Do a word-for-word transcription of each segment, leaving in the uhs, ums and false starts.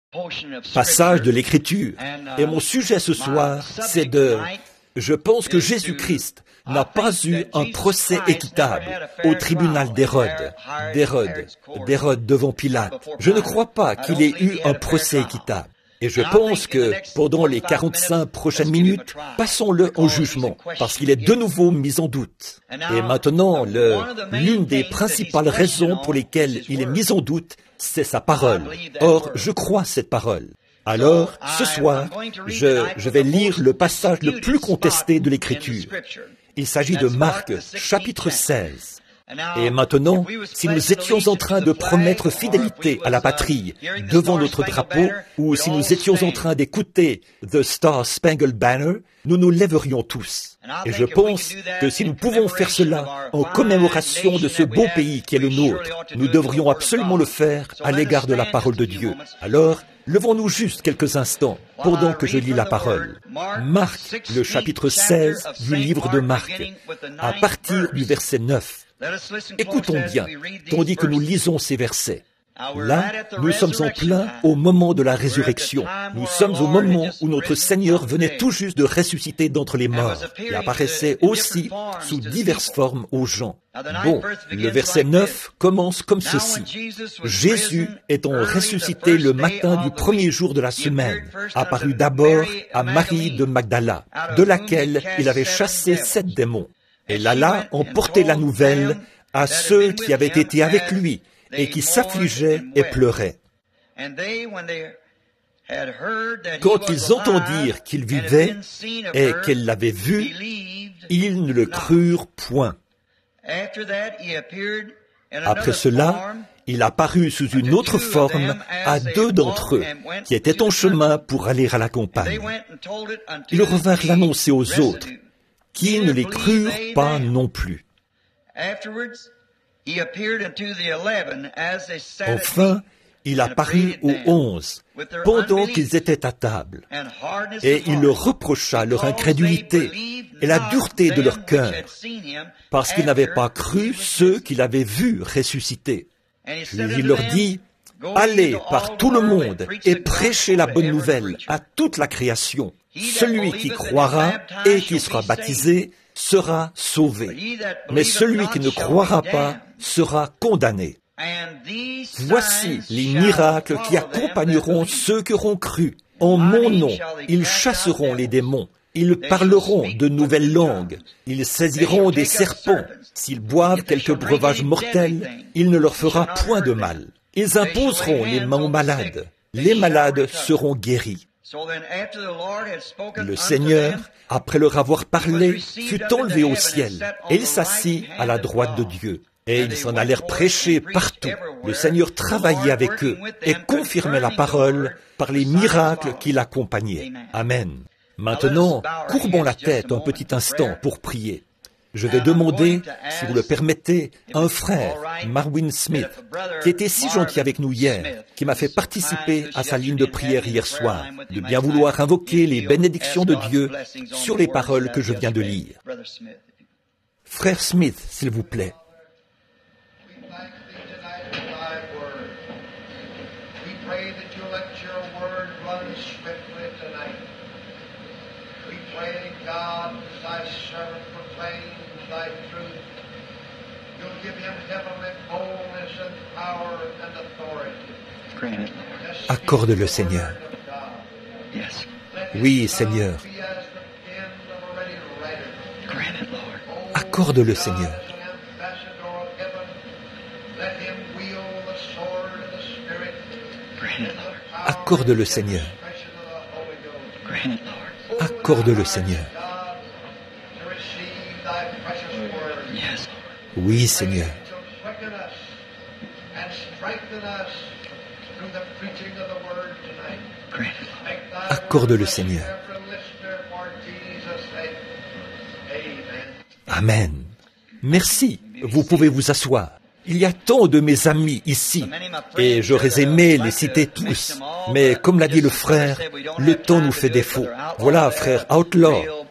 passage de l'Écriture. Et mon sujet ce soir, c'est de... Je pense que Jésus-Christ n'a pas eu un procès équitable au tribunal d'Hérode, d'Hérode, d'Hérode devant Pilate. Je ne crois pas qu'il ait eu un procès équitable. Et je pense que pendant les quarante-cinq prochaines minutes, passons-le en jugement, parce qu'il est de nouveau mis en doute. Et maintenant, le, l'une des principales raisons pour lesquelles il est mis en doute, c'est sa parole. Or, je crois cette parole. Alors, ce soir, je, je vais lire le passage le plus contesté de l'Écriture. Il s'agit de Marc, chapitre seize. Et maintenant, si nous étions en train de promettre fidélité à la patrie devant notre drapeau, ou si nous étions en train d'écouter The Star Spangled Banner, nous nous lèverions tous. Et je pense que si nous pouvons faire cela en commémoration de ce beau pays qui est le nôtre, nous devrions absolument le faire à l'égard de la parole de Dieu. Alors, levons-nous juste quelques instants pendant que je lis la parole. Marc, le chapitre seize du livre de Marc, à partir du verset neuf. Écoutons bien, tandis que nous lisons ces versets. Là, nous sommes en plein au moment de la résurrection. Nous sommes au moment où notre Seigneur venait tout juste de ressusciter d'entre les morts et apparaissait aussi sous diverses formes aux gens. Bon, le verset neuf commence comme ceci. Jésus étant ressuscité le matin du premier jour de la semaine, apparut d'abord à Marie de Magdala, de laquelle il avait chassé sept démons. Elle alla emporter la nouvelle à ceux qui avaient été avec lui et qui s'affligeaient et pleuraient. Quand ils entendirent qu'il vivait et qu'elle l'avait vu, ils ne le crurent point. Après cela, il apparut sous une autre forme à deux d'entre eux, qui étaient en chemin pour aller à la campagne. Ils revinrent l'annoncer aux autres, qui ne les crurent pas non plus. Enfin, il apparut aux onze, pendant qu'ils étaient à table, et il leur reprocha leur incrédulité et la dureté de leur cœur, parce qu'ils n'avaient pas cru ceux qu'il avait vus ressusciter. Puis il leur dit, « Allez par tout le monde et prêchez la bonne nouvelle à toute la création. Celui qui croira et qui sera baptisé sera sauvé, mais celui qui ne croira pas sera condamné. Voici les miracles qui accompagneront ceux qui auront cru. En mon nom, ils chasseront les démons, ils parleront de nouvelles langues, ils saisiront des serpents. S'ils boivent quelque breuvage mortel, il ne leur fera point de mal. Ils imposeront les mains aux malades, les malades seront guéris. » Le Seigneur, après leur avoir parlé, fut enlevé au ciel, et il s'assit à la droite de Dieu. Et ils s'en allèrent prêcher partout. Le Seigneur travaillait avec eux et confirmait la parole par les miracles qui l'accompagnaient. Amen. Maintenant, courbons la tête un petit instant pour prier. Je vais demander, si vous le permettez, un frère, Marwin Smith, qui était si gentil avec nous hier, qui m'a fait participer à sa ligne de prière hier soir, de bien vouloir invoquer les bénédictions de Dieu sur les paroles que je viens de lire. Frère Smith, s'il vous plaît. Accorde-le, Seigneur. Oui, Seigneur. Accorde-le, Seigneur. Accorde-le, Seigneur. Accorde-le, Seigneur. Oui, Seigneur. Accorde-le, Seigneur. Amen. Merci. Vous pouvez vous asseoir. Il y a tant de mes amis ici, et j'aurais aimé les citer tous, mais comme l'a dit le frère, le temps nous fait défaut. Voilà, frère Outlaw,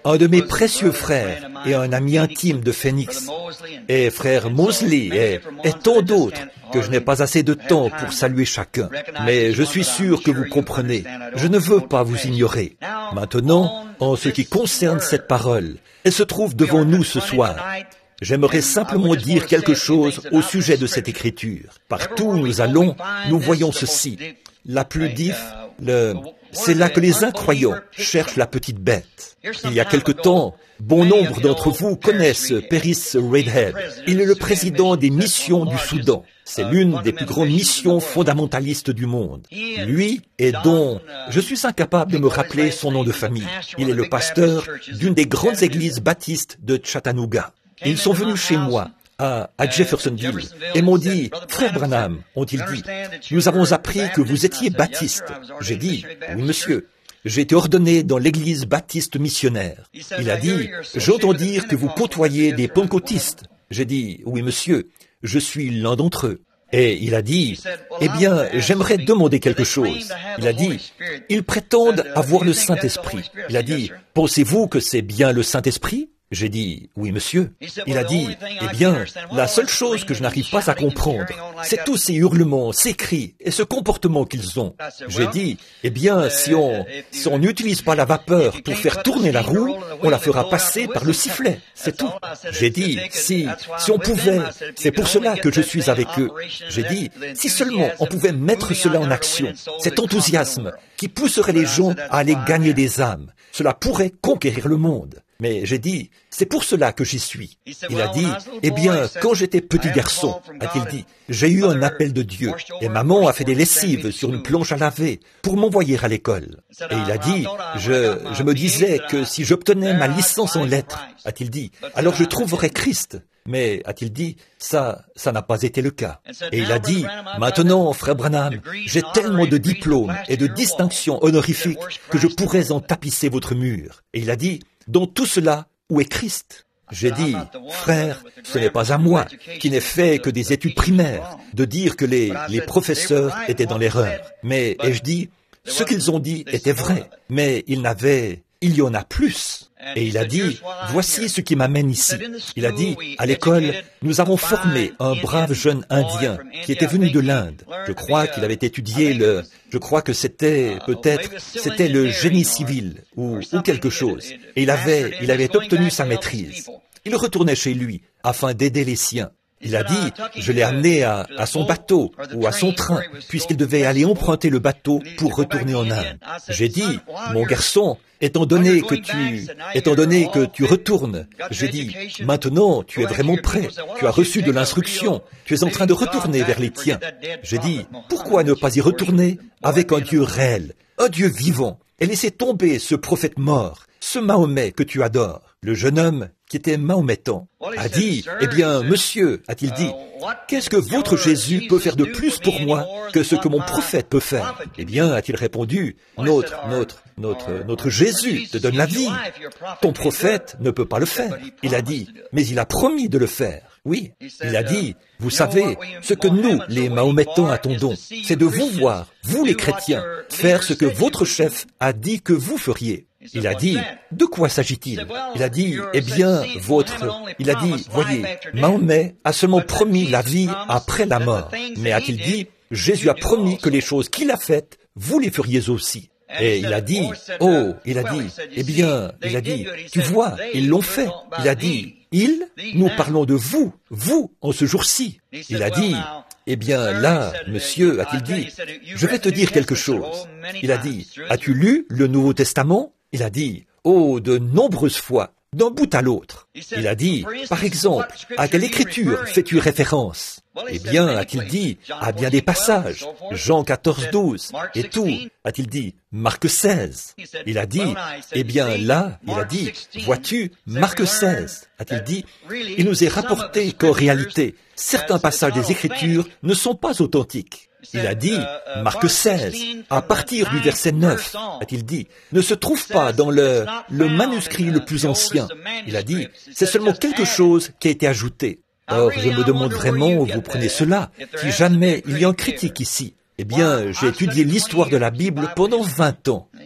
un de mes précieux frères et un ami intime de Phoenix, et frère Mosley, et, et tant d'autres, que je n'ai pas assez de temps pour saluer chacun. Mais je suis sûr que vous comprenez. Je ne veux pas vous ignorer. Maintenant, en ce qui concerne cette parole, elle se trouve devant nous ce soir. J'aimerais simplement dire quelque chose au sujet de cette écriture. Partout où nous allons, nous voyons ceci. La plus diff, le, c'est là que les incroyants cherchent la petite bête. Il y a quelque temps, bon nombre d'entre vous connaissent Peris Redhead. Il est le président des missions du Soudan. C'est l'une des plus grandes missions fondamentalistes du monde. Lui et dont je suis incapable de me rappeler son nom de famille. Il est le pasteur d'une des grandes églises baptistes de Chattanooga. Ils sont venus chez moi, à, à Jeffersonville, et m'ont dit, « Frère Branham, ont-ils dit, nous avons appris que vous étiez baptiste. » J'ai dit, « Oui, monsieur. J'ai été ordonné dans l'église baptiste missionnaire. » Il a dit, « J'entends dire que vous côtoyez des pentecôtistes. » J'ai dit, « Oui, monsieur, je suis l'un d'entre eux. » Et il a dit, « Eh bien, j'aimerais demander quelque chose. » Il a dit, « Ils prétendent avoir le Saint-Esprit. » Il a dit, « Pensez-vous que c'est bien le Saint-Esprit ?» J'ai dit, « Oui, monsieur. » Il a dit, « Eh bien, la seule chose que je n'arrive pas à comprendre, c'est tous ces hurlements, ces cris et ce comportement qu'ils ont. » J'ai dit, « Eh bien, si on si on n'utilise pas la vapeur pour faire tourner la roue, on la fera passer par le sifflet. C'est tout. » J'ai dit, « Si si on pouvait, c'est pour cela que je suis avec eux. » J'ai dit, « Si seulement on pouvait mettre cela en action, cet enthousiasme qui pousserait les gens à aller gagner des âmes, cela pourrait conquérir le monde. » Mais j'ai dit, c'est pour cela que j'y suis. Il a dit, eh bien, quand j'étais petit garçon, a-t-il dit, j'ai eu un appel de Dieu, et maman a fait des lessives sur une planche à laver pour m'envoyer à l'école. Et il a dit, je, je me disais que si j'obtenais ma licence en lettres, a-t-il dit, alors je trouverais Christ. Mais, a-t-il dit, ça, ça n'a pas été le cas. Et il a dit, maintenant, frère Branham, j'ai tellement de diplômes et de distinctions honorifiques que je pourrais en tapisser votre mur. Et il a dit, dans tout cela, où est Christ? J'ai dit, frère, ce n'est pas à moi, qui n'ai fait que des études primaires, de dire que les, les professeurs étaient dans l'erreur. Mais, ai-je dit, ce qu'ils ont dit était vrai, mais il n'avait, il y en a plus. Et il a dit, voici ce qui m'amène ici. Il a dit, à l'école, nous avons formé un brave jeune Indien qui était venu de l'Inde. Je crois qu'il avait étudié le, je crois que c'était, peut-être, c'était le génie civil ou, ou quelque chose. Et il avait, il avait obtenu sa maîtrise. Il retournait chez lui afin d'aider les siens. Il a dit, je l'ai amené à, à son bateau ou à son train, puisqu'il devait aller emprunter le bateau pour retourner en Inde. J'ai dit, mon garçon, étant donné que tu, étant donné que tu retournes, j'ai dit, maintenant tu es vraiment prêt, tu as reçu de l'instruction, tu es en train de retourner vers les tiens. J'ai dit, pourquoi ne pas y retourner avec un Dieu réel, un Dieu vivant, et laisser tomber ce prophète mort, ce Mahomet que tu adores? Le jeune homme, qui était mahométan, a dit, « Eh bien, monsieur, a-t-il dit, qu'est-ce que votre Jésus peut faire de plus pour moi que ce que mon prophète peut faire ?» Eh bien, a-t-il répondu, « Notre, notre, notre, notre Jésus te donne la vie. Ton prophète ne peut pas le faire. » Il a dit, « Mais il a promis de le faire. » Oui, il a dit, « Vous savez, ce que nous, les Mahométans, attendons, c'est de vous voir, vous les chrétiens, faire ce que votre chef a dit que vous feriez. » Il a dit, de quoi s'agit-il? Il a dit, eh bien, votre... Il a dit, voyez, Mahomet a seulement promis la vie après la mort. Mais a-t-il dit, Jésus a promis que les choses qu'il a faites, vous les feriez aussi. Et il a dit, oh, il a dit, eh bien, il a dit, tu vois, ils l'ont fait. Il a dit, ils, nous parlons de vous, vous, en ce jour-ci. Il a dit, eh bien, là, monsieur, a-t-il dit, je vais te dire quelque chose. Il a dit, as-tu lu le Nouveau Testament? Il a dit, oh, de nombreuses fois, d'un bout à l'autre. Il a dit, par exemple, à quelle écriture fais-tu référence? Eh bien, a-t-il dit, à bien des passages, Jean quatorze, douze, et tout, a-t-il dit, Marc seize. Il a dit, eh bien là, il a dit, vois-tu, Marc seize, a-t-il dit, il nous est rapporté qu'en réalité, certains passages des Écritures ne sont pas authentiques. Il a dit, Marc seize, à partir du verset neuf, a-t-il dit, ne se trouve pas dans le, le manuscrit le plus ancien. Il a dit, c'est seulement quelque chose qui a été ajouté. Or, je me demande vraiment où vous prenez cela, si jamais il y a un critique ici. Eh bien, j'ai étudié l'histoire de la Bible pendant vingt ans.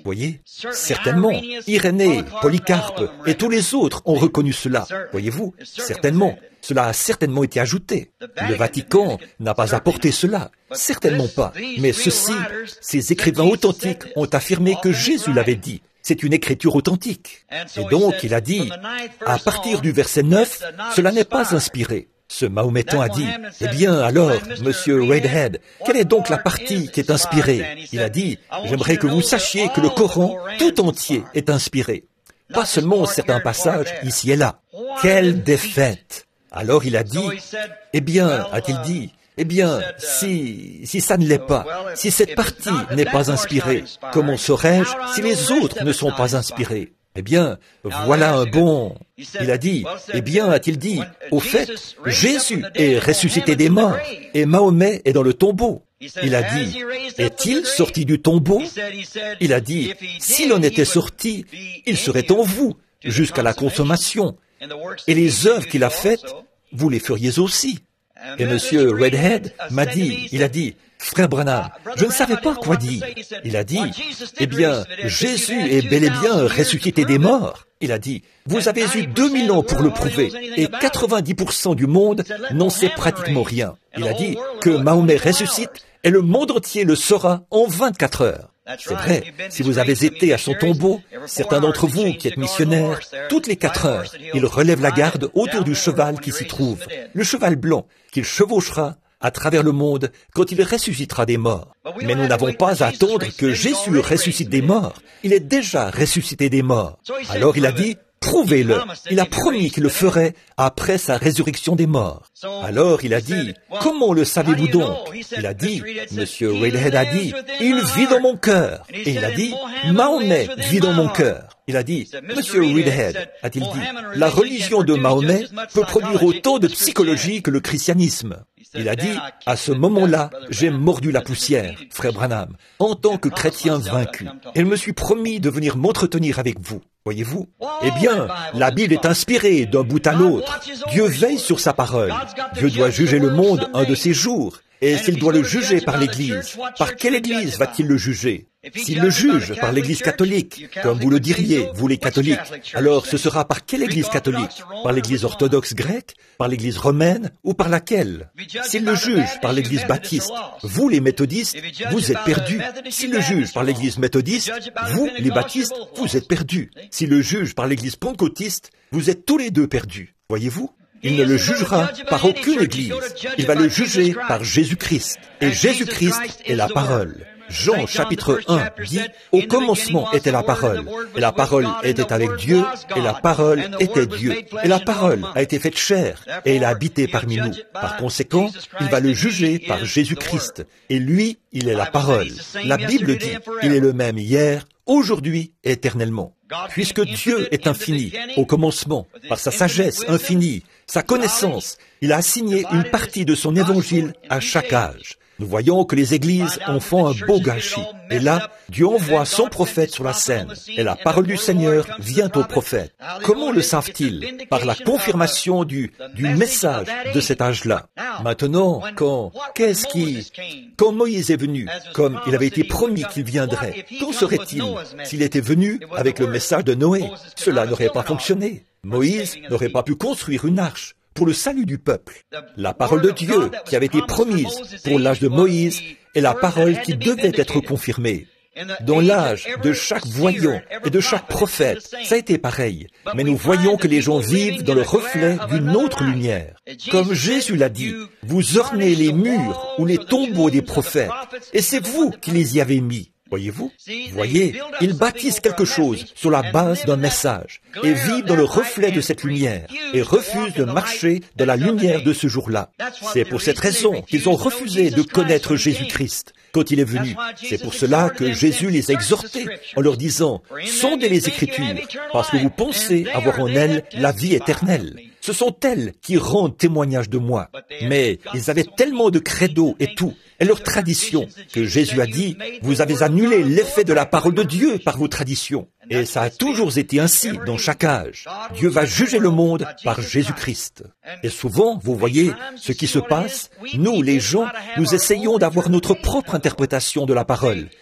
Voyez, certainement, Irénée, Polycarpe et tous les autres ont reconnu cela. Voyez-vous, certainement, cela a certainement été ajouté. Le Vatican n'a pas apporté cela, certainement pas. Mais ceci, ces écrivains authentiques ont affirmé que Jésus l'avait dit. C'est une écriture authentique. Et donc, il a dit, à partir du verset neuf, cela n'est pas inspiré. Ce Mahométan a dit, eh bien alors, monsieur Redhead, quelle est donc la partie qui est inspirée? Il a dit, j'aimerais que vous sachiez que le Coran tout entier est inspiré. Pas seulement certains passages ici et là. Quelle défaite! Alors il a dit, eh bien, a-t-il dit, eh bien, si, si ça ne l'est pas, si cette partie n'est pas inspirée, comment saurais-je si les autres ne sont pas inspirés? Eh bien, voilà un bon... Il a dit, eh bien, a-t-il dit, au fait, Jésus est ressuscité des morts et Mahomet est dans le tombeau. Il a dit, est-il sorti du tombeau? Il a dit, s'il en était sorti, il serait en vous jusqu'à la consommation. Et les œuvres qu'il a faites, vous les feriez aussi. Et monsieur Redhead m'a dit, il a dit, frère Branham, je ne savais pas quoi dire. Il a dit, eh bien, Jésus est bel et bien ressuscité des morts. Il a dit, vous avez eu deux mille ans pour le prouver, et quatre-vingt-dix pour cent du monde n'en sait pratiquement rien. Il a dit que Mahomet ressuscite, et le monde entier le saura en vingt-quatre heures. C'est vrai, si vous avez été à son tombeau, certains d'entre vous qui êtes missionnaires, toutes les quatre heures, il relève la garde autour du cheval qui s'y trouve, le cheval blanc qu'il chevauchera à travers le monde quand il ressuscitera des morts. Mais nous n'avons pas à attendre que Jésus ressuscite des morts. Il est déjà ressuscité des morts. Alors il a dit, prouvez-le. Il a promis qu'il le ferait après sa résurrection des morts. Alors il a dit, comment le savez-vous donc? Il a dit, monsieur Redhead a dit, il vit dans mon cœur. Et il a dit, Mahomet vit dans mon cœur. Il a dit, monsieur Redhead, a-t-il dit, la religion de Mahomet peut produire autant de psychologie que le christianisme. Il a dit, à ce moment-là, j'ai mordu la poussière, frère Branham, en tant que chrétien vaincu. Et je me suis promis de venir m'entretenir avec vous. Voyez-vous? Eh bien, la Bible est inspirée d'un bout à l'autre. Dieu veille sur sa parole. Dieu doit juger le monde un de ces jours. Et s'il doit le juger par l'Église, par quelle Église va-t-il le juger? S'il le juge par l'Église catholique, comme vous le diriez, vous les catholiques, alors ce sera par quelle Église catholique? Par l'Église orthodoxe grecque? Par l'Église romaine? Ou par laquelle? S'il le juge par l'Église baptiste, vous les méthodistes, vous êtes perdus. S'il le juge par l'Église méthodiste, vous les baptistes, vous êtes perdus. S'il le juge par l'Église pentecôtiste, vous êtes tous les deux perdus. Voyez-vous? Il ne le jugera par aucune Église. Il va le juger par Jésus-Christ. Et Jésus-Christ est la parole. Jean chapitre un dit, au commencement était la parole, et la parole était avec Dieu, et la parole était Dieu. Et la parole a été faite chair, et elle a habité parmi nous. Par conséquent, il va le juger par Jésus-Christ. Et lui, il est la parole. La Bible dit, il est le même hier, aujourd'hui et éternellement. Puisque Dieu est infini, au commencement, par sa sagesse infinie, sa connaissance, il a assigné une partie de son évangile à chaque âge. Nous voyons que les églises en font un beau gâchis. Et là, Dieu envoie son prophète sur la scène. Et la parole du Seigneur vient au prophète. Comment le savent-ils? Par la confirmation du, du message de cet âge-là. Maintenant, quand, qu'est-ce qui, quand Moïse est venu, comme il avait été promis qu'il viendrait, qu'en serait-il s'il était venu avec le message de Noé? Cela n'aurait pas fonctionné. Moïse n'aurait pas pu construire une arche pour le salut du peuple. La parole de Dieu qui avait été promise pour l'âge de Moïse est la parole qui devait être confirmée. Dans l'âge de chaque voyant et de chaque prophète, ça a été pareil. Mais nous voyons que les gens vivent dans le reflet d'une autre lumière. Comme Jésus l'a dit, vous ornez les murs ou les tombeaux des prophètes, et c'est vous qui les y avez mis. Voyez-vous? Voyez, ils bâtissent quelque chose sur la base d'un message et vivent dans le reflet de cette lumière et refusent de marcher dans la lumière de ce jour-là. C'est pour cette raison qu'ils ont refusé de connaître Jésus-Christ quand il est venu. C'est pour cela que Jésus les a exhortés en leur disant « Sondez les Écritures, parce que vous pensez avoir en elles la vie éternelle. » Ce sont elles qui rendent témoignage de moi. Mais ils avaient tellement de credo et tout, et leur tradition, que Jésus a dit, vous avez annulé l'effet de la parole de Dieu par vos traditions. Et ça a toujours été ainsi dans chaque âge. Dieu va juger le monde par Jésus-Christ. Et souvent, vous voyez ce qui se passe, nous, les gens, nous essayons d'avoir notre propre interprétation de la parole.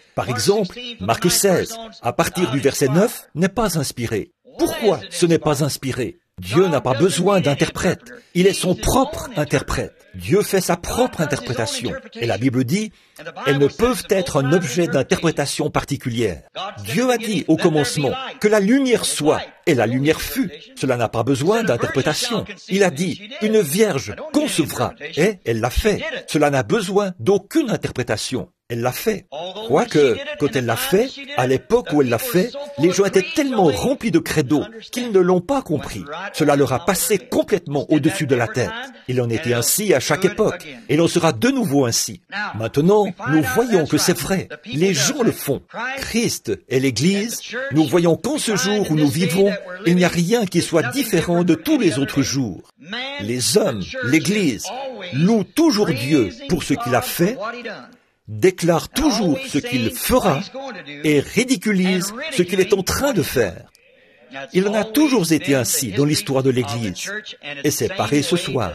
Par exemple, Marc seize, à partir du verset neuf, n'est pas inspiré. Pourquoi ce n'est pas inspiré? Dieu n'a pas besoin d'interprète. Il est son propre interprète. Dieu fait sa propre interprétation. Et la Bible dit, elles ne peuvent être un objet d'interprétation particulière. Dieu a dit au commencement que la lumière soit, et la lumière fut. Cela n'a pas besoin d'interprétation. Il a dit, une vierge concevra, et elle l'a fait. Cela n'a besoin d'aucune interprétation. Elle l'a fait. Quoique, quand elle l'a fait, à l'époque où elle l'a fait, les gens étaient tellement remplis de credo qu'ils ne l'ont pas compris. Cela leur a passé complètement au-dessus de la tête. Il en était ainsi à chaque époque, et l'on sera de nouveau ainsi. Maintenant, nous voyons que c'est vrai. Les gens le font. Christ et l'Église, nous voyons qu'en ce jour où nous vivons, il n'y a rien qui soit différent de tous les autres jours. Les hommes, l'Église, louent toujours Dieu pour ce qu'il a fait, déclare toujours ce qu'il fera et ridiculise ce qu'il est en train de faire. Il en a toujours été ainsi dans l'histoire de l'Église, et c'est pareil ce soir.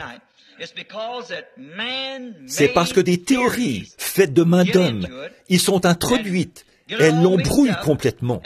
C'est parce que des théories faites de main d'homme y sont introduites, elles l'embrouillent complètement.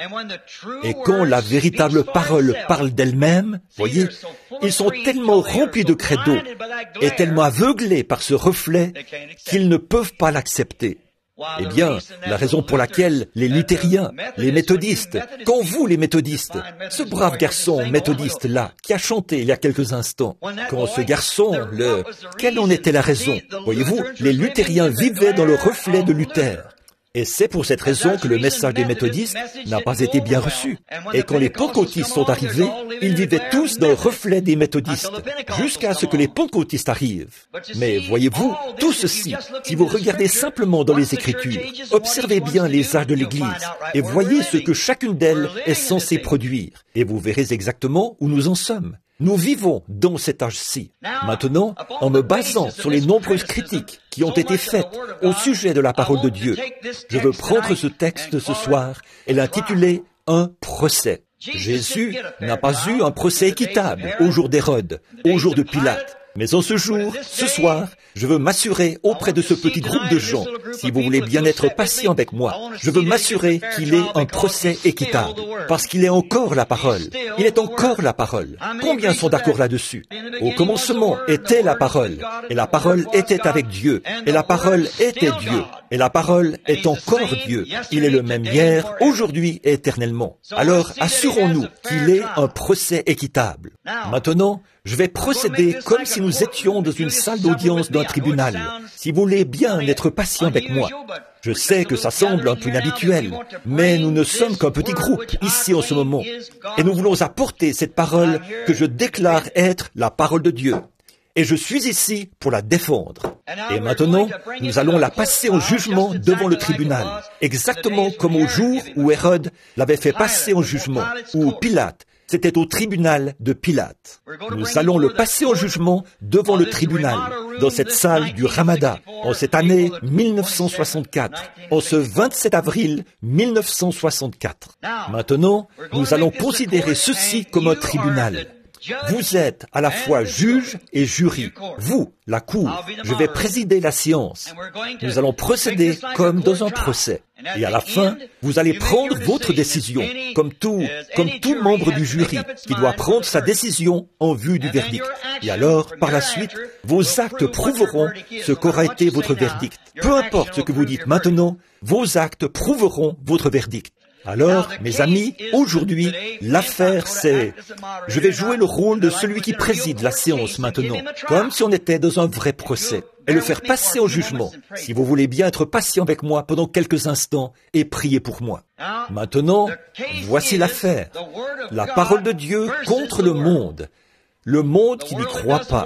Et quand la véritable parole parle d'elle-même, voyez, ils sont tellement remplis de credo et tellement aveuglés par ce reflet qu'ils ne peuvent pas l'accepter. Eh bien, la raison pour laquelle les luthériens, les méthodistes, quand vous les méthodistes, ce brave garçon méthodiste-là, qui a chanté il y a quelques instants, quand ce garçon, le... quelle en était la raison? Voyez-vous, les luthériens vivaient dans le reflet de Luther. Et c'est pour cette raison que le message des méthodistes n'a pas été bien reçu. Et quand les pentecôtistes sont arrivés, ils vivaient tous dans le reflet des méthodistes, jusqu'à ce que les pentecôtistes arrivent. Mais voyez-vous, tout ceci, si vous regardez simplement dans les Écritures, observez bien les âges de l'Église, et voyez ce que chacune d'elles est censée produire, et vous verrez exactement où nous en sommes. Nous vivons dans cet âge-ci. Maintenant, en me basant sur les nombreuses critiques qui ont été faites au sujet de la parole de Dieu, je veux prendre ce texte ce soir et l'intituler « Un procès ». Jésus n'a pas eu un procès équitable au jour d'Hérode, au jour de Pilate. Mais en ce jour, ce soir, je veux m'assurer auprès de ce petit groupe de gens, si vous voulez bien être patient avec moi, je veux m'assurer qu'il est un procès équitable, parce qu'il est encore la parole. Il est encore la parole. Combien sont d'accord là-dessus? Au commencement était la parole, et la parole était avec Dieu, et la parole était Dieu, et la parole est encore Dieu. Il est le même hier, aujourd'hui et éternellement. Alors, assurons-nous qu'il est un procès équitable. Maintenant, je vais procéder comme si nous étions dans une salle d'audience d'un tribunal. Si vous voulez bien être patient avec moi. Je sais que ça semble un peu inhabituel, mais nous ne sommes qu'un petit groupe ici en ce moment. Et nous voulons apporter cette parole que je déclare être la parole de Dieu. Et je suis ici pour la défendre. Et maintenant, nous allons la passer en jugement devant le tribunal, exactement comme au jour où Hérode l'avait fait passer en jugement, ou Pilate. C'était au tribunal de Pilate. Nous allons le passer en jugement devant le tribunal, dans cette salle du Ramada, en cette année mille neuf cent soixante-quatre, en ce vingt-sept avril mille neuf cent soixante-quatre. Maintenant, nous allons considérer ceci comme un tribunal. Vous êtes à la fois juge et jury. Vous, la cour, je vais présider la séance. Nous allons procéder comme dans un procès. Et à la fin, vous allez prendre votre décision, comme tout, comme tout membre du jury qui doit prendre sa décision en vue du verdict. Et alors, par la suite, vos actes prouveront ce qu'aura été votre verdict. Peu importe ce que vous dites maintenant, vos actes prouveront votre verdict. Alors, mes amis, aujourd'hui, l'affaire c'est... Je vais jouer le rôle de celui qui préside la séance maintenant, comme si on était dans un vrai procès, et le faire passer au jugement. Si vous voulez bien être patient avec moi pendant quelques instants et prier pour moi. Maintenant, voici l'affaire. La parole de Dieu contre le monde. Le monde qui n'y croit pas.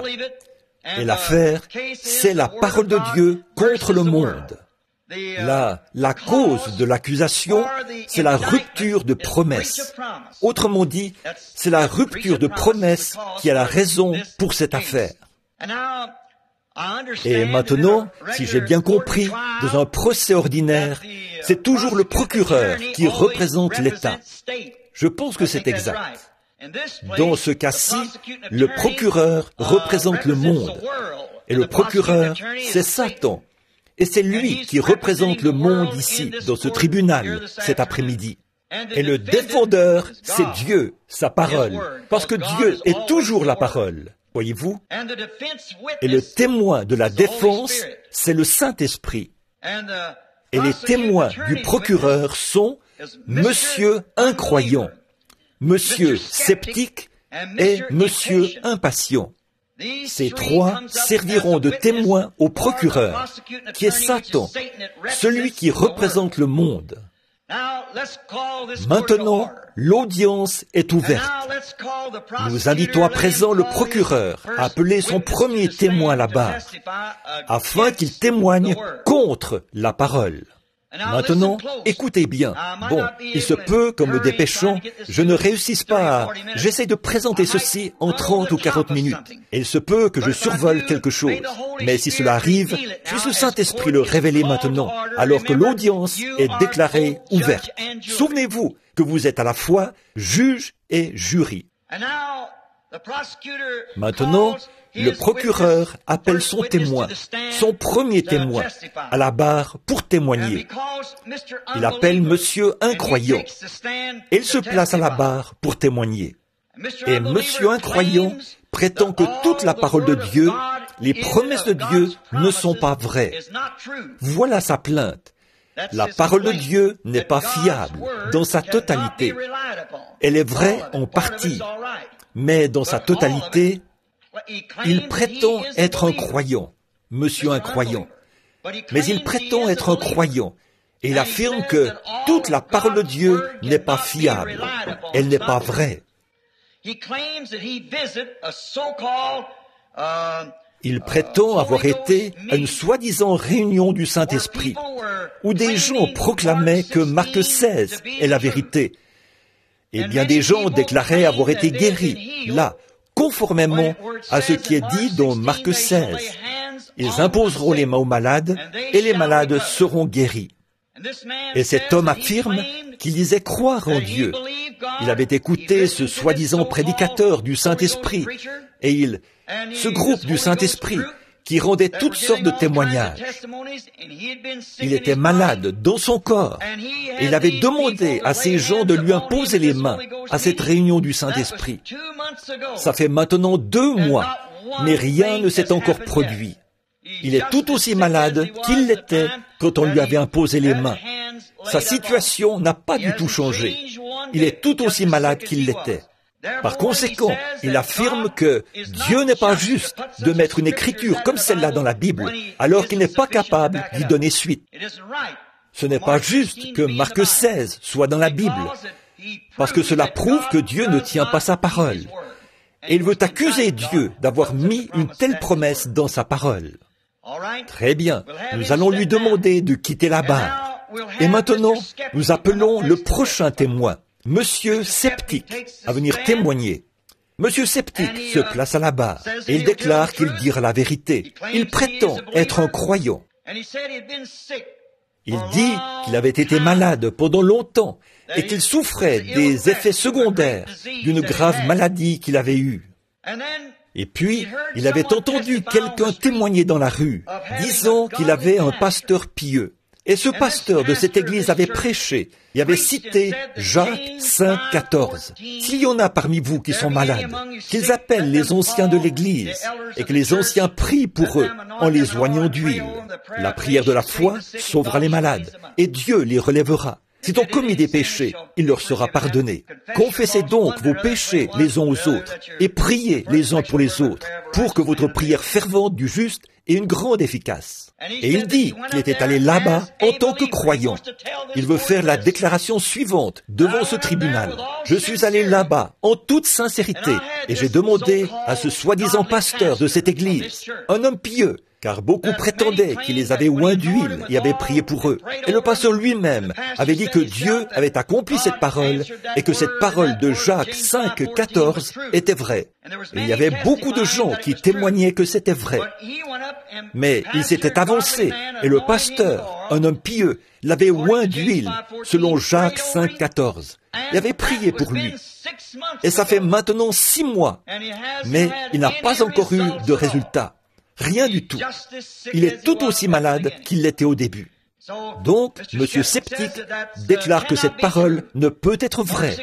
Et l'affaire, c'est la parole de Dieu contre le monde. La, la cause de l'accusation, c'est la rupture de promesse. Autrement dit, c'est la rupture de promesse qui est la raison pour cette affaire. Et maintenant, si j'ai bien compris, dans un procès ordinaire, c'est toujours le procureur qui représente l'État. Je pense que c'est exact. Dans ce cas-ci, le procureur représente le monde. Et le procureur, c'est Satan. Et c'est lui qui représente le monde ici, dans ce tribunal, cet après-midi. Et le défendeur, c'est Dieu, sa parole, parce que Dieu est toujours la parole, voyez-vous? Et le témoin de la défense, c'est le Saint-Esprit. Et les témoins du procureur sont Monsieur Incroyant, Monsieur Sceptique et Monsieur Impatient. Ces trois serviront de témoins au procureur, qui est Satan, celui qui représente le monde. Maintenant, l'audience est ouverte. Nous invitons à présent le procureur à appeler son premier témoin là-bas, afin qu'il témoigne contre la parole. Maintenant, écoutez bien. Bon, il se peut qu'en me dépêchant, je ne réussisse pas à... J'essaie de présenter ceci en trente ou quarante minutes. Et il se peut que je survole quelque chose. Mais si cela arrive, puisse le Saint-Esprit le révéler maintenant, alors que l'audience est déclarée ouverte. Souvenez-vous que vous êtes à la fois juge et jury. Maintenant, le procureur appelle son témoin, son premier témoin, à la barre pour témoigner. Il appelle Monsieur Incroyant, et il se place à la barre pour témoigner. Et Monsieur Incroyant prétend que toute la parole de Dieu, les promesses de Dieu ne sont pas vraies. Voilà sa plainte. La parole de Dieu n'est pas fiable dans sa totalité. Elle est vraie en partie, mais dans sa totalité, il prétend être un croyant, Monsieur Incroyant, mais il prétend être un croyant, et il affirme que toute la parole de Dieu n'est pas fiable, elle n'est pas vraie. Il prétend avoir été à une soi-disant réunion du Saint-Esprit, où des gens proclamaient que Marc seize est la vérité, et bien des gens déclaraient avoir été guéris, là, conformément à ce qui est dit dans Marc seize. Ils imposeront les mains aux malades, et les malades seront guéris. Et cet homme affirme qu'il disait croire en Dieu. Il avait écouté ce soi-disant prédicateur du Saint-Esprit, et il, ce groupe du Saint-Esprit, qui rendait toutes sortes de témoignages. Il était malade dans son corps, et il avait demandé à ces gens de lui imposer les mains à cette réunion du Saint-Esprit. Ça fait maintenant deux mois, mais rien ne s'est encore produit. Il est tout aussi malade qu'il l'était quand on lui avait imposé les mains. Sa situation n'a pas du tout changé. Il est tout aussi malade qu'il l'était. Par conséquent, il affirme que Dieu n'est pas juste de mettre une écriture comme celle-là dans la Bible, alors qu'il n'est pas capable d'y donner suite. Ce n'est pas juste que Marc seize soit dans la Bible, parce que cela prouve que Dieu ne tient pas sa parole. Et il veut accuser Dieu d'avoir mis une telle promesse dans sa parole. Très bien, nous allons lui demander de quitter la barre. Et maintenant, nous appelons le prochain témoin, Monsieur Sceptique, à venir témoigner. Monsieur Sceptique se place à la barre et il déclare qu'il dira la vérité. Il prétend être un croyant. Il dit qu'il avait été malade pendant longtemps et qu'il souffrait des effets secondaires d'une grave maladie qu'il avait eue. Et puis, il avait entendu quelqu'un témoigner dans la rue, disant qu'il avait un pasteur pieux. Et ce pasteur de cette église avait prêché et avait cité Jacques cinq, quatorze. S'il y en a parmi vous qui sont malades, qu'ils appellent les anciens de l'église et que les anciens prient pour eux en les oignant d'huile. La prière de la foi sauvera les malades et Dieu les relèvera. S'ils ont commis des péchés, il leur sera pardonné. Confessez donc vos péchés les uns aux autres et priez les uns pour les autres pour que votre prière fervente du juste ait une grande efficace. Et il dit qu'il était allé là-bas en tant que croyant. Il veut faire la déclaration suivante devant ce tribunal. Je suis allé là-bas en toute sincérité et j'ai demandé à ce soi-disant pasteur de cette église, un homme pieux, car beaucoup prétendaient qu'il les avait oints d'huile et avait prié pour eux. Et le pasteur lui-même avait dit que Dieu avait accompli cette parole et que cette parole de Jacques cinq, quatorze était vraie. Et il y avait beaucoup de gens qui témoignaient que c'était vrai. Mais il s'était avancé et le pasteur, un homme pieux, l'avait oint d'huile selon Jacques cinq, quatorze. Il avait prié pour lui. Et ça fait maintenant six mois. Mais il n'a pas encore eu de résultat. Rien du tout. Il est tout aussi malade qu'il l'était au début. Donc, M. Sceptique déclare que cette parole ne peut être vraie.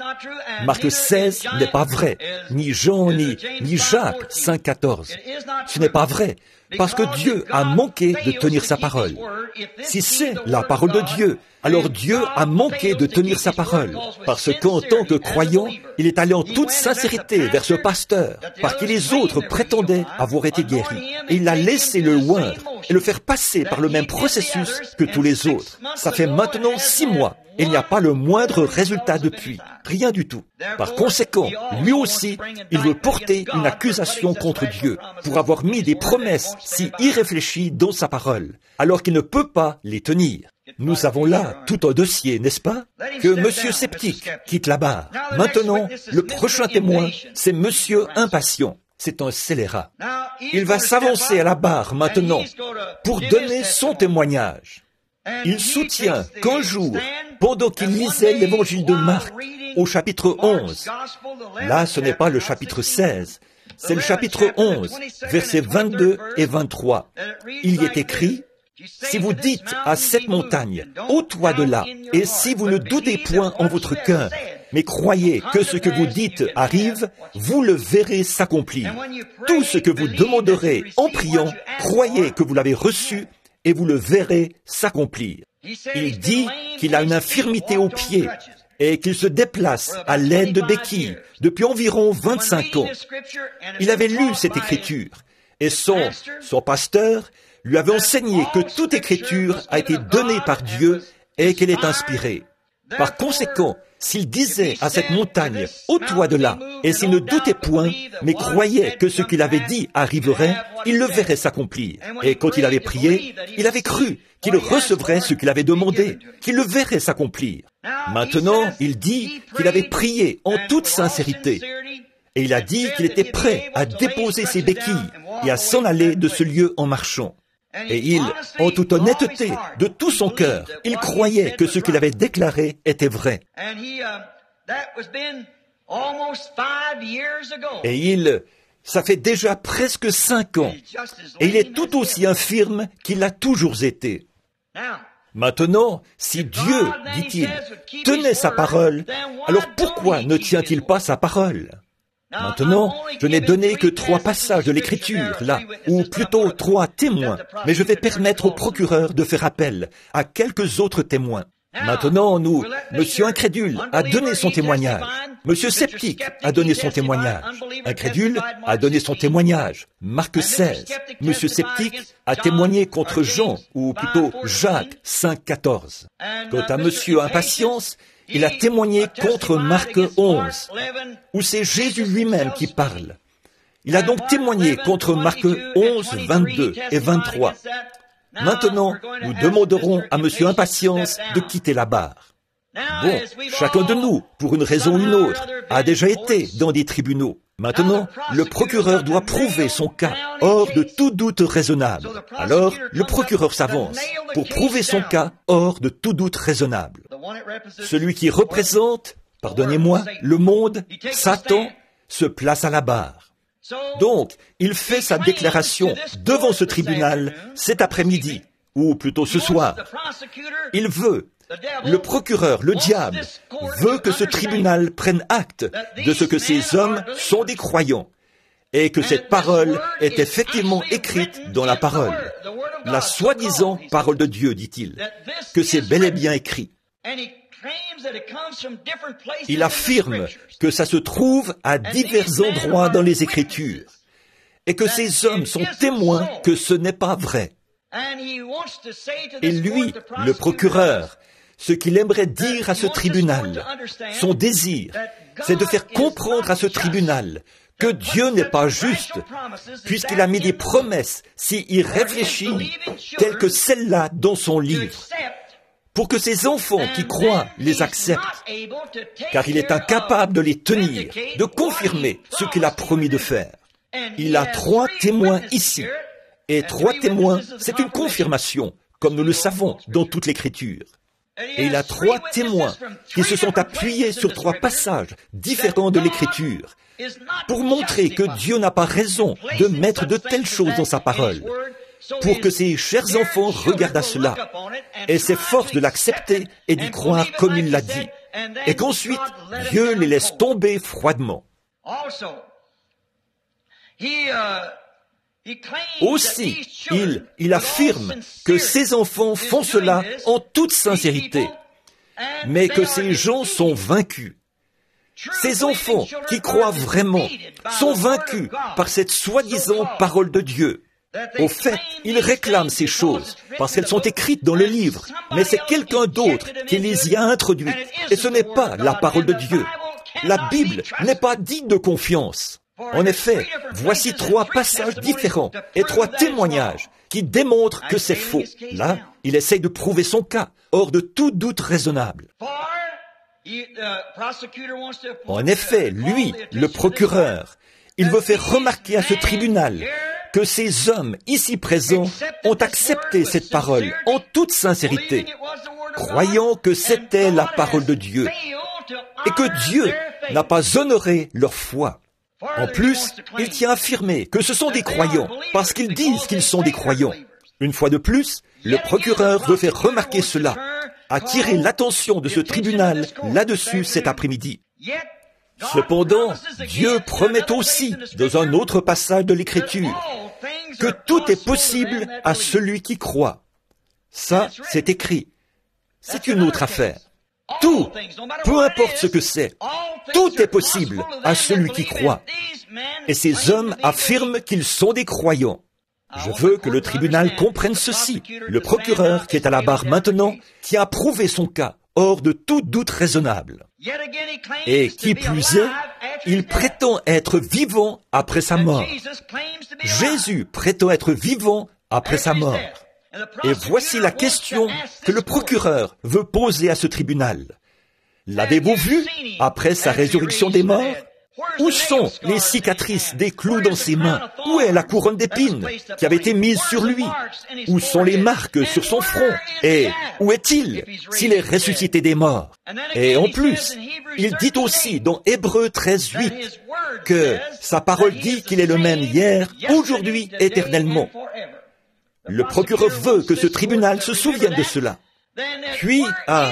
Marc seize n'est pas vrai, ni Jean, ni, ni Jacques cinq quatorze. Ce n'est pas vrai, parce que Dieu a manqué de tenir sa parole. Si c'est la parole de Dieu, alors Dieu a manqué de tenir sa parole, parce qu'en tant que croyant, il est allé en toute sincérité vers ce pasteur, parce que les autres prétendaient avoir été guéris, et il a laissé le oindre et le faire passer par le même processus que tous les autres. Ça fait maintenant six mois. Et il n'y a pas le moindre résultat depuis. Rien du tout. Par conséquent, lui aussi, il veut porter une accusation contre Dieu pour avoir mis des promesses si irréfléchies dans sa parole, alors qu'il ne peut pas les tenir. Nous avons là tout un dossier, n'est-ce pas? Que Monsieur Sceptique quitte la barre. Maintenant, le prochain témoin, c'est Monsieur Impatient. C'est un scélérat. Il va s'avancer à la barre maintenant pour donner son témoignage. Il soutient qu'un jour, pendant qu'il lisait l'évangile de Marc au chapitre onze, là ce n'est pas le chapitre seize, c'est le chapitre onze, versets vingt-deux et vingt-trois. Il y est écrit, « Si vous dites à cette montagne, ôte-toi de là, et si vous ne doutez point en votre cœur, mais croyez que ce que vous dites arrive, vous le verrez s'accomplir. Tout ce que vous demanderez en priant, croyez que vous l'avez reçu, et vous le verrez s'accomplir. » Il dit qu'il a une infirmité au pied et qu'il se déplace à l'aide de béquilles depuis environ vingt-cinq ans. Il avait lu cette écriture et son, son pasteur lui avait enseigné que toute écriture a été donnée par Dieu et qu'elle est inspirée. Par conséquent, s'il disait à cette montagne, « ôte-toi de là », et s'il ne doutait point, mais croyait que ce qu'il avait dit arriverait, il le verrait s'accomplir. Et quand il avait prié, il avait cru qu'il recevrait ce qu'il avait demandé, qu'il le verrait s'accomplir. Maintenant, il dit qu'il avait prié en toute sincérité. Et il a dit qu'il était prêt à déposer ses béquilles et à s'en aller de ce lieu en marchant. Et il, en toute honnêteté, de tout son cœur, il croyait que ce qu'il avait déclaré était vrai. Et il, ça fait déjà presque cinq ans, et il est tout aussi infirme qu'il l'a toujours été. Maintenant, si Dieu, dit-il, tenait sa parole, alors pourquoi ne tient-il pas sa parole ? Maintenant, je n'ai donné que trois passages de l'Écriture, là, ou plutôt trois témoins, mais je vais permettre au procureur de faire appel à quelques autres témoins. Maintenant, nous, Monsieur Incrédule a donné son témoignage. Monsieur Sceptique a donné son témoignage. Incrédule a donné son témoignage. Marc seize. Monsieur Sceptique a témoigné contre Jean, ou plutôt Jacques cinq quatorze. Quant à Monsieur Impatience, il a témoigné contre Marc onze, où c'est Jésus lui-même qui parle. Il a donc témoigné contre Marc onze, vingt-deux et vingt-trois. Maintenant, nous demanderons à Monsieur Impatience de quitter la barre. Bon, chacun de nous, pour une raison ou une autre, a déjà été dans des tribunaux. Maintenant, le procureur doit prouver son cas hors de tout doute raisonnable. Alors, le procureur s'avance pour prouver son cas hors de tout doute raisonnable. Celui qui représente, pardonnez-moi, le monde, Satan, se place à la barre. Donc, il fait sa déclaration devant ce tribunal cet après-midi, ou plutôt ce soir. Il veut, le procureur, le diable, veut que ce tribunal prenne acte de ce que ces hommes sont des croyants, et que cette parole est effectivement écrite dans la parole. La soi-disant parole de Dieu, dit-il, que c'est bel et bien écrit. Il affirme que ça se trouve à divers endroits dans les Écritures et que ces hommes sont témoins que ce n'est pas vrai. Et lui, le procureur, ce qu'il aimerait dire à ce tribunal, son désir, c'est de faire comprendre à ce tribunal que Dieu n'est pas juste, puisqu'il a mis des promesses si irréfléchies, telles que celle-là dans son livre, pour que ses enfants qui croient les acceptent, car il est incapable de les tenir, de confirmer ce qu'il a promis de faire. Il a trois témoins ici, et trois témoins, c'est une confirmation, comme nous le savons dans toute l'Écriture. Et il a trois témoins qui se sont appuyés sur trois passages différents de l'Écriture pour montrer que Dieu n'a pas raison de mettre de telles choses dans sa parole, pour que ses chers enfants regardent à cela et s'efforcent de l'accepter et d'y croire comme il l'a dit, et qu'ensuite Dieu les laisse tomber froidement. Aussi, il, il affirme que ces enfants font cela en toute sincérité, mais que ces gens sont vaincus. Ces enfants qui croient vraiment sont vaincus par cette soi-disant parole de Dieu. Au fait, ils réclament ces choses parce qu'elles sont écrites dans le livre, mais c'est quelqu'un d'autre qui les y a introduites, et ce n'est pas la parole de Dieu. La Bible n'est pas digne de confiance. En effet, voici trois passages différents et trois témoignages qui démontrent que c'est faux. Là, il essaye de prouver son cas, hors de tout doute raisonnable. En effet, lui, le procureur, il veut faire remarquer à ce tribunal que ces hommes ici présents ont accepté cette parole en toute sincérité, croyant que c'était la parole de Dieu, et que Dieu n'a pas honoré leur foi. En plus, il tient à affirmer que ce sont des croyants, parce qu'ils disent qu'ils sont des croyants. Une fois de plus, le procureur veut faire remarquer cela, attirer l'attention de ce tribunal là-dessus cet après-midi. Cependant, Dieu promet aussi, dans un autre passage de l'Écriture, que tout est possible à celui qui croit. Ça, c'est écrit. C'est une autre affaire. Tout, peu importe ce que c'est, tout est possible à celui qui croit. Et ces hommes affirment qu'ils sont des croyants. Je veux que le tribunal comprenne ceci. Le procureur qui est à la barre maintenant, qui a prouvé son cas, hors de tout doute raisonnable. Et qui plus est, il prétend être vivant après sa mort. Jésus prétend être vivant après sa mort. Et voici la question que le procureur veut poser à ce tribunal. L'avez-vous vu après sa résurrection des morts? Où sont les cicatrices des clous dans ses mains? Où est la couronne d'épines qui avait été mise sur lui? Où sont les marques sur son front? Et où est-il s'il est ressuscité des morts? Et en plus, il dit aussi dans Hébreux treize, huit que sa parole dit qu'il est le même hier, aujourd'hui, éternellement. Le procureur veut que ce tribunal se souvienne de cela. Puis, ah,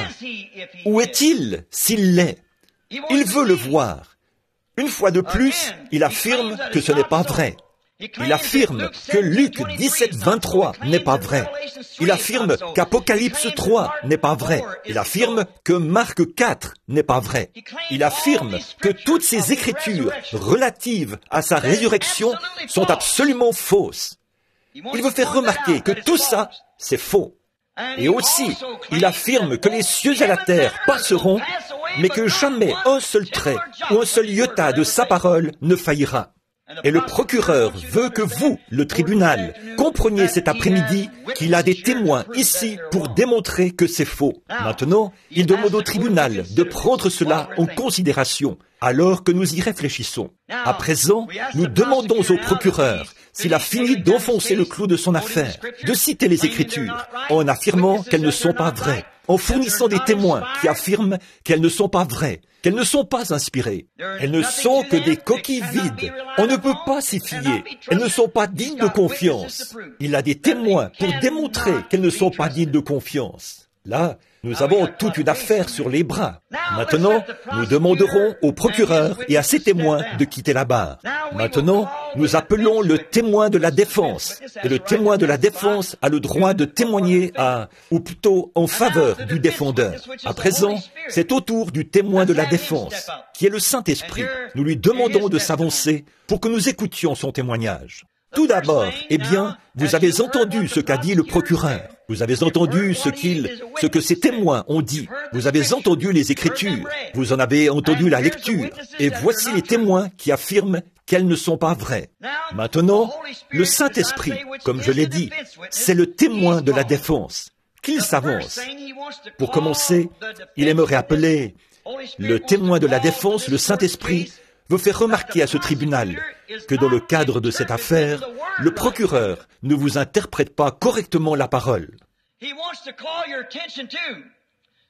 où est-il s'il l'est? Il veut le voir. Une fois de plus, il affirme que ce n'est pas vrai. Il affirme que Luc dix-sept, vingt-trois n'est pas vrai. Il affirme qu'Apocalypse trois n'est pas vrai. Il affirme que Marc quatre n'est pas vrai. Il affirme que toutes ces écritures relatives à sa résurrection sont absolument fausses. Il veut faire remarquer que tout ça, c'est faux. Et aussi, il affirme que les cieux et la terre passeront, mais que jamais un seul trait ou un seul iota de sa parole ne faillira. Et le procureur veut que vous, le tribunal, compreniez cet après-midi qu'il a des témoins ici pour démontrer que c'est faux. Maintenant, il demande au tribunal de prendre cela en considération, alors que nous y réfléchissons. À présent, nous demandons au procureur s'il a fini d'enfoncer le clou de son affaire, de citer les Écritures, en affirmant qu'elles ne sont pas vraies, en fournissant des témoins qui affirment qu'elles ne sont pas vraies, qu'elles ne sont pas inspirées. Elles ne sont que des coquilles vides. On ne peut pas s'y fier. Elles ne sont pas dignes de confiance. Il a des témoins pour démontrer qu'elles ne sont pas dignes de confiance. Là, nous avons toute une affaire sur les bras. Maintenant, nous demanderons au procureur et à ses témoins de quitter la barre. Maintenant, nous appelons le témoin de la défense. Et le témoin de la défense a le droit de témoigner à, ou plutôt en faveur du défendeur. À présent, c'est au tour du témoin de la défense, qui est le Saint-Esprit. Nous lui demandons de s'avancer pour que nous écoutions son témoignage. Tout d'abord, eh bien, vous avez entendu ce qu'a dit le procureur. Vous avez entendu ce qu'il, ce que ses témoins ont dit. Vous avez entendu les Écritures. Vous en avez entendu la lecture. Et voici les témoins qui affirment qu'elles ne sont pas vraies. Maintenant, le Saint-Esprit, comme je l'ai dit, c'est le témoin de la défense. Qu'il s'avance. Pour commencer, il aimerait appeler le témoin de la défense, le Saint-Esprit, veut faire remarquer à ce tribunal que dans le cadre de cette affaire, le procureur ne vous interprète pas correctement la parole.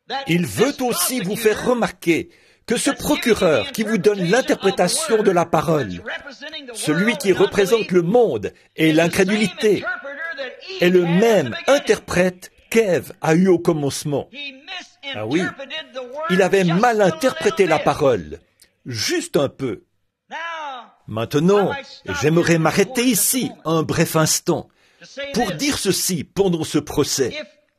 Il veut aussi vous faire remarquer que ce procureur qui vous donne l'interprétation de la parole, celui qui représente le monde et l'incrédulité, est le même interprète qu'Ève a eu au commencement. Ah oui, il avait mal interprété la parole, juste un peu. Maintenant, j'aimerais m'arrêter ici un bref instant pour dire ceci pendant ce procès.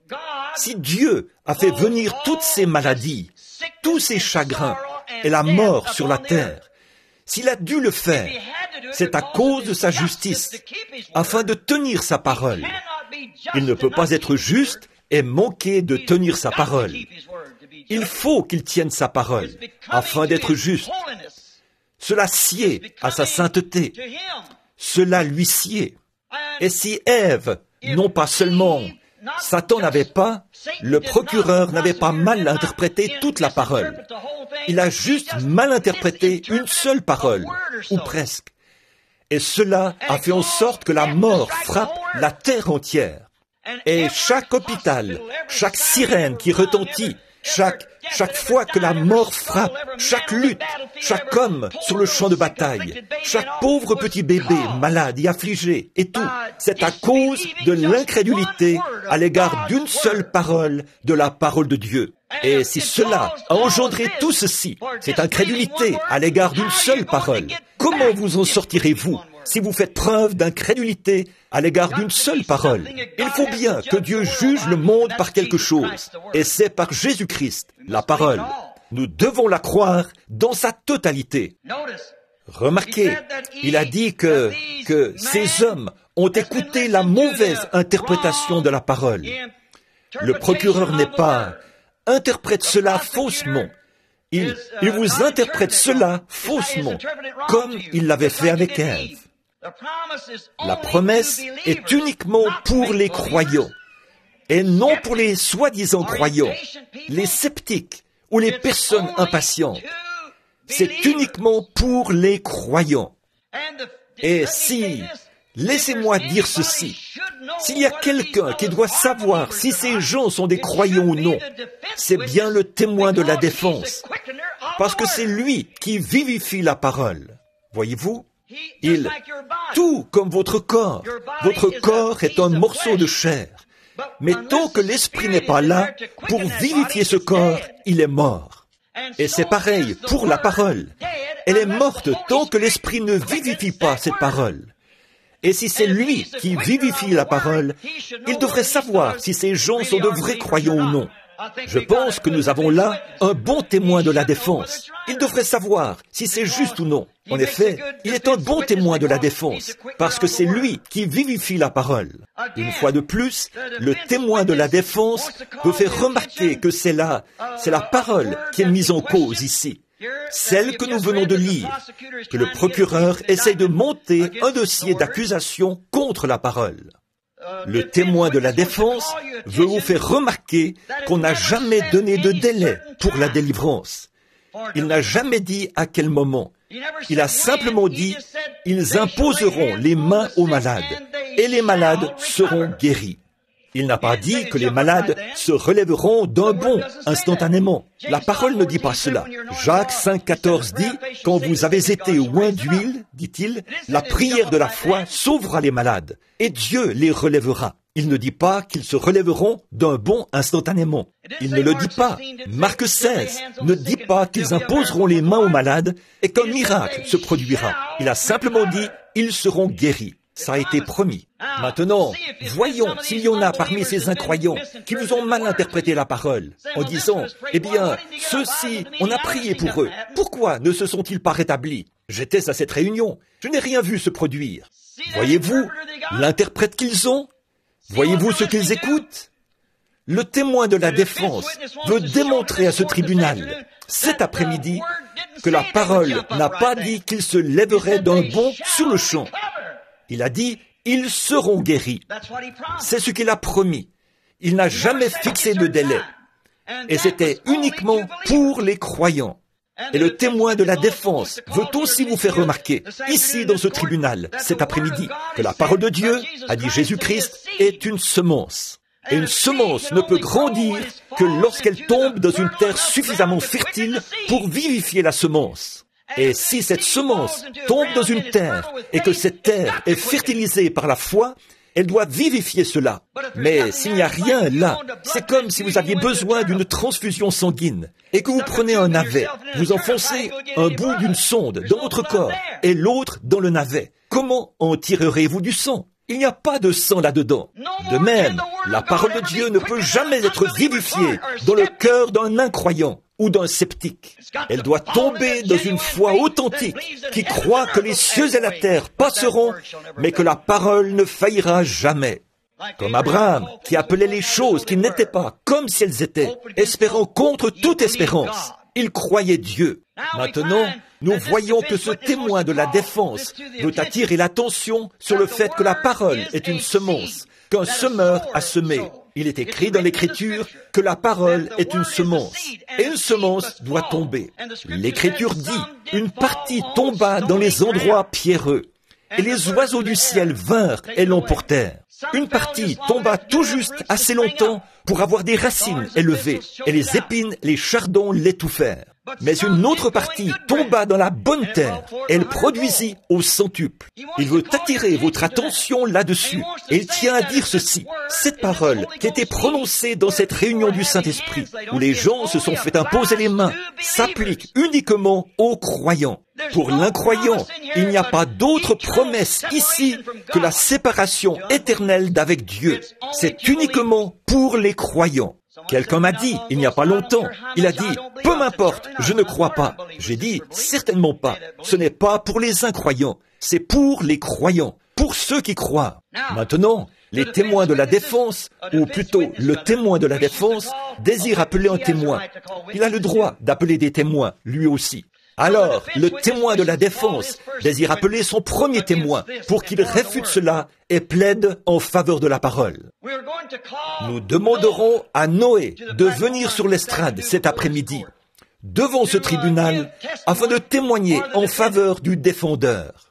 Si Dieu a fait venir toutes ces maladies, tous ces chagrins et la mort sur la terre, s'il a dû le faire, c'est à cause de sa justice, afin de tenir sa parole. Il ne peut pas être juste et manquer de tenir sa parole. Il faut qu'il tienne sa parole, afin d'être juste. Cela sied à sa sainteté. Cela lui sied. Et si Ève, non pas seulement Satan n'avait pas, le procureur n'avait pas mal interprété toute la parole. Il a juste mal interprété une seule parole, ou presque. Et cela a fait en sorte que la mort frappe la terre entière. Et chaque hôpital, chaque sirène qui retentit, chaque, chaque fois que la mort frappe, chaque lutte, chaque homme sur le champ de bataille, chaque pauvre petit bébé malade et affligé, et tout, c'est à cause de l'incrédulité à l'égard d'une seule parole de la parole de Dieu. Et si cela a engendré tout ceci, cette incrédulité à l'égard d'une seule parole, comment vous en sortirez-vous si vous faites preuve d'incrédulité à l'égard d'une seule parole? Il faut bien que Dieu juge le monde par quelque chose, et c'est par Jésus-Christ, la parole. Nous devons la croire dans sa totalité. Remarquez, il a dit que, que ces hommes ont écouté la mauvaise interprétation de la parole. Le procureur n'est pas... interprète cela faussement. Il, il vous interprète cela faussement, comme il l'avait fait avec Ève. La promesse est uniquement pour les croyants, et non pour les soi-disant croyants, les sceptiques ou les personnes impatientes. C'est uniquement pour les croyants. Et si, laissez-moi dire ceci, s'il y a quelqu'un qui doit savoir si ces gens sont des croyants ou non, c'est bien le témoin de la défense, parce que c'est lui qui vivifie la parole. Voyez-vous, il, tout comme votre corps, votre corps est un morceau de chair, mais tant que l'esprit n'est pas là pour vivifier ce corps, il est mort. Et c'est pareil pour la parole. Elle est morte tant que l'esprit ne vivifie pas cette parole. Et si c'est lui qui vivifie la parole, il devrait savoir si ces gens sont de vrais croyants ou non. Je pense que nous avons là un bon témoin de la défense. Il devrait savoir si c'est juste ou non. En effet, il est un bon témoin de la défense, parce que c'est lui qui vivifie la parole. Une fois de plus, le témoin de la défense veut faire remarquer que c'est là, c'est la parole qui est mise en cause ici. Celle que nous venons de lire, que le procureur essaye de monter un dossier d'accusation contre la parole. Le témoin de la défense veut vous faire remarquer qu'on n'a jamais donné de délai pour la délivrance. Il n'a jamais dit à quel moment. Il a simplement dit, ils imposeront les mains aux malades, et les malades seront guéris. Il n'a pas dit que les malades se relèveront d'un bond instantanément. La parole ne dit pas cela. Jacques cinq quatorze dit, « Quand vous avez été oints d'huile, dit-il, la prière de la foi sauvera les malades, et Dieu les relèvera. » Il ne dit pas qu'ils se relèveront d'un bond instantanément. Il ne le dit pas. Marc seize ne dit pas qu'ils imposeront les mains aux malades et qu'un miracle se produira. Il a simplement dit, « Ils seront guéris. » Ça a été promis. Maintenant, voyons s'il y en a parmi ces incroyants qui vous ont mal interprété la parole, en disant, « Eh bien, ceux-ci, on a prié pour eux. Pourquoi ne se sont-ils pas rétablis? J'étais à cette réunion. Je n'ai rien vu se produire. » Voyez-vous l'interprète qu'ils ont? Voyez-vous ce qu'ils écoutent? Le témoin de la défense veut démontrer à ce tribunal, cet après-midi, que la parole n'a pas dit qu'ils se lèveraient d'un bond sur le champ. Il a dit, ils seront guéris. C'est ce qu'il a promis. Il n'a jamais fixé de délai. Et c'était uniquement pour les croyants. Et le témoin de la défense veut aussi vous faire remarquer, ici dans ce tribunal, cet après-midi, que la parole de Dieu, a dit Jésus-Christ, est une semence. Et une semence ne peut grandir que lorsqu'elle tombe dans une terre suffisamment fertile pour vivifier la semence. Et si cette semence tombe dans une terre et que cette terre est fertilisée par la foi, elle doit vivifier cela. Mais s'il n'y a rien là, c'est comme si vous aviez besoin d'une transfusion sanguine et que vous prenez un navet, vous enfoncez un bout d'une sonde dans votre corps et l'autre dans le navet. Comment en tirerez-vous du sang? Il n'y a pas de sang là-dedans. De même, la parole de Dieu ne peut jamais être vivifiée dans le cœur d'un incroyant ou d'un sceptique. Elle doit tomber dans une foi authentique qui croit que les cieux et la terre passeront, mais que la parole ne faillira jamais. Comme Abraham, qui appelait les choses qui n'étaient pas comme si elles étaient, espérant contre toute espérance. Il croyait Dieu. Maintenant, nous voyons que ce témoin de la défense veut attirer l'attention sur le fait que la parole est une semence, qu'un semeur a semé. Il est écrit dans l'Écriture que la parole est une semence, et une semence doit tomber. L'Écriture dit, une partie tomba dans les endroits pierreux, et les oiseaux du ciel vinrent et l'emportèrent. Une partie tomba tout juste assez longtemps pour avoir des racines élevées, et les épines, les chardons l'étouffèrent. Mais une autre partie tomba dans la bonne terre, et elle produisit au centuple. Il veut attirer votre attention là-dessus, et il tient à dire ceci. Cette parole qui a été prononcée dans cette réunion du Saint-Esprit, où les gens se sont fait imposer les mains, s'applique uniquement aux croyants. Pour l'incroyant, il n'y a pas d'autre promesse ici que la séparation éternelle d'avec Dieu. C'est uniquement pour les croyants. Quelqu'un m'a dit, il n'y a pas longtemps, il a dit, peu m'importe, je ne crois pas. J'ai dit, certainement pas. Ce n'est pas pour les incroyants, c'est pour les croyants, pour ceux qui croient. Maintenant, les témoins de la défense, ou plutôt le témoin de la défense, désire appeler un témoin. Il a le droit d'appeler des témoins, lui aussi. Alors, le témoin de la défense désire appeler son premier témoin pour qu'il réfute cela et plaide en faveur de la parole. Nous demanderons à Noé de venir sur l'estrade cet après-midi, devant ce tribunal, afin de témoigner en faveur du défendeur.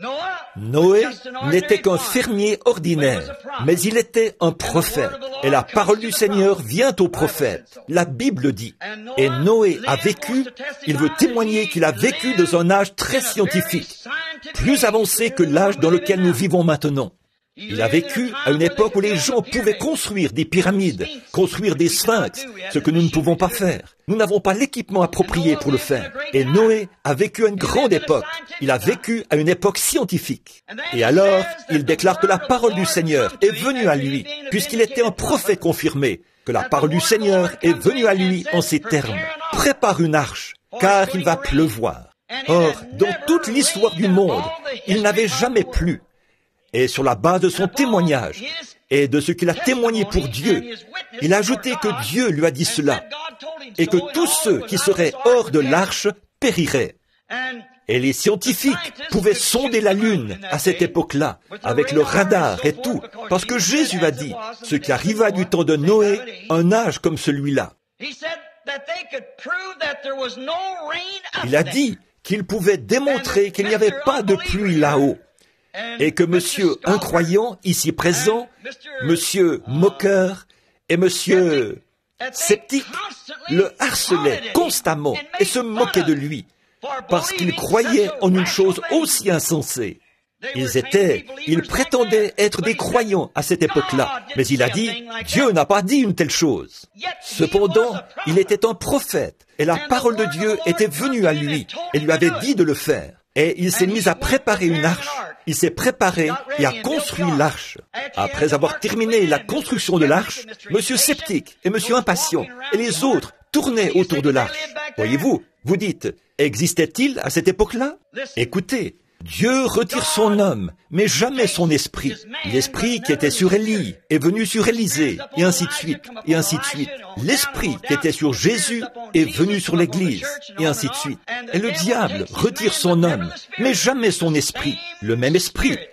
Noé n'était qu'un fermier ordinaire, mais il était un prophète. Et la parole du Seigneur vient au prophète. La Bible dit. Et Noé a vécu, il veut témoigner qu'il a vécu dans un âge très scientifique, plus avancé que l'âge dans lequel nous vivons maintenant. Il a vécu à une époque où les gens pouvaient construire des pyramides, construire des sphinx, ce que nous ne pouvons pas faire. Nous n'avons pas l'équipement approprié pour le faire. Et Noé a vécu à une grande époque. Il a vécu à une époque scientifique. Et alors, il déclare que la parole du Seigneur est venue à lui, puisqu'il était un prophète confirmé, que la parole du Seigneur est venue à lui en ces termes. Prépare une arche, car il va pleuvoir. Or, dans toute l'histoire du monde, il n'avait jamais plu. Et sur la base de son témoignage et de ce qu'il a témoigné pour Dieu, il a ajouté que Dieu lui a dit cela et que tous ceux qui seraient hors de l'arche périraient. Et les scientifiques pouvaient sonder la Lune à cette époque-là, avec le radar et tout, parce que Jésus a dit, ce qui arriva du temps de Noé, un âge comme celui-là. Il a dit qu'il pouvait démontrer qu'il n'y avait pas de pluie là-haut. Et que monsieur incroyant, ici présent, monsieur moqueur et monsieur sceptique le harcelait constamment et se moquait de lui, parce qu'il croyait en une chose aussi insensée. Ils étaient, ils prétendaient être des croyants à cette époque-là, mais il a dit, Dieu n'a pas dit une telle chose. Cependant, il était un prophète, et la parole de Dieu était venue à lui, et lui avait dit de le faire. Et il s'est mis à préparer une arche. Il s'est préparé et a construit l'arche. Après avoir terminé la construction de l'arche, monsieur sceptique et monsieur impatient et les autres tournaient autour de l'arche. Voyez-vous, vous dites, existait-il à cette époque-là? Écoutez, Dieu retire son homme, mais jamais son esprit. L'esprit qui était sur Élie est venu sur Élisée, et ainsi de suite, et ainsi de suite. L'esprit qui était sur Jésus est venu sur l'Église, et ainsi de suite. Et le diable retire son homme, mais jamais son esprit. Le même esprit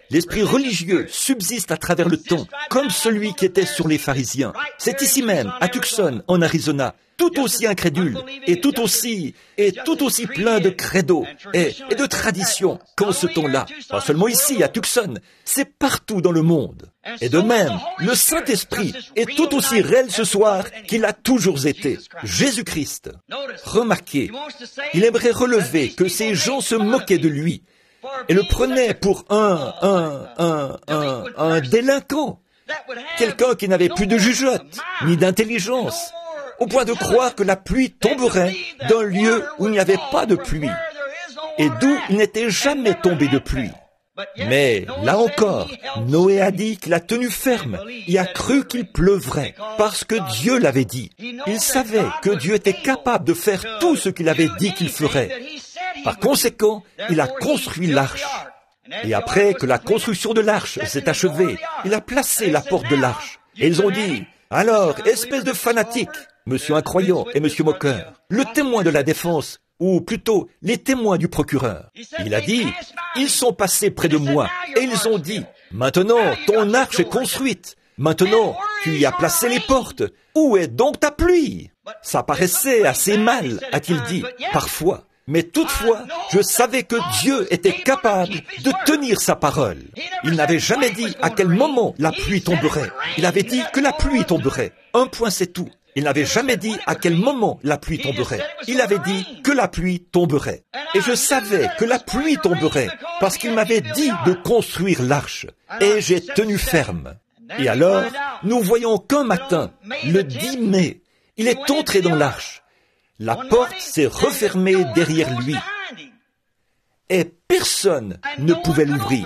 L'esprit religieux subsiste à travers le temps, comme celui qui était sur les pharisiens. C'est ici même, à Tucson, en Arizona, tout aussi incrédule et tout aussi, et tout aussi plein de credo et, et de traditions qu'en ce temps-là. Pas seulement ici, à Tucson, c'est partout dans le monde. Et de même, le Saint-Esprit est tout aussi réel ce soir qu'il a toujours été. Jésus-Christ. Remarquez, il aimerait relever que ces gens se moquaient de lui et le prenaient pour un, un, un, un, un délinquant. Quelqu'un qui n'avait plus de jugeote, ni d'intelligence, au point de croire que la pluie tomberait d'un lieu où il n'y avait pas de pluie, et d'où il n'était jamais tombé de pluie. Mais, là encore, Noé a dit qu'il a tenu ferme et a cru qu'il pleuvrait, parce que Dieu l'avait dit. Il savait que Dieu était capable de faire tout ce qu'il avait dit qu'il ferait. Par conséquent, il a construit l'arche. Et après que la construction de l'arche s'est achevée, il a placé la porte de l'arche. Et ils ont dit, alors, espèce de fanatique, monsieur incroyant et monsieur moqueur, le témoin de la défense, ou plutôt les témoins du procureur. Il a dit, ils sont passés près de moi, et ils ont dit, maintenant ton arche est construite, maintenant tu y as placé les portes, où est donc ta pluie? Ça paraissait assez mal, a-t-il dit, parfois. Mais toutefois, je savais que Dieu était capable de tenir sa parole. Il n'avait jamais dit à quel moment la pluie tomberait. Il avait dit que la pluie tomberait. Un point, c'est tout. Il n'avait jamais dit à quel moment la pluie tomberait. Il avait dit que la pluie tomberait. Et je savais que la pluie tomberait parce qu'il m'avait dit de construire l'arche. Et j'ai tenu ferme. Et alors, nous voyons qu'un matin, le dix mai, il est entré dans l'arche. La porte s'est refermée derrière lui. Et personne ne pouvait l'ouvrir.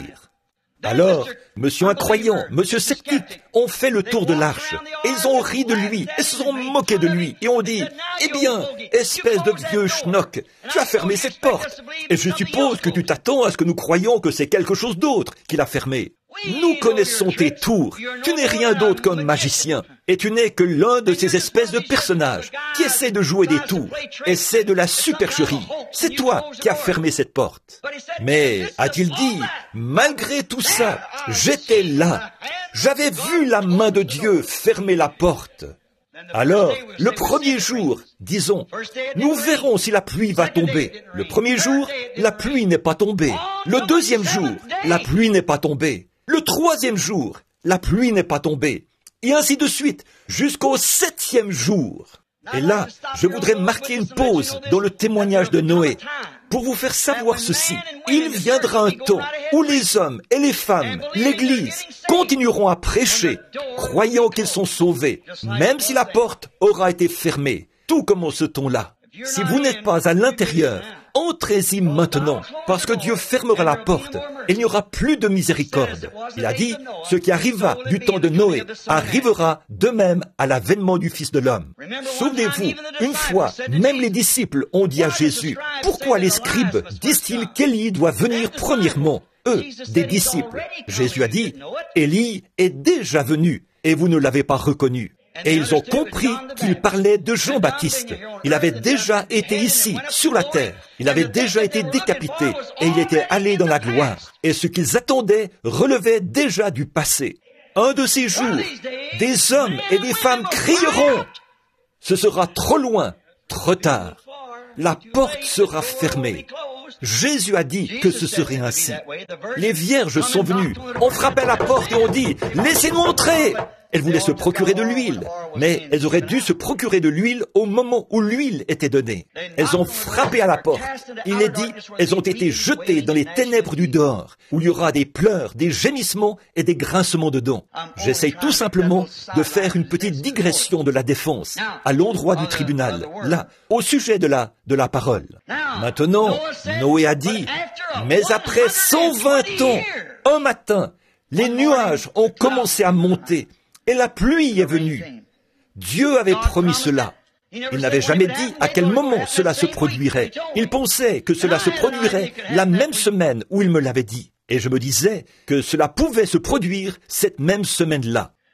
Alors, monsieur incroyant, monsieur sceptique ont fait le tour de l'arche. Et ils ont ri de lui, et se sont moqués de lui, et ont dit, eh bien, espèce de vieux schnock, tu as fermé cette porte. Et je suppose que tu t'attends à ce que nous croyions que c'est quelque chose d'autre qu'il a fermé. Nous connaissons tes tours. Tu n'es rien d'autre qu'un magicien. Et tu n'es que l'un de ces espèces de personnages qui essaient de jouer des tours. Et c'est de la supercherie. C'est toi qui as fermé cette porte. Mais, a-t-il dit, malgré tout ça, j'étais là. J'avais vu la main de Dieu fermer la porte. Alors, le premier jour, disons, nous verrons si la pluie va tomber. Le premier jour, la pluie n'est pas tombée. Le deuxième jour, la pluie n'est pas tombée. Le troisième jour, la pluie n'est pas tombée. Et ainsi de suite, jusqu'au septième jour. Et là, je voudrais marquer une pause dans le témoignage de Noé pour vous faire savoir ceci. Il viendra un temps où les hommes et les femmes, l'Église, continueront à prêcher, croyant qu'ils sont sauvés, même si la porte aura été fermée, tout comme en ce temps-là. Si vous n'êtes pas à l'intérieur, entrez-y maintenant, parce que Dieu fermera la porte et il n'y aura plus de miséricorde. Il a dit, ce qui arriva du temps de Noé arrivera de même à l'avènement du Fils de l'homme. Souvenez-vous, une fois, même les disciples ont dit à Jésus, pourquoi les scribes disent-ils qu'Élie doit venir premièrement? Eux, des disciples. Jésus a dit, Élie est déjà venu et vous ne l'avez pas reconnu. Et ils ont compris qu'il parlait de Jean-Baptiste. Il avait déjà été ici, sur la terre. Il avait déjà été décapité et il était allé dans la gloire. Et ce qu'ils attendaient relevait déjà du passé. Un de ces jours, des hommes et des femmes crieront. Ce sera trop loin, trop tard. La porte sera fermée. Jésus a dit que ce serait ainsi. Les vierges sont venues, ont frappé à la porte et ont dit « Laissez-nous entrer !» Elles voulaient se procurer de l'huile, mais elles auraient dû se procurer de l'huile au moment où l'huile était donnée. Elles ont frappé à la porte. Il est dit, elles ont été jetées dans les ténèbres du dehors, où il y aura des pleurs, des gémissements et des grincements de dents. J'essaye tout simplement de faire une petite digression de la défense, à l'endroit du tribunal, là, au sujet de la, de la parole. Maintenant, Noé a dit, mais après cent vingt ans, un matin, les nuages ont commencé à monter. Et la pluie est venue. Dieu avait promis cela. Il n'avait jamais dit à quel moment cela se produirait. Il pensait que cela se produirait la même semaine où il me l'avait dit. Et je me disais que cela pouvait se produire cette même semaine-là.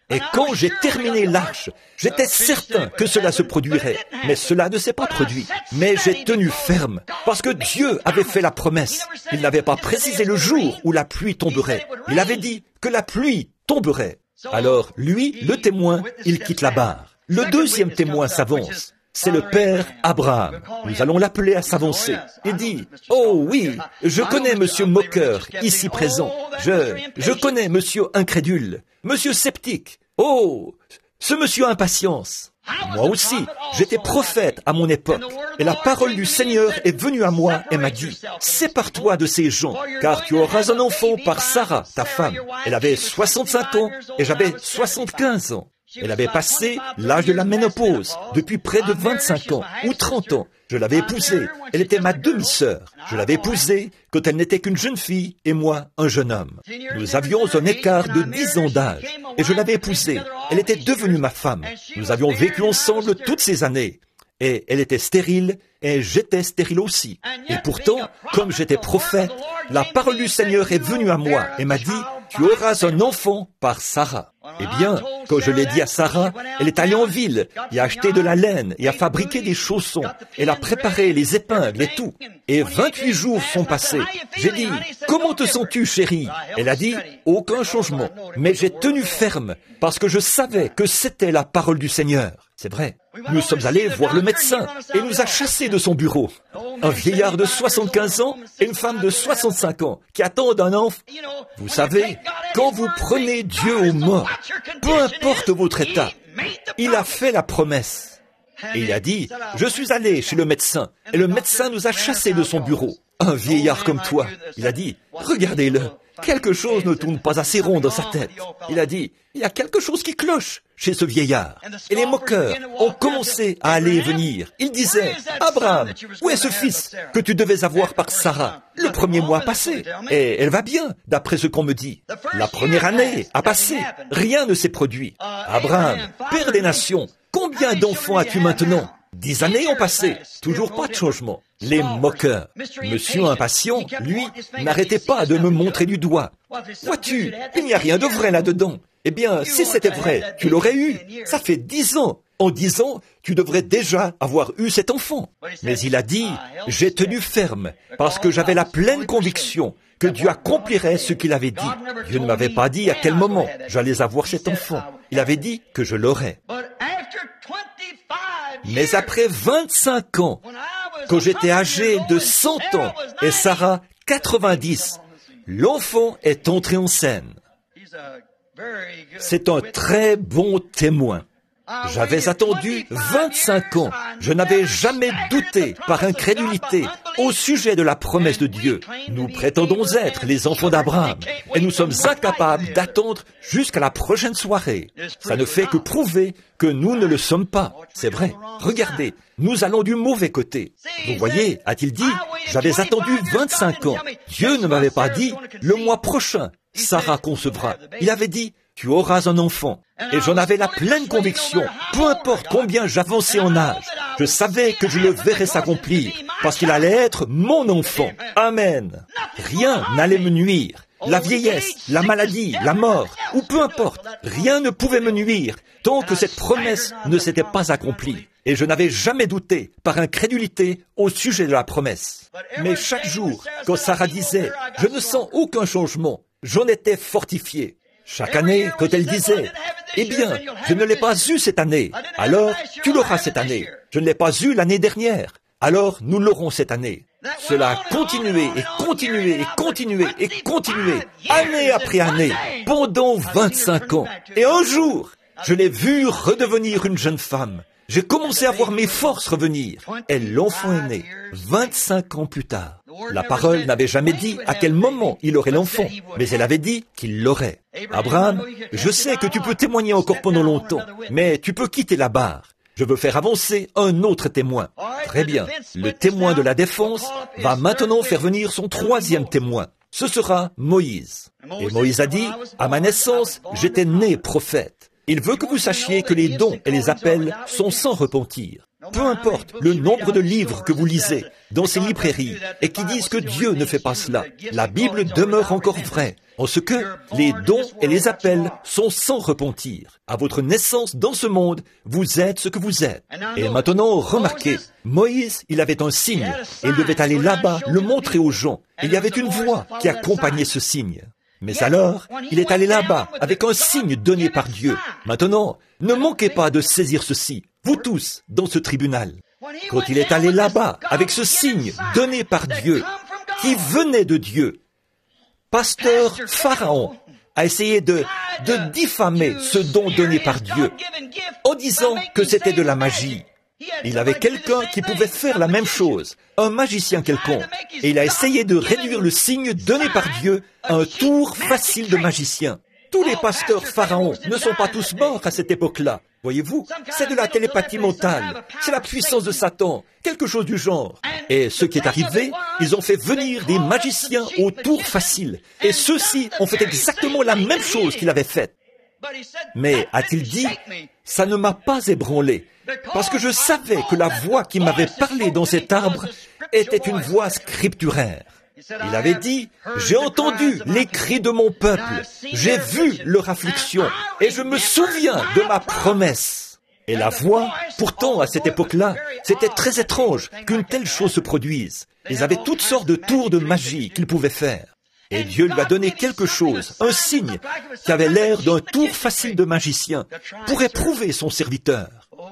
Et quand j'ai terminé l'arche, j'étais certain que cela se produirait. Mais cela ne s'est pas produit. Mais j'ai tenu ferme, parce que Dieu avait fait la promesse. Il n'avait pas précisé le jour où la pluie tomberait. Il avait dit que la pluie tomberait. Alors, lui, le témoin, il quitte la barre. Le deuxième témoin s'avance. C'est le père Abraham. Nous allons l'appeler à s'avancer. Il dit, « Oh oui, je connais monsieur moqueur, ici présent. Je, je connais monsieur incrédule, monsieur sceptique. Oh, ce monsieur impatience. Moi aussi, j'étais prophète à mon époque. Et la parole du Seigneur est venue à moi et m'a dit, « Sépare-toi de ces gens, car tu auras un enfant par Sarah, ta femme. » Elle avait soixante-cinq ans et j'avais soixante-quinze ans. Elle avait passé l'âge de la ménopause depuis près de vingt-cinq ans ou trente ans. Je l'avais épousée. Elle était ma demi-sœur. Je l'avais épousée quand elle n'était qu'une jeune fille et moi un jeune homme. Nous avions un écart de dix ans d'âge et je l'avais épousée. Elle était devenue ma femme. Nous avions vécu ensemble toutes ces années. Et elle était stérile et j'étais stérile aussi. Et pourtant, comme j'étais prophète, la parole du Seigneur est venue à moi et m'a dit, « Tu auras un enfant par Sarah. » Eh bien, quand je l'ai dit à Sarah, elle est allée en ville et a acheté de la laine et a fabriqué des chaussons. Elle a préparé les épingles et tout. Et vingt-huit jours sont passés. J'ai dit, « Comment te sens-tu, chérie ?» Elle a dit, « Aucun changement. » Mais j'ai tenu ferme parce que je savais que c'était la parole du Seigneur. C'est vrai. Nous sommes allés voir le médecin et il nous a chassés de son bureau. Un vieillard de soixante-quinze ans et une femme de soixante-cinq ans qui attendent un enfant. Vous savez, quand vous prenez Dieu au mort, peu importe votre état, il a fait la promesse. Et il a dit, je suis allé chez le médecin et le médecin nous a chassés de son bureau. Un vieillard comme toi, il a dit, regardez-le. Quelque chose ne tourne pas assez rond dans sa tête. Il a dit, il y a quelque chose qui cloche chez ce vieillard. Et les moqueurs ont commencé à aller et venir. Ils disaient, Abraham, où est ce fils que tu devais avoir par Sarah le premier mois passé? Et elle va bien, d'après ce qu'on me dit. La première année a passé. Rien ne s'est produit. Abraham, père des nations, combien d'enfants as-tu maintenant? Dix années ont passé, toujours pas de changement. Les moqueurs. Monsieur impatient, lui, n'arrêtait pas de me montrer du doigt. Vois-tu, il n'y a rien de vrai là-dedans. Eh bien, si c'était vrai, tu l'aurais eu. Ça fait dix ans. En dix ans, tu devrais déjà avoir eu cet enfant. Mais il a dit, j'ai tenu ferme, parce que j'avais la pleine conviction que Dieu accomplirait ce qu'il avait dit. Dieu ne m'avait pas dit à quel moment j'allais avoir cet enfant. Il avait dit que je l'aurais. Mais après vingt-cinq ans, quand j'étais âgé de cent ans et Sarah quatre-vingt-dix, l'enfant est entré en scène. C'est un très bon témoin. J'avais attendu vingt-cinq ans. Je n'avais jamais douté par incrédulité au sujet de la promesse de Dieu. Nous prétendons être les enfants d'Abraham et nous sommes incapables d'attendre jusqu'à la prochaine soirée. Ça ne fait que prouver que nous ne le sommes pas. C'est vrai. Regardez, nous allons du mauvais côté. Vous voyez, a-t-il dit, j'avais attendu vingt-cinq ans. Dieu ne m'avait pas dit, le mois prochain, Sarah concevra. Il avait dit, tu auras un enfant. Et j'en avais la pleine conviction, peu importe combien j'avançais en âge, je savais que je le verrais s'accomplir, parce qu'il allait être mon enfant. Amen. Rien n'allait me nuire. La vieillesse, la maladie, la mort, ou peu importe, rien ne pouvait me nuire, tant que cette promesse ne s'était pas accomplie. Et je n'avais jamais douté, par incrédulité, au sujet de la promesse. Mais chaque jour, quand Sarah disait, je ne sens aucun changement, j'en étais fortifié. Chaque année, quand elle disait, « Eh bien, je ne l'ai pas eu cette année, alors tu l'auras cette année. Je ne l'ai pas eu l'année dernière, alors nous l'aurons cette année. » Cela a continué et continué et continué et continué, année après année, pendant vingt-cinq ans. Et un jour, je l'ai vue redevenir une jeune femme. J'ai commencé à voir mes forces revenir. Et l'enfant est né, vingt-cinq ans plus tard. La parole n'avait jamais dit à quel moment il aurait l'enfant, mais elle avait dit qu'il l'aurait. Abraham, je sais que tu peux témoigner encore pendant longtemps, mais tu peux quitter la barre. Je veux faire avancer un autre témoin. Très bien. Le témoin de la défense va maintenant faire venir son troisième témoin. Ce sera Moïse. Et Moïse a dit, à ma naissance, j'étais né prophète. Il veut que vous sachiez que les dons et les appels sont sans repentir. Peu importe le nombre de livres que vous lisez dans ces librairies et qui disent que Dieu ne fait pas cela, la Bible demeure encore vraie, en ce que les dons et les appels sont sans repentir. À votre naissance dans ce monde, vous êtes ce que vous êtes. Et maintenant, remarquez, Moïse, il avait un signe, et il devait aller là-bas le montrer aux gens. Il y avait une voix qui accompagnait ce signe. Mais alors, il est allé là-bas avec un signe donné par Dieu. Maintenant, ne manquez pas de saisir ceci, vous tous, dans ce tribunal. Quand il est allé là-bas avec ce signe donné par Dieu, qui venait de Dieu, pasteur Pharaon a essayé de, de diffamer ce don donné par Dieu en disant que c'était de la magie. Il avait quelqu'un qui pouvait faire la même chose, un magicien quelconque, et il a essayé de réduire le signe donné par Dieu à un tour facile de magicien. Tous les pasteurs pharaons ne sont pas tous morts à cette époque-là. Voyez-vous, c'est de la télépathie mentale, c'est la puissance de Satan, quelque chose du genre. Et ce qui est arrivé, ils ont fait venir des magiciens au tour facile, et ceux-ci ont fait exactement la même chose qu'il avait faite. Mais, a-t-il dit, ça ne m'a pas ébranlé, parce que je savais que la voix qui m'avait parlé dans cet arbre était une voix scripturaire. Il avait dit, j'ai entendu les cris de mon peuple, j'ai vu leur affliction, et je me souviens de ma promesse. Et la voix, pourtant à cette époque-là, c'était très étrange qu'une telle chose se produise. Ils avaient toutes sortes de tours de magie qu'ils pouvaient faire. Et Dieu lui a donné quelque chose, un signe, qui avait l'air d'un tour facile de magicien, pour éprouver son serviteur.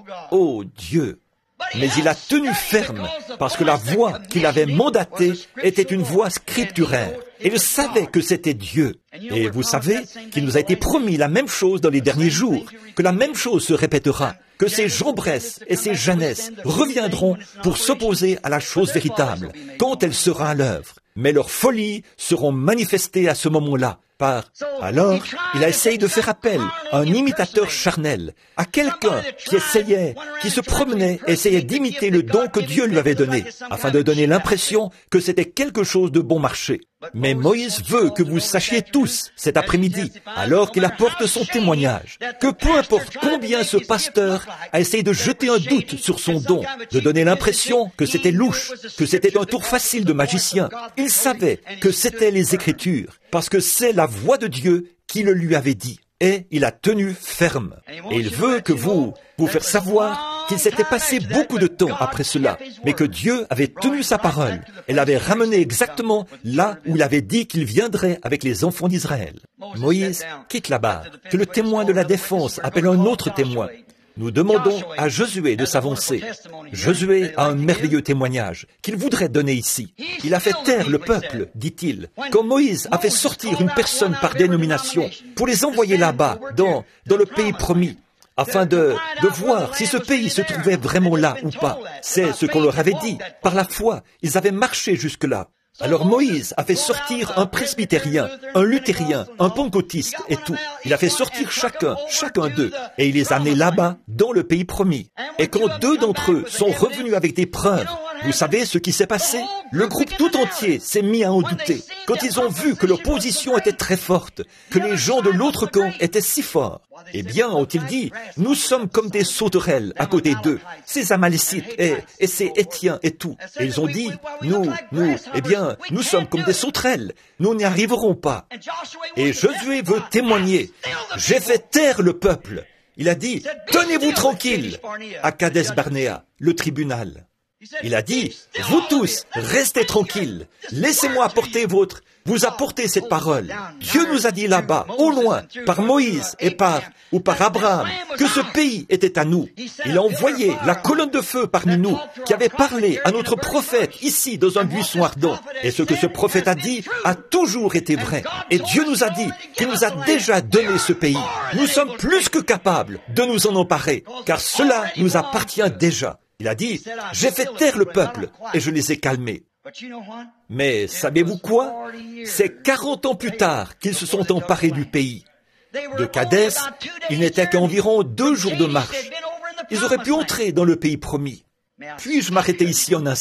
Oh Dieu! Mais il a tenu ferme, parce que la voix qu'il avait mandatée était une voix scripturaire. Et il savait que c'était Dieu. Et vous savez qu'il nous a été promis la même chose dans les derniers jours, que la même chose se répétera, que ces Jean Bress et ces Jeannès reviendront pour s'opposer à la chose véritable, quand elle sera à l'œuvre. Mais leurs folies seront manifestées à ce moment-là. Par alors, il a essayé de faire appel à un imitateur charnel, à quelqu'un qui essayait, qui se promenait, essayait d'imiter le don que Dieu lui avait donné, afin de donner l'impression que c'était quelque chose de bon marché. Mais Moïse veut que vous sachiez tous, cet après-midi, alors qu'il apporte son témoignage, que peu importe combien ce pasteur a essayé de jeter un doute sur son don, de donner l'impression que c'était louche, que c'était un tour facile de magicien, il savait que c'était les Écritures, parce que c'est la voix de Dieu qui le lui avait dit. Et il a tenu ferme. Et il veut que vous, vous faire savoir qu'il s'était passé beaucoup de temps après cela, mais que Dieu avait tenu sa parole et l'avait ramené exactement là où il avait dit qu'il viendrait avec les enfants d'Israël. Moïse quitte la barre, que le témoin de la défense appelle un autre témoin. Nous demandons à Josué de s'avancer. Josué a un merveilleux témoignage qu'il voudrait donner ici. Il a fait taire le peuple, dit-il, quand Moïse a fait sortir une personne par dénomination pour les envoyer là-bas, dans, dans le pays promis, afin de, de voir si ce pays se trouvait vraiment là ou pas. C'est ce qu'on leur avait dit. Par la foi, ils avaient marché jusque-là. Alors Moïse a fait sortir un presbytérien, un luthérien, un pentecôtiste et tout. Il a fait sortir chacun, chacun d'eux, et il les a amenés là-bas, dans le pays promis. Et quand deux d'entre eux sont revenus avec des preuves, vous savez ce qui s'est passé? Le groupe tout entier s'est mis à en douter. Quand ils ont vu que l'opposition était très forte, que les gens de l'autre camp étaient si forts, eh bien, ont-ils dit, nous sommes comme des sauterelles à côté d'eux, ces Amalécites et, et ces Étiens et tout. Et ils ont dit, nous, nous, eh bien, nous sommes comme des sauterelles, nous n'y arriverons pas. Et Josué veut témoigner, j'ai fait taire le peuple. Il a dit, tenez-vous tranquille à Kadesh Barnéa, le tribunal. Il a dit, vous tous, restez tranquilles, laissez-moi apporter votre, vous apporter cette parole. Dieu nous a dit là-bas, au loin, par Moïse et par, ou par Abraham, que ce pays était à nous. Il a envoyé la colonne de feu parmi nous, qui avait parlé à notre prophète ici dans un buisson ardent. Et ce que ce prophète a dit a toujours été vrai. Et Dieu nous a dit qu'il nous a déjà donné ce pays. Nous sommes plus que capables de nous en emparer, car cela nous appartient déjà. Il a dit, j'ai fait taire le peuple et je les ai calmés. Mais savez-vous quoi? C'est quarante ans plus tard qu'ils se sont emparés du pays. De Kadès, il n'était qu'à environ deux jours de marche. Ils auraient pu entrer dans le pays promis. Puis-je m'arrêter ici un instant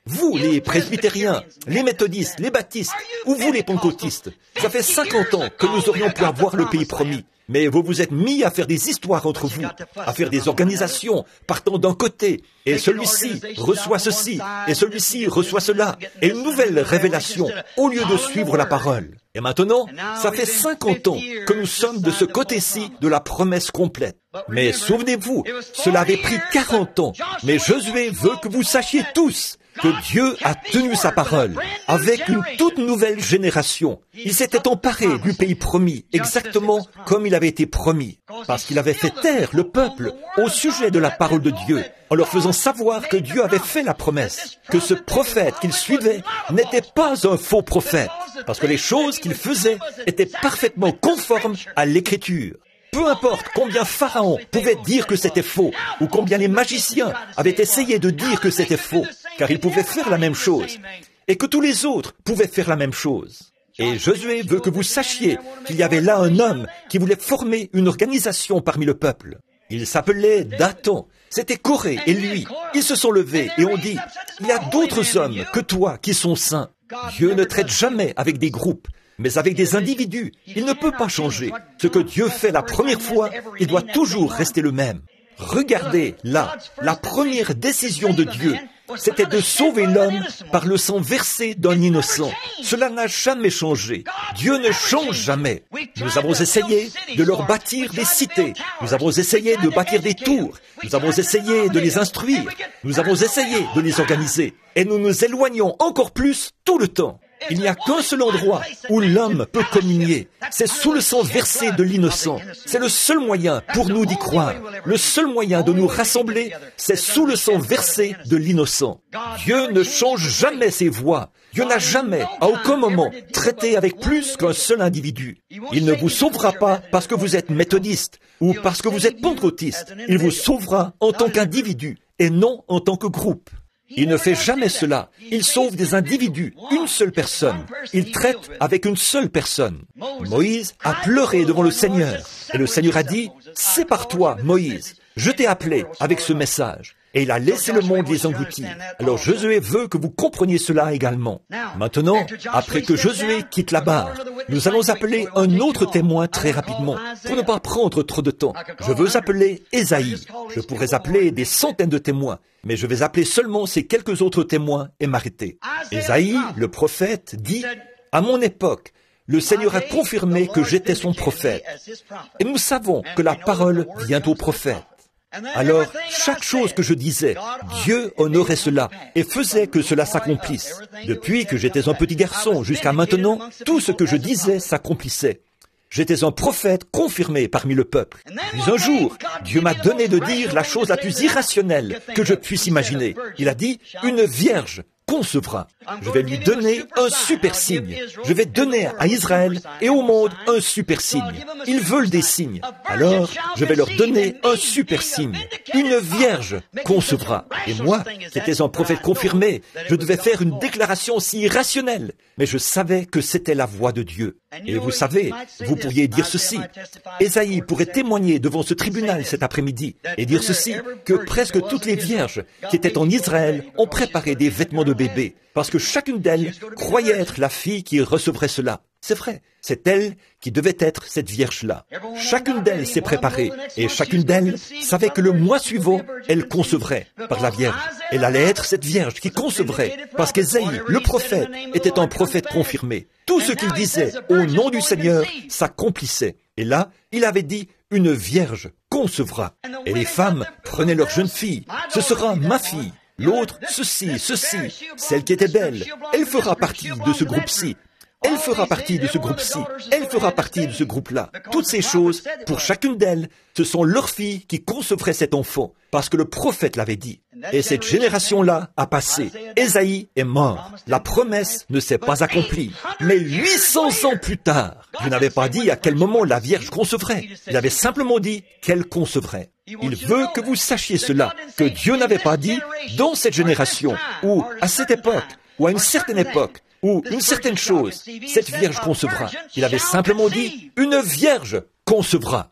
Vous, les presbytériens, les méthodistes, les baptistes, ou vous, les pentecôtistes, ça fait cinquante ans que nous aurions pu avoir le pays promis. Mais vous vous êtes mis à faire des histoires entre vous, à faire des organisations partant d'un côté, et celui-ci reçoit ceci, et celui-ci reçoit cela, et une nouvelle révélation, au lieu de suivre la parole. Et maintenant, ça fait cinquante ans que nous sommes de ce côté-ci de la promesse complète. Mais souvenez-vous, cela avait pris quarante ans, mais Josué veut que vous sachiez tous que Dieu a tenu sa parole avec une toute nouvelle génération. Il s'était emparé du pays promis, exactement comme il avait été promis, parce qu'il avait fait taire le peuple au sujet de la parole de Dieu, en leur faisant savoir que Dieu avait fait la promesse, que ce prophète qu'il suivait n'était pas un faux prophète, parce que les choses qu'il faisait étaient parfaitement conformes à l'Écriture. Peu importe combien Pharaon pouvait dire que c'était faux, ou combien les magiciens avaient essayé de dire que c'était faux, car ils pouvaient faire la même chose, et que tous les autres pouvaient faire la même chose. Et Josué veut que vous sachiez qu'il y avait là un homme qui voulait former une organisation parmi le peuple. Il s'appelait Dathan. C'était Coré et lui. Ils se sont levés et ont dit, « Il y a d'autres hommes que toi qui sont saints. Dieu ne traite jamais avec des groupes, mais avec des individus. Il ne peut pas changer. Ce que Dieu fait la première fois, il doit toujours rester le même. » Regardez, là, la première décision de Dieu, c'était de sauver l'homme par le sang versé d'un innocent. Cela n'a jamais changé. Dieu ne change jamais. Nous avons essayé de leur bâtir des cités. Nous avons essayé de bâtir des tours. Nous avons essayé de les instruire. Nous avons essayé de les organiser. Et nous nous éloignons encore plus tout le temps. Il n'y a qu'un seul endroit où l'homme peut communier. C'est sous le sang versé de l'innocent. C'est le seul moyen pour nous d'y croire. Le seul moyen de nous rassembler, c'est sous le sang versé de l'innocent. Dieu ne change jamais ses voies. Dieu n'a jamais, à aucun moment, traité avec plus qu'un seul individu. Il ne vous sauvera pas parce que vous êtes méthodiste ou parce que vous êtes pentecôtiste. Il vous sauvera en tant qu'individu et non en tant que groupe. Il ne fait jamais cela. Il sauve des individus, une seule personne. Il traite avec une seule personne. Moïse a pleuré devant le Seigneur. Et le Seigneur a dit, « Sépare-toi, Moïse. Je t'ai appelé avec ce message. » Et il a laissé le monde les engloutir. Alors Josué veut que vous compreniez cela également. Maintenant, après que Josué quitte la barre, nous allons appeler un autre témoin très rapidement, pour ne pas prendre trop de temps. Je veux appeler Ésaïe. Je pourrais appeler des centaines de témoins, mais je vais appeler seulement ces quelques autres témoins et m'arrêter. Ésaïe, le prophète, dit, « À mon époque, le Seigneur a confirmé que j'étais son prophète. » Et nous savons que la parole vient au prophète. Alors, chaque chose que je disais, Dieu honorait cela et faisait que cela s'accomplisse. Depuis que j'étais un petit garçon jusqu'à maintenant, tout ce que je disais s'accomplissait. J'étais un prophète confirmé parmi le peuple. Puis un jour, Dieu m'a donné de dire la chose la plus irrationnelle que je puisse imaginer. Il a dit, une vierge concevra. Je vais lui donner un super signe. Je vais donner à Israël et au monde un super signe. Ils veulent des signes. Alors, je vais leur donner un super signe. Une vierge concevra. Et moi, qui étais un prophète confirmé, je devais faire une déclaration si irrationnelle. Mais je savais que c'était la voix de Dieu. Et vous savez, vous pourriez dire ceci. Ésaïe pourrait témoigner devant ce tribunal cet après-midi et dire ceci, que presque toutes les vierges qui étaient en Israël ont préparé des vêtements de bébé, parce que chacune d'elles croyait être la fille qui recevrait cela. C'est vrai, c'est elle qui devait être cette vierge-là. Chacune d'elles s'est préparée, et chacune d'elles savait que le mois suivant, elle concevrait par la Vierge. Elle allait être cette vierge qui concevrait, parce qu'Ésaïe, le prophète, était un prophète confirmé. Tout ce qu'il disait au nom du Seigneur s'accomplissait. Et là, il avait dit, une vierge concevra. Et les femmes prenaient leur jeune fille. Ce sera ma fille. L'autre, ceci, ceci. Celle qui était belle, elle fera partie de ce groupe-ci. Elle fera partie de ce groupe-ci. Elle fera partie de ce groupe-là. Toutes ces choses, pour chacune d'elles, ce sont leurs filles qui concevraient cet enfant, parce que le prophète l'avait dit. Et cette génération-là a passé. Ésaïe est mort. La promesse ne s'est pas accomplie. Mais huit cents ans plus tard, Dieu n'avait pas dit à quel moment la Vierge concevrait. Il avait simplement dit qu'elle concevrait. Il veut que vous sachiez cela, que Dieu n'avait pas dit dans cette génération, ou à cette époque, ou à une certaine époque, ou une certaine chose, cette vierge concevra. Il avait simplement dit, une vierge concevra.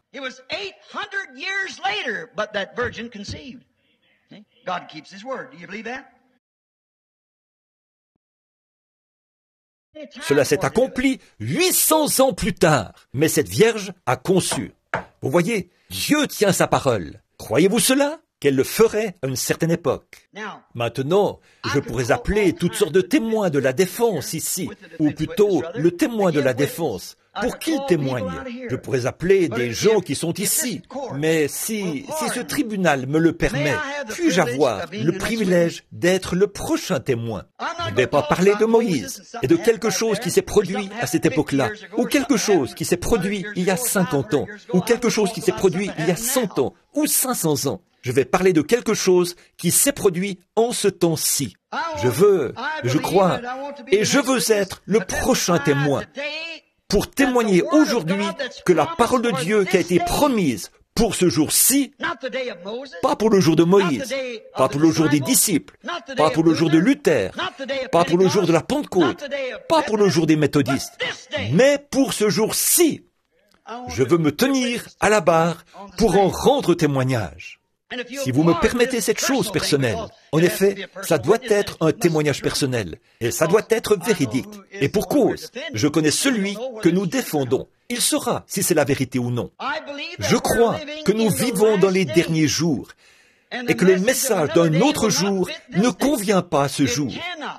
God keeps his word. Do you believe that? Cela s'est accompli huit cents ans plus tard, mais cette Vierge a conçu. Vous voyez, Dieu tient sa parole. Croyez-vous cela? Qu'elle le ferait à une certaine époque. Maintenant, je pourrais appeler toutes sortes de témoins de la défense ici, ou plutôt le témoin de la défense, pour qu'il témoigne. Je pourrais appeler des gens qui sont ici, mais si, si ce tribunal me le permet, puis-je avoir le privilège d'être le prochain témoin? Je ne vais pas parler de Moïse et de quelque chose qui s'est produit à cette époque-là, ou quelque chose qui s'est produit il y a cinquante ans, ou quelque chose qui s'est produit il y a cent ans, ou cinq cents ans. Je vais parler de quelque chose qui s'est produit en ce temps-ci. Je veux, je crois, et je veux être le prochain témoin pour témoigner aujourd'hui que la parole de Dieu qui a été promise pour ce jour-ci, pas pour le jour de Moïse, pas pour le jour des disciples, pas pour le jour de Luther, pas pour le jour de la Pentecôte, pas pour le jour des méthodistes, mais pour ce jour-ci. Je veux me tenir à la barre pour en rendre témoignage. Si vous me permettez cette chose personnelle, en effet, ça doit être un témoignage personnel, et ça doit être véridique. Et pour cause, je connais celui que nous défendons. Il saura si c'est la vérité ou non. Je crois que nous vivons dans les derniers jours, et que le message d'un autre jour ne convient pas à ce jour.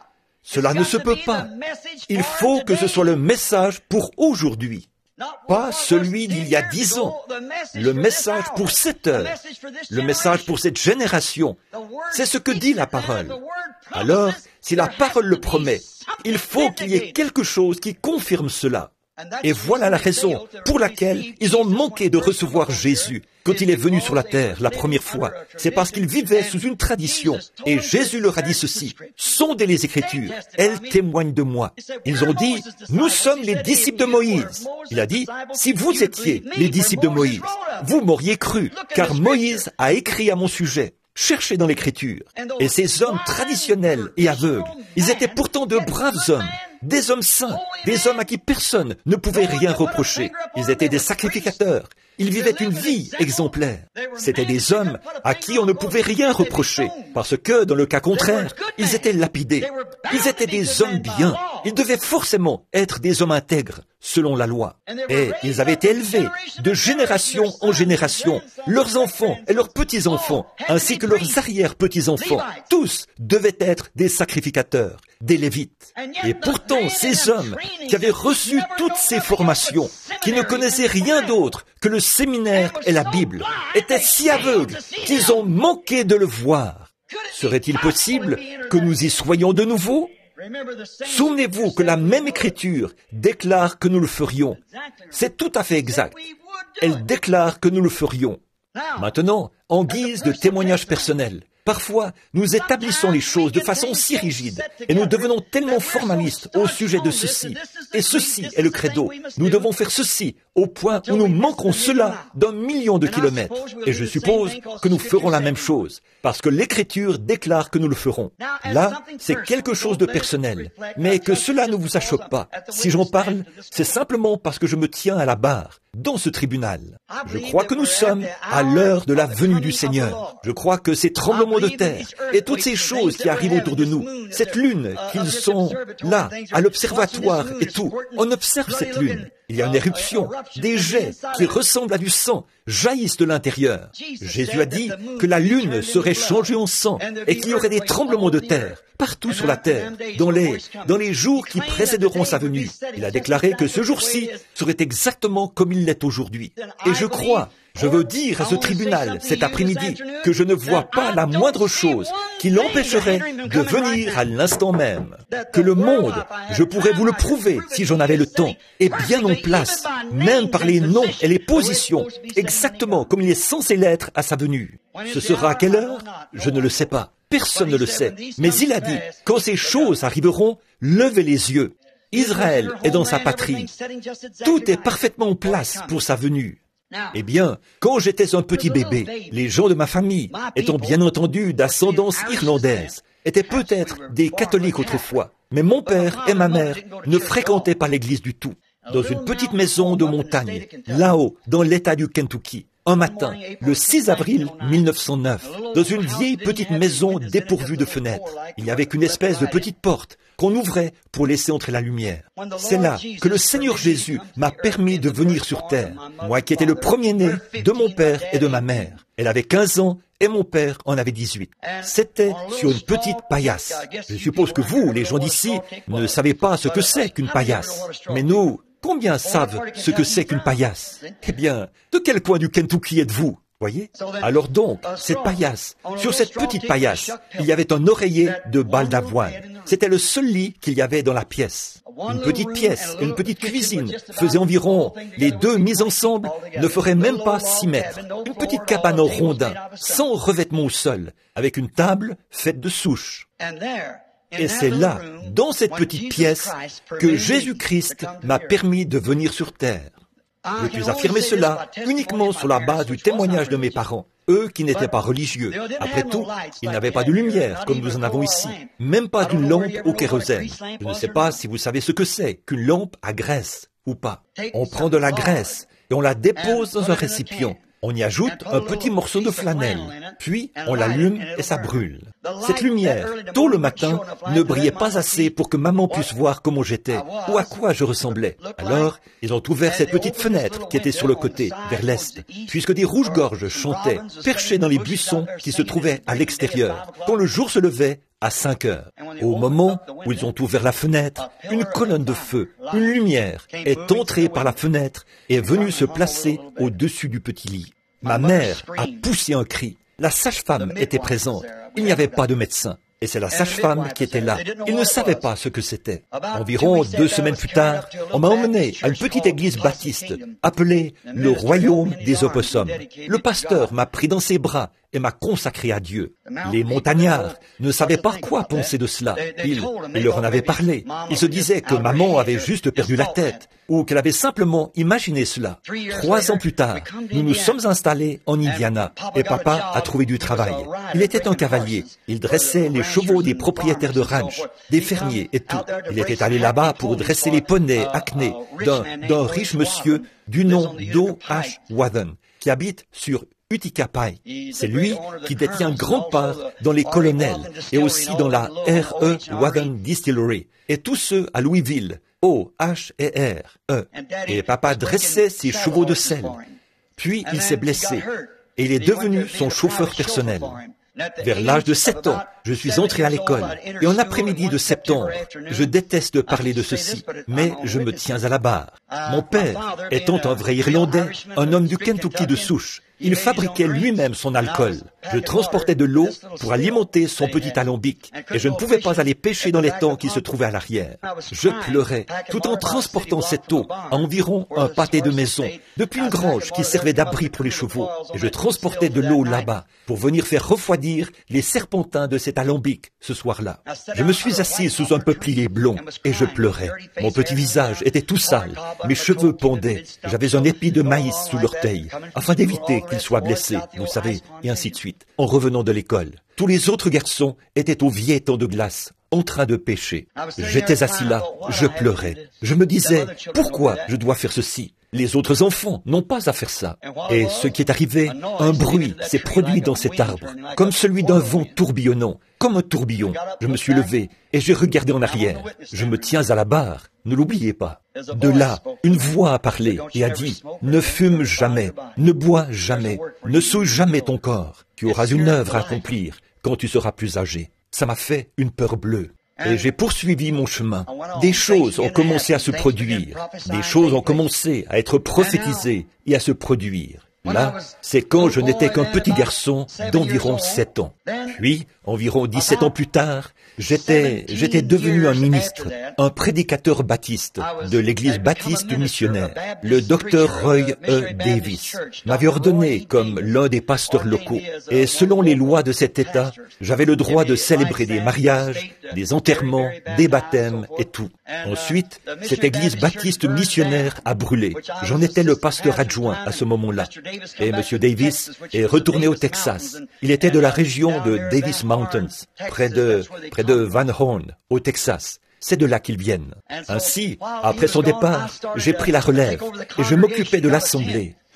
Cela ne se peut pas. Il faut que ce soit le message pour aujourd'hui. Pas celui d'il y a dix ans, le message pour cette heure, le message pour cette génération. C'est ce que dit la parole. Alors, si la parole le promet, il faut qu'il y ait quelque chose qui confirme cela. Et voilà la raison pour laquelle ils ont manqué de recevoir Jésus quand il est venu sur la terre la première fois. C'est parce qu'ils vivaient sous une tradition. Et Jésus leur a dit ceci: sondez les Écritures, elles témoignent de moi. Ils ont dit: nous sommes les disciples de Moïse. Il a dit: si vous étiez les disciples de Moïse, vous m'auriez cru, car Moïse a écrit à mon sujet. Cherchez dans l'Écriture. Et ces hommes traditionnels et aveugles, ils étaient pourtant de braves hommes, des hommes saints, des hommes à qui personne ne pouvait rien reprocher. Ils étaient des sacrificateurs. Ils vivaient une vie exemplaire. C'étaient des hommes à qui on ne pouvait rien reprocher, parce que, dans le cas contraire, ils étaient lapidés. Ils étaient des hommes bien. Ils devaient forcément être des hommes intègres, selon la loi. Et ils avaient été élevés de génération en génération. Leurs enfants et leurs petits-enfants, ainsi que leurs arrière-petits-enfants, tous devaient être des sacrificateurs, des Lévites. Et pourtant, ces hommes qui avaient reçu toutes ces formations, qui ne connaissaient rien d'autre que le séminaire et la Bible, étaient si aveugles qu'ils ont manqué de le voir. Serait-il possible que nous y soyons de nouveau? Souvenez-vous que la même Écriture déclare que nous le ferions. C'est tout à fait exact. Elle déclare que nous le ferions. Maintenant, en guise de témoignage personnel, parfois, nous établissons les choses de façon si rigide et nous devenons tellement formalistes au sujet de ceci. Et ceci est le credo. Nous devons faire ceci au point où nous manquerons cela d'un million de kilomètres. Et je suppose que nous ferons la même chose, parce que l'Écriture déclare que nous le ferons. Là, c'est quelque chose de personnel, mais que cela ne vous achoppe pas. Si j'en parle, c'est simplement parce que je me tiens à la barre, dans ce tribunal. Je crois que nous sommes à l'heure de la venue du Seigneur. Je crois que ces tremblements de terre et toutes ces choses qui arrivent autour de nous, cette lune, qu'ils sont là, à l'observatoire et tout, on observe cette lune. Il y a une éruption, des jets qui ressemblent à du sang jaillissent de l'intérieur. Jésus a dit que la lune serait changée en sang et qu'il y aurait des tremblements de terre partout sur la terre, dans les, dans les jours qui précéderont sa venue. Il a déclaré que ce jour-ci serait exactement comme il l'est aujourd'hui. Et je crois, je veux dire à ce tribunal cet après-midi que je ne vois pas la moindre chose qui l'empêcherait de venir à l'instant même. Que le monde, je pourrais vous le prouver si j'en avais le temps, est bien en place, même par les noms et les positions, exactement comme il est censé l'être à sa venue. Ce sera à quelle heure? Je ne le sais pas. Personne ne le sait. Mais il a dit, quand ces choses arriveront, levez les yeux. Israël est dans sa patrie. Tout est parfaitement en place pour sa venue. Eh bien, quand j'étais un petit bébé, les gens de ma famille, étant bien entendu d'ascendance irlandaise, étaient peut-être des catholiques autrefois. Mais mon père et ma mère ne fréquentaient pas l'église du tout. Dans une petite maison de montagne, là-haut, dans l'État du Kentucky. un matin, le six avril mille neuf cent neuf, dans une vieille petite maison dépourvue de fenêtres. Il n'y avait qu'une espèce de petite porte qu'on ouvrait pour laisser entrer la lumière. C'est là que le Seigneur Jésus m'a permis de venir sur terre, moi qui étais le premier-né de mon père et de ma mère. Elle avait quinze ans et mon père en avait dix-huit. C'était sur une petite paillasse. Je suppose que vous, les gens d'ici, ne savez pas ce que c'est qu'une paillasse. Mais nous, combien savent ce que c'est qu'une paillasse? Eh bien, de quel coin du Kentucky êtes-vous? Voyez? Alors donc, cette paillasse, sur cette petite paillasse, il y avait un oreiller de balles d'avoine. C'était le seul lit qu'il y avait dans la pièce. Une petite pièce et une petite cuisine faisaient environ, les deux mises ensemble, ne feraient même pas six mètres. Une petite cabane en rondin, sans revêtement au sol, avec une table faite de souches. Et c'est là, dans cette petite pièce, que Jésus-Christ m'a permis de venir sur terre. Je puis affirmer cela uniquement sur la base du témoignage de mes parents, eux qui n'étaient pas religieux. Après tout, ils n'avaient pas de lumière comme nous en avons ici, même pas d'une lampe au kérosène. Je ne sais pas si vous savez ce que c'est qu'une lampe à graisse ou pas. On prend de la graisse et on la dépose dans un récipient. On y ajoute un petit morceau de flanelle, puis on l'allume et ça brûle. Cette lumière, tôt le matin, ne brillait pas assez pour que maman puisse voir comment j'étais ou à quoi je ressemblais. Alors, ils ont ouvert cette petite fenêtre qui était sur le côté, vers l'est, puisque des rouges-gorges chantaient, perchés dans les buissons qui se trouvaient à l'extérieur, quand le jour se levait à cinq heures. Au moment où ils ont ouvert la fenêtre, une colonne de feu, une lumière, est entrée par la fenêtre et est venue se placer au-dessus du petit lit. Ma mère a poussé un cri. La sage-femme était présente. Il n'y avait pas de médecin. Et c'est la sage-femme qui était là. Il ne savait pas ce que c'était. Environ deux semaines plus tard, on m'a emmené à une petite église baptiste, appelée le Royaume des Opossums. Le pasteur m'a pris dans ses bras et m'a consacré à Dieu. Les montagnards ne savaient pas quoi penser de cela. Il, il leur en avait parlé. Ils se disaient que maman avait juste perdu la tête, ou qu'elle avait simplement imaginé cela. Trois ans plus tard, nous nous sommes installés en Indiana, et papa a trouvé du travail. Il était un cavalier. Il dressait les chevaux des propriétaires de ranch, des fermiers et tout. Il était allé là-bas pour dresser les poneys acnés d'un, d'un riche monsieur du nom d'O H Wathen, qui habite sur Utica Pike. C'est lui qui détient grande part dans les colonels et aussi dans la R E Wathen Distillery et tous ceux à Louisville, O H et R E. Et papa dressait ses chevaux de sel. Puis il s'est blessé et il est devenu son chauffeur personnel. Vers l'âge de sept ans, je suis entré à l'école, et en après-midi de septembre, je déteste parler de ceci, mais je me tiens à la barre. Mon père, étant un vrai Irlandais, un homme du Kentucky de souche, il fabriquait lui-même son alcool. Je transportais de l'eau pour alimenter son petit alambic, et je ne pouvais pas aller pêcher dans les temps qui se trouvaient à l'arrière. Je pleurais, tout en transportant cette eau à environ un pâté de maison, depuis une grange qui servait d'abri pour les chevaux, et je transportais de l'eau là-bas pour venir faire refroidir les serpentins de cet alambic ce soir-là. Je me suis assis sous un peuplier blond, et je pleurais. Mon petit visage était tout sale, mes cheveux pendaient, j'avais un épi de maïs sous l'orteil, afin d'éviter qu'il soit blessé, vous savez, et ainsi de suite. En revenant de l'école, tous les autres garçons étaient au vieil étang de glace, en train de pêcher. J'étais assis là, je pleurais. Je me disais, pourquoi je dois faire ceci? Les autres enfants n'ont pas à faire ça. Et ce qui est arrivé, un bruit s'est produit dans cet arbre, comme celui d'un vent tourbillonnant, comme un tourbillon. Je me suis levé et j'ai regardé en arrière. Je me tiens à la barre, ne l'oubliez pas. De là, une voix a parlé et a dit, « Ne fume jamais, ne bois jamais, ne souille jamais ton corps. Tu auras une œuvre à accomplir quand tu seras plus âgé. » Ça m'a fait une peur bleue. Et j'ai poursuivi mon chemin. Des choses ont commencé à se produire. Des choses ont commencé à être prophétisées et à se produire. Là, c'est quand je n'étais qu'un petit garçon d'environ sept ans. Puis, environ dix-sept ans plus tard, j'étais, j'étais devenu un ministre, un prédicateur baptiste de l'église baptiste missionnaire. Le docteur Roy E. Davis m'avait ordonné comme l'un des pasteurs locaux. Et selon les lois de cet État, j'avais le droit de célébrer des mariages, des enterrements, des baptêmes et tout. Ensuite, cette église baptiste missionnaire a brûlé. J'en étais le pasteur adjoint à ce moment-là. Et M. Davis est retourné au Texas. Il était de la région de Davis Mountains, près de, près de Van Horn, au Texas. C'est de là qu'ils viennent. Ainsi, après son départ, j'ai pris la relève et je m'occupais de l'assemblée.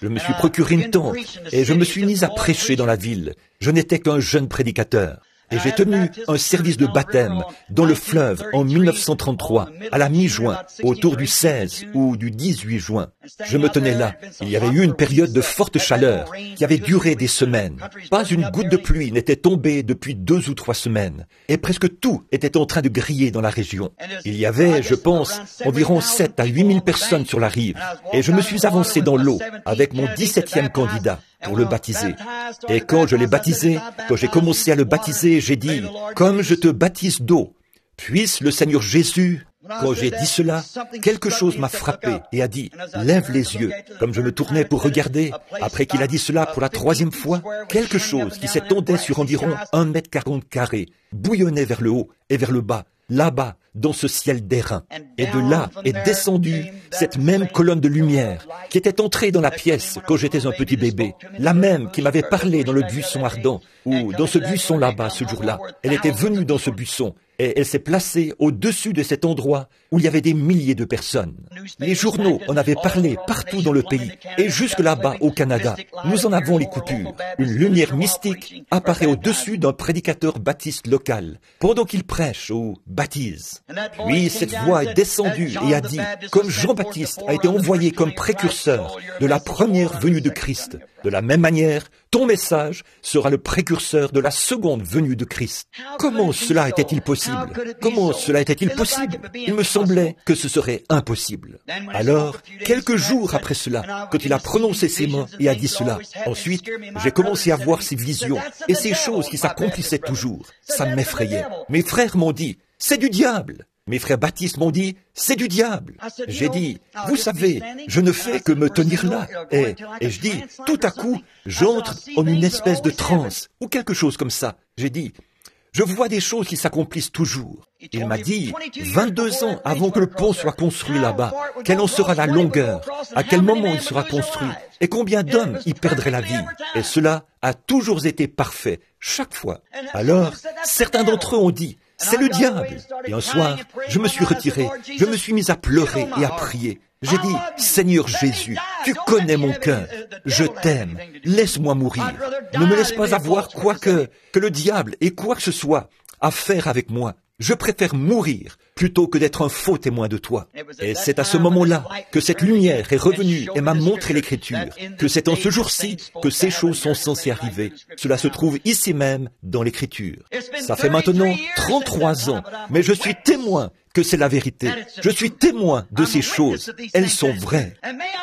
Je me suis procuré une tente et je me suis mis à prêcher dans la ville. Je n'étais qu'un jeune prédicateur. Et j'ai tenu un service de baptême dans le fleuve en mille neuf cent trente-trois, à la mi-juin, autour du seize ou du dix-huit juin. Je me tenais là. Il y avait eu une période de forte chaleur qui avait duré des semaines. Pas une goutte de pluie n'était tombée depuis deux ou trois semaines. Et presque tout était en train de griller dans la région. Il y avait, je pense, environ sept à huit mille personnes sur la rive. Et je me suis avancé dans l'eau avec mon dix-septième candidat pour le baptiser. Et quand je l'ai baptisé, quand j'ai commencé à le baptiser, j'ai dit, comme je te baptise d'eau, puisse le Seigneur Jésus, quand j'ai dit cela, quelque chose m'a frappé et a dit, lève les yeux. Comme je me tournais pour regarder, après qu'il a dit cela pour la troisième fois, quelque chose qui s'étendait sur environ un mètre quarante carré, bouillonnait vers le haut et vers le bas, là-bas, dans ce ciel d'airain. Et de là est descendue cette même colonne de lumière qui était entrée dans la pièce quand j'étais un petit bébé, la même qui m'avait parlé dans le buisson ardent, ou dans ce buisson là-bas ce jour-là. Elle était venue dans ce buisson et elle s'est placée au-dessus de cet endroit où il y avait des milliers de personnes. Les journaux en avaient parlé partout dans le pays et jusque là-bas au Canada. Nous en avons les coupures. Une lumière mystique apparaît au-dessus d'un prédicateur baptiste local pendant qu'il prêche ou baptise. Puis cette voix est descendue et a dit, comme Jean-Baptiste a été envoyé comme précurseur de la première venue de Christ, de la même manière, ton message sera le précurseur de la seconde venue de Christ. Comment cela était-il possible? Comment cela était-il possible? Il me semblait que ce serait impossible. Alors, quelques jours après cela, quand il a prononcé ces mots et a dit cela, ensuite, j'ai commencé à voir ces visions et ces choses qui s'accomplissaient toujours. Ça m'effrayait. Mes frères m'ont dit, c'est du diable. Mes frères baptistes m'ont dit, c'est du diable. J'ai dit, vous savez, je ne fais que me tenir là. Et, et je dis, tout à coup, j'entre en une espèce de transe, ou quelque chose comme ça. J'ai dit, je vois des choses qui s'accomplissent toujours. Il m'a dit, vingt-deux ans avant que le pont soit construit là-bas, quelle en sera la longueur, à quel moment il sera construit, et combien d'hommes y perdraient la vie. Et cela a toujours été parfait, chaque fois. Alors, certains d'entre eux ont dit, c'est le diable. Et un soir, je me suis retiré, je me suis mis à pleurer et à prier. J'ai dit, Seigneur Jésus, tu connais mon cœur, je t'aime, laisse-moi mourir. Ne me laisse pas avoir quoi que, que le diable ait quoi que ce soit à faire avec moi. Je préfère mourir plutôt que d'être un faux témoin de toi. Et c'est à ce moment-là que cette lumière est revenue et m'a montré l'Écriture, que c'est en ce jour-ci que ces choses sont censées arriver. Cela se trouve ici même dans l'Écriture. Ça fait maintenant trente-trois ans, mais je suis témoin que c'est la vérité. Je suis témoin de ces choses. Elles sont vraies.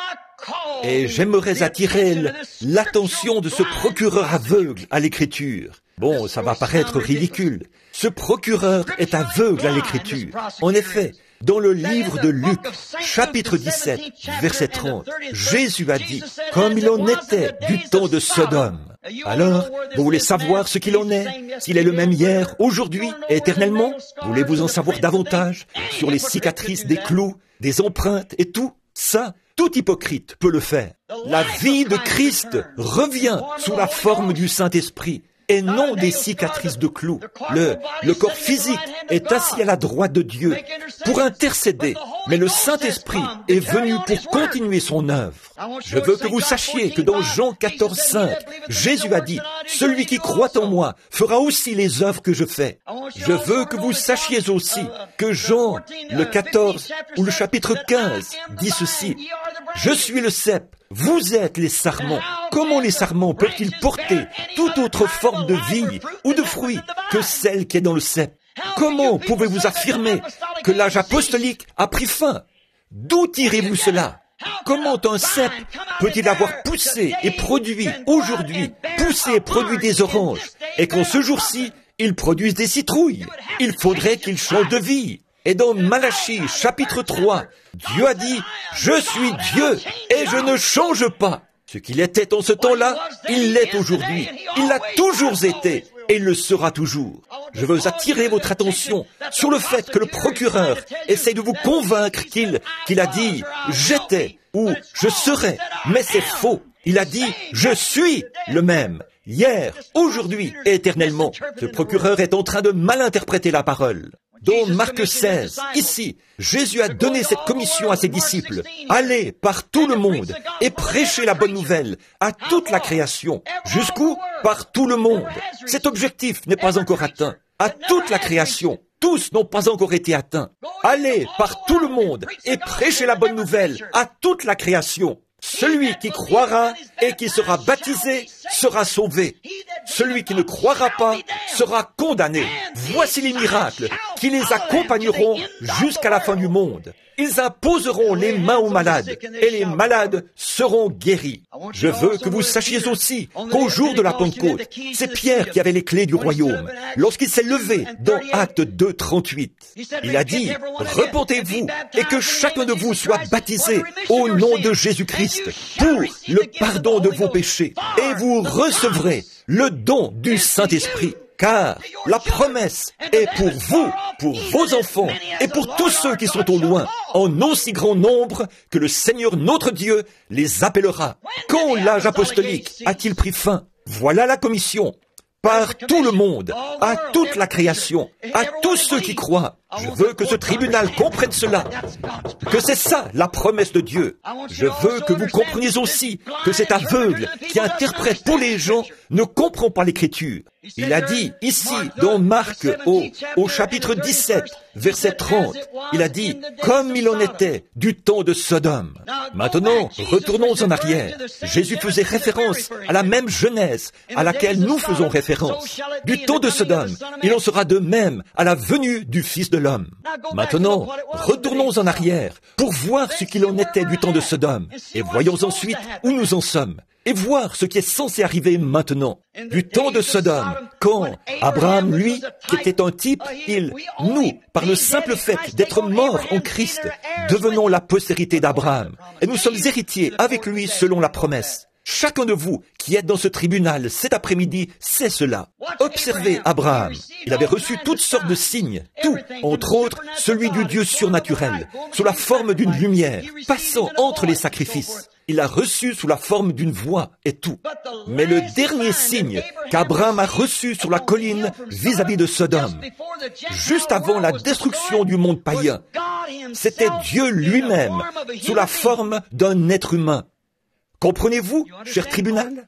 Et j'aimerais attirer l'attention de ce procureur aveugle à l'Écriture. Bon, ça va paraître ridicule. Ce procureur est aveugle à l'Écriture. En effet, dans le livre de Luc, chapitre dix-sept, verset trente, Jésus a dit, comme il en était du temps de Sodome. Alors, vous voulez savoir ce qu'il en est? S'il est le même hier, aujourd'hui et éternellement? Voulez-vous en savoir davantage sur les cicatrices des clous, des empreintes et tout? Ça, tout hypocrite peut le faire. La vie de Christ revient sous la forme du Saint-Esprit et non des cicatrices de clous. Le, le corps physique est assis à la droite de Dieu pour intercéder, mais le Saint-Esprit est venu pour continuer son œuvre. Je veux que vous sachiez que dans Jean quatorze, cinq, Jésus a dit, « Celui qui croit en moi fera aussi les œuvres que je fais. » Je veux que vous sachiez aussi que Jean, le quatorze ou le chapitre quinze, dit ceci, « Je suis le cep, vous êtes les sarments. Comment les sarments peuvent-ils porter toute autre forme de vie ou de fruit que celle qui est dans le cep? Comment pouvez-vous affirmer que l'âge apostolique a pris fin? D'où tirez-vous cela? Comment un cep peut-il avoir poussé et produit aujourd'hui, poussé et produit des oranges, et qu'en ce jour-ci, il produise des citrouilles? Il faudrait qu'il change de vie. Et dans Malachie, chapitre trois, Dieu a dit, « Je suis Dieu et je ne change pas. » Ce qu'il était en ce temps-là, il l'est aujourd'hui. Il l'a toujours été et il le sera toujours. Je veux attirer votre attention sur le fait que le procureur essaie de vous convaincre qu'il, qu'il a dit « j'étais » ou « je serai », mais c'est faux. Il a dit « je suis le même ». Hier, aujourd'hui et éternellement, ce procureur est en train de mal interpréter la parole. dans Marc seize, ici, Jésus a donné cette commission à ses disciples. Allez par tout le monde et prêchez la bonne nouvelle à toute la création. Jusqu'où? Par tout le monde. Cet objectif n'est pas encore atteint. À toute la création. Tous n'ont pas encore été atteints. Allez par tout le monde et prêchez la bonne nouvelle à toute la création. Celui qui croira et qui sera baptisé sera sauvé. Celui qui ne croira pas sera condamné. Voici les miracles qui les accompagneront jusqu'à la fin du monde. Ils imposeront les mains aux malades et les malades seront guéris. Je veux que vous sachiez aussi qu'au jour de la Pentecôte, c'est Pierre qui avait les clés du royaume. Lorsqu'il s'est levé dans Actes deux, trente-huit, il a dit « Repentez-vous et que chacun de vous soit baptisé au nom de Jésus-Christ pour le pardon de vos péchés et vous recevrez le don du Saint-Esprit. » Car la promesse est pour vous, pour vos enfants et pour tous ceux qui sont au loin, en aussi grand nombre que le Seigneur notre Dieu les appellera. Quand l'âge apostolique a-t-il pris fin? Voilà la commission. Par tout le monde, à toute la création, à tous ceux qui croient. Je veux que ce tribunal comprenne cela, que c'est ça la promesse de Dieu. Je veux que vous compreniez aussi que cet aveugle qui interprète pour les gens ne comprend pas l'Écriture. Il a dit ici dans Marc au, au chapitre dix-sept, verset trente, il a dit « Comme il en était du temps de Sodome ». Maintenant, retournons en arrière. Jésus faisait référence à la même Genèse à laquelle nous faisons référence. Du temps de Sodome, il en sera de même à la venue du Fils de l'homme. Maintenant, retournons en arrière pour voir ce qu'il en était du temps de Sodome et voyons ensuite où nous en sommes et voir ce qui est censé arriver maintenant. Du temps de Sodome, quand Abraham, lui, qui était un type, il, nous, par le simple fait d'être morts en Christ, devenons la postérité d'Abraham et nous sommes héritiers avec lui selon la promesse. Chacun de vous qui êtes dans ce tribunal cet après-midi sait cela. Observez Abraham. Il avait reçu toutes sortes de signes, tout, entre autres celui du Dieu surnaturel, sous la forme d'une lumière, passant entre les sacrifices. Il a reçu sous la forme d'une voix et tout. Mais le dernier signe qu'Abraham a reçu sur la colline vis-à-vis de Sodome, juste avant la destruction du monde païen, c'était Dieu lui-même sous la forme d'un être humain. Comprenez-vous, cher tribunal?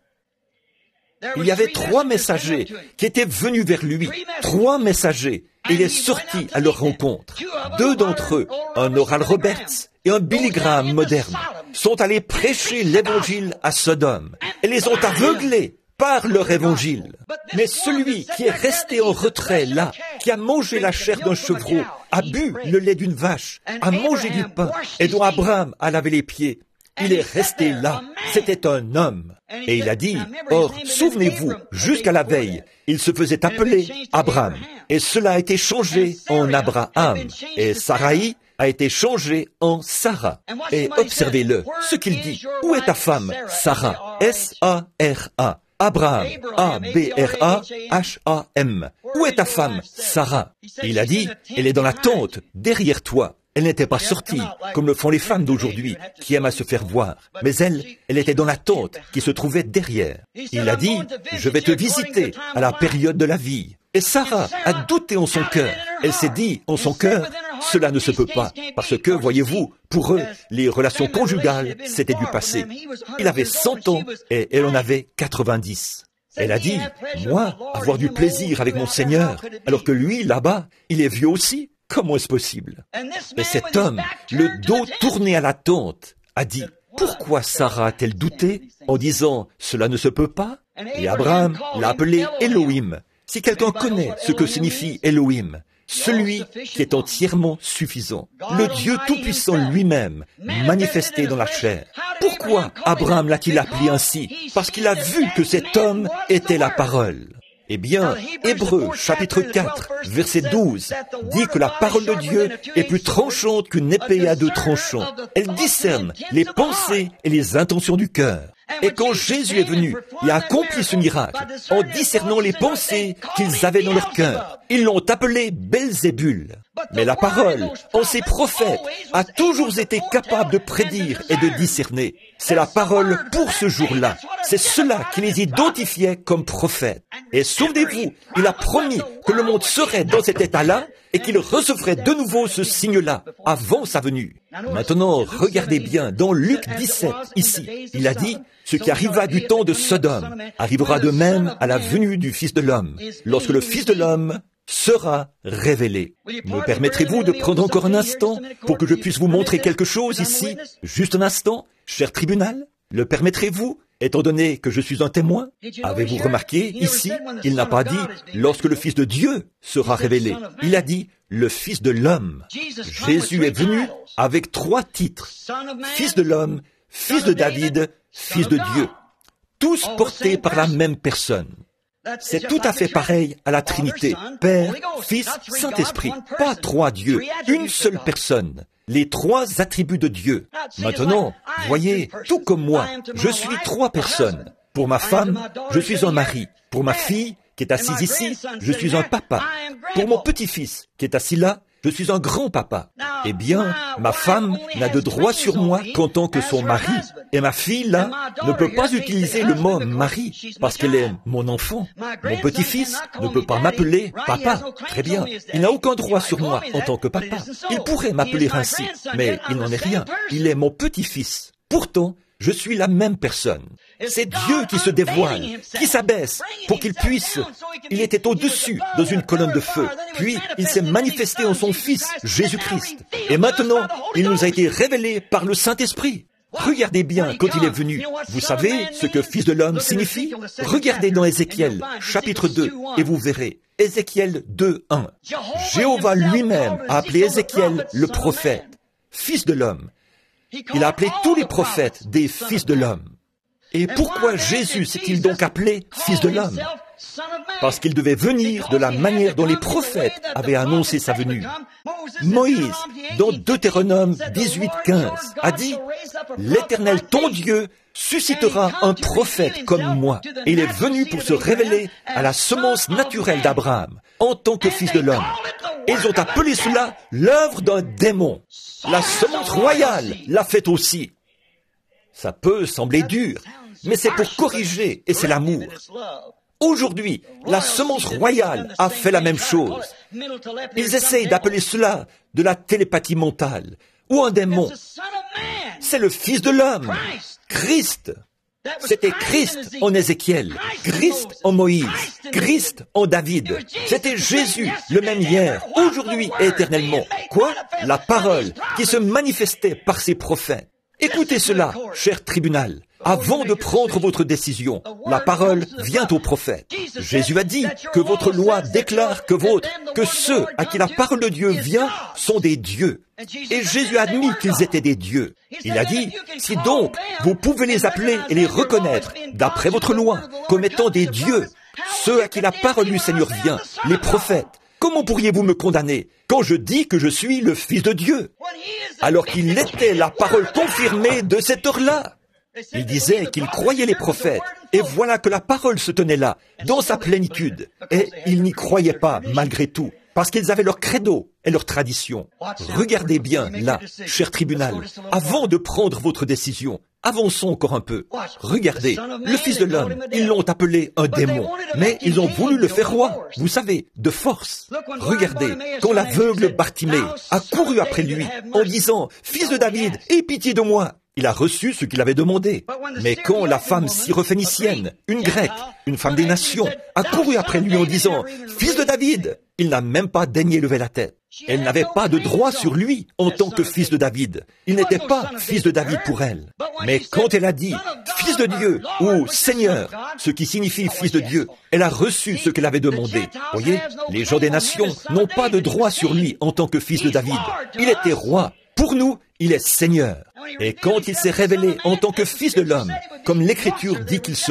Il y avait trois messagers qui étaient venus vers lui, trois messagers, et il est sorti à leur rencontre. Deux d'entre eux, un Oral Roberts et un Billy Graham moderne, sont allés prêcher l'évangile à Sodome et les ont aveuglés par leur évangile. Mais celui qui est resté en retrait là, qui a mangé la chair d'un chevreau, a bu le lait d'une vache, a mangé du pain et dont Abraham a lavé les pieds, il est resté là. C'était un homme. Et il a dit, or, souvenez-vous, jusqu'à la veille, il se faisait appeler Abraham. Et cela a été changé en Abraham. Et Sarai a été changé en Sarah. Et observez-le, ce qu'il dit. Où est ta femme, Sarah? S A R A. Abraham, A B R A H A M. Où est ta femme, Sarah? Il a dit, elle est dans la tente, derrière toi. Elle n'était pas sortie, comme le font les femmes d'aujourd'hui, qui aiment à se faire voir. Mais elle, elle était dans la tente qui se trouvait derrière. Il a dit, je vais te visiter à la période de la vie. Et Sarah a douté en son cœur. Elle s'est dit en son cœur, cela ne se peut pas. Parce que, voyez-vous, pour eux, les relations conjugales, c'était du passé. Il avait cent ans et elle en avait quatre-vingt-dix. Elle a dit, moi, avoir du plaisir avec mon Seigneur, alors que lui, là-bas, il est vieux aussi. Comment est-ce possible? Et cet homme, le dos tourné à la tente, a dit, pourquoi Sarah a-t-elle douté en disant, cela ne se peut pas? Et Abraham l'a appelé Elohim. Si quelqu'un connaît ce que signifie Elohim, celui qui est entièrement suffisant, le Dieu Tout-Puissant lui-même, manifesté dans la chair. Pourquoi Abraham l'a-t-il appelé ainsi? Parce qu'il a vu que cet homme était la parole. Eh bien, Hébreux, chapitre quatre, verset douze, dit que la parole de Dieu est plus tranchante qu'une épée à deux tranchants. Elle discerne les pensées et les intentions du cœur. Et quand Jésus est venu et a accompli ce miracle, en discernant les pensées qu'ils avaient dans leur cœur, ils l'ont appelé Belzébul. Mais la parole, en ses prophètes, a toujours été capable de prédire et de discerner. C'est la parole pour ce jour-là. C'est cela qui les identifiait comme prophètes. Et souvenez-vous, il a promis que le monde serait dans cet état-là et qu'il recevrait de nouveau ce signe-là avant sa venue. Maintenant, regardez bien, dans Luc dix-sept, ici, il a dit, « Ce qui arriva du temps de Sodome arrivera de même à la venue du Fils de l'homme, lorsque le Fils de l'homme sera révélé. » Me permettrez-vous de prendre encore un instant pour que je puisse vous montrer quelque chose ici? Juste un instant, cher tribunal, le permettrez-vous, étant donné que je suis un témoin? Avez-vous remarqué, ici, il n'a pas dit « lorsque le Fils de Dieu sera révélé ». Il a dit « le Fils de l'homme ». Jésus est venu avec trois titres. Fils de l'homme, Fils de David, Fils de Dieu. Tous portés par la même personne. C'est tout à fait pareil à la Trinité, Père, Fils, Saint-Esprit. Pas trois dieux, une seule personne. Les trois attributs de Dieu. Maintenant, voyez, tout comme moi, je suis trois personnes. Pour ma femme, je suis un mari. Pour ma fille, qui est assise ici, je suis un papa. Pour mon petit-fils, qui est assis là, je suis un grand-papa. Eh bien, ma femme n'a de droit sur moi qu'en tant que son mari. Et ma fille, là, ne peut pas utiliser le mot mari, parce qu'elle est mon enfant. Mon petit-fils ne peut pas m'appeler papa. Très bien. Il n'a aucun droit sur moi en tant que papa. Il pourrait m'appeler ainsi, mais il n'en est rien. Il est mon petit-fils. Pourtant, je suis la même personne. C'est Dieu qui se dévoile, qui s'abaisse pour qu'il puisse. Il était au-dessus dans une colonne de feu. Puis, il s'est manifesté en son Fils, Jésus-Christ. Et maintenant, il nous a été révélé par le Saint-Esprit. Regardez bien quand il est venu. Vous savez ce que Fils de l'homme signifie? Regardez dans Ézéchiel, chapitre deux, et vous verrez. Ézéchiel deux, un. Jéhovah lui-même a appelé Ézéchiel le prophète, Fils de l'homme. Il a appelé tous les prophètes des fils de l'homme. Et pourquoi Jésus s'est-il donc appelé Fils de l'homme? Parce qu'il devait venir de la manière dont les prophètes avaient annoncé sa venue. Moïse, dans Deutéronome dix-huit, quinze, a dit « L'Éternel, ton Dieu, suscitera un prophète comme moi. Et il est venu pour se révéler à la semence naturelle d'Abraham, en tant que fils de l'homme. » Et ils ont appelé cela l'œuvre d'un démon. La semence royale l'a fait aussi. Ça peut sembler dur, mais c'est pour corriger, et c'est l'amour. Aujourd'hui, la semence royale a fait la même chose. Ils essayent d'appeler cela de la télépathie mentale, ou un démon. C'est le Fils de l'homme, Christ. C'était Christ en Ézéchiel, Christ en Moïse, Christ en David. C'était Jésus, le même hier, aujourd'hui et éternellement. Quoi? La parole qui se manifestait par ses prophètes. Écoutez cela, cher tribunal. Avant de prendre votre décision, la parole vient au prophète. Jésus a dit que votre loi déclare que votre, que ceux à qui la parole de Dieu vient sont des dieux. Et Jésus a admis qu'ils étaient des dieux. Il a dit, si donc vous pouvez les appeler et les reconnaître d'après votre loi comme étant des dieux, ceux à qui la parole du Seigneur vient, les prophètes, comment pourriez-vous me condamner quand je dis que je suis le Fils de Dieu, alors qu'il était la parole confirmée de cette heure-là? Il disait qu'il croyait les prophètes, et voilà que la parole se tenait là, dans sa plénitude, et ils n'y croyaient pas malgré tout, parce qu'ils avaient leur credo et leur tradition. Regardez bien là, cher tribunal, avant de prendre votre décision, avançons encore un peu. Regardez, le Fils de l'homme, ils l'ont appelé un démon, mais ils ont voulu le faire roi, vous savez, de force. Regardez, quand l'aveugle Bartimée a couru après lui en disant « Fils de David, aie pitié de moi !» il a reçu ce qu'il avait demandé. Mais quand la femme syrophénicienne, une grecque, une femme des nations, a couru après lui en disant « Fils de David !» il n'a même pas daigné lever la tête. Elle n'avait pas de droit sur lui en tant que fils de David. Il n'était pas fils de David pour elle. Mais quand elle a dit « Fils de Dieu » ou « Seigneur », ce qui signifie fils de Dieu, elle a reçu ce qu'elle avait demandé. Voyez, les gens des nations n'ont pas de droit sur lui en tant que fils de David. Il était roi. Pour nous, il est Seigneur. Et quand il s'est révélé en tant que Fils de l'homme, comme l'Écriture dit qu'il serait,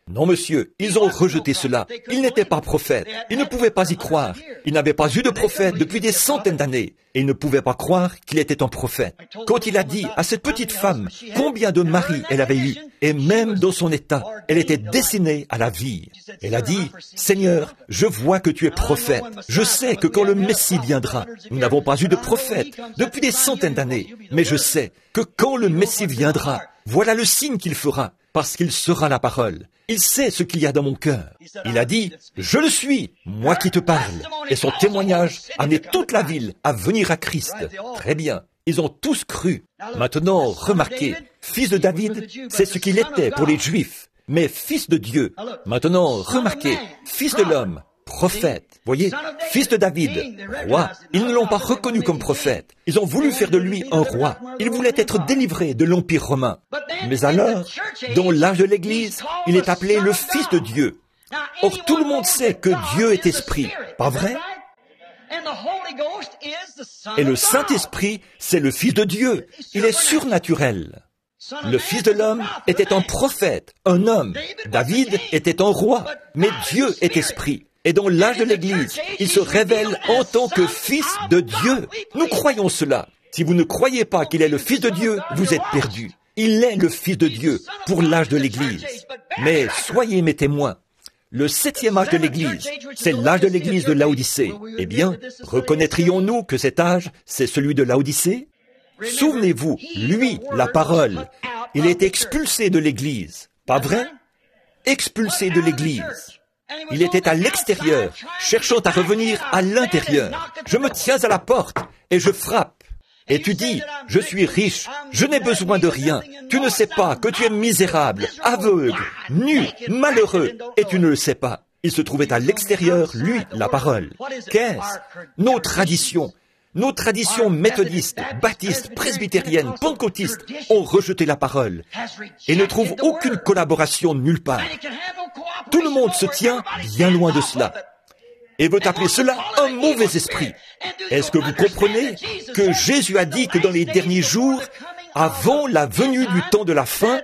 Non, monsieur, ils ont rejeté cela. Ils n'étaient pas prophètes. Ils ne pouvaient pas y croire. Ils n'avaient pas eu de prophète depuis des centaines d'années. Et ils ne pouvaient pas croire qu'il était un prophète. Quand il a dit à cette petite femme combien de maris elle avait eu, et même dans son état, elle était destinée à la vie. Elle a dit, « Seigneur, je vois que tu es prophète. Je sais que quand le Messie viendra, nous n'avons pas eu de prophète depuis des centaines d'années, mais je sais que quand le Messie viendra, voilà le signe qu'il fera, parce qu'il sera la parole. Il sait ce qu'il y a dans mon cœur. Il a dit, « Je le suis, moi qui te parle. » Et son témoignage a amené toute la ville à venir à Christ. Très bien. Ils ont tous cru. Maintenant, remarquez, fils de David, c'est ce qu'il était pour les Juifs. Mais fils de Dieu. Maintenant, remarquez, fils de l'homme, prophète. Voyez, fils de David, roi. Ils ne l'ont pas reconnu comme prophète. Ils ont voulu faire de lui un roi. Il voulait être délivré de l'Empire romain. Mais alors, dans l'âge de l'Église, il est appelé le Fils de Dieu. Or, tout le monde sait que Dieu est esprit. Pas vrai? Et le Saint-Esprit, c'est le Fils de Dieu. Il est surnaturel. Le Fils de l'homme était un prophète, un homme. David était un roi. Mais Dieu est esprit. Et dans l'âge de l'Église, il se révèle en tant que Fils de Dieu. Nous croyons cela. Si vous ne croyez pas qu'il est le Fils de Dieu, vous êtes perdus. Il est le Fils de Dieu pour l'âge de l'Église. Mais soyez mes témoins. Le septième âge de l'Église, c'est l'âge de l'Église de Laodicée. Eh bien, reconnaîtrions-nous que cet âge, c'est celui de Laodicée? Souvenez-vous, lui, la parole, il est expulsé de l'Église. Pas vrai? Expulsé de l'Église. Il était à l'extérieur, cherchant à revenir à l'intérieur. Je me tiens à la porte et je frappe. Et tu dis, je suis riche, je n'ai besoin de rien. Tu ne sais pas que tu es misérable, aveugle, nu, malheureux, et tu ne le sais pas. Il se trouvait à l'extérieur, lui, la parole. Qu'est-ce? Nos traditions. Nos traditions méthodistes, baptistes, presbytériennes, pentecôtistes ont rejeté la parole et ne trouvent aucune collaboration nulle part. Tout le monde se tient bien loin de cela et veut appeler cela un mauvais esprit. Est-ce que vous comprenez que Jésus a dit que dans les derniers jours, avant la venue du temps de la fin,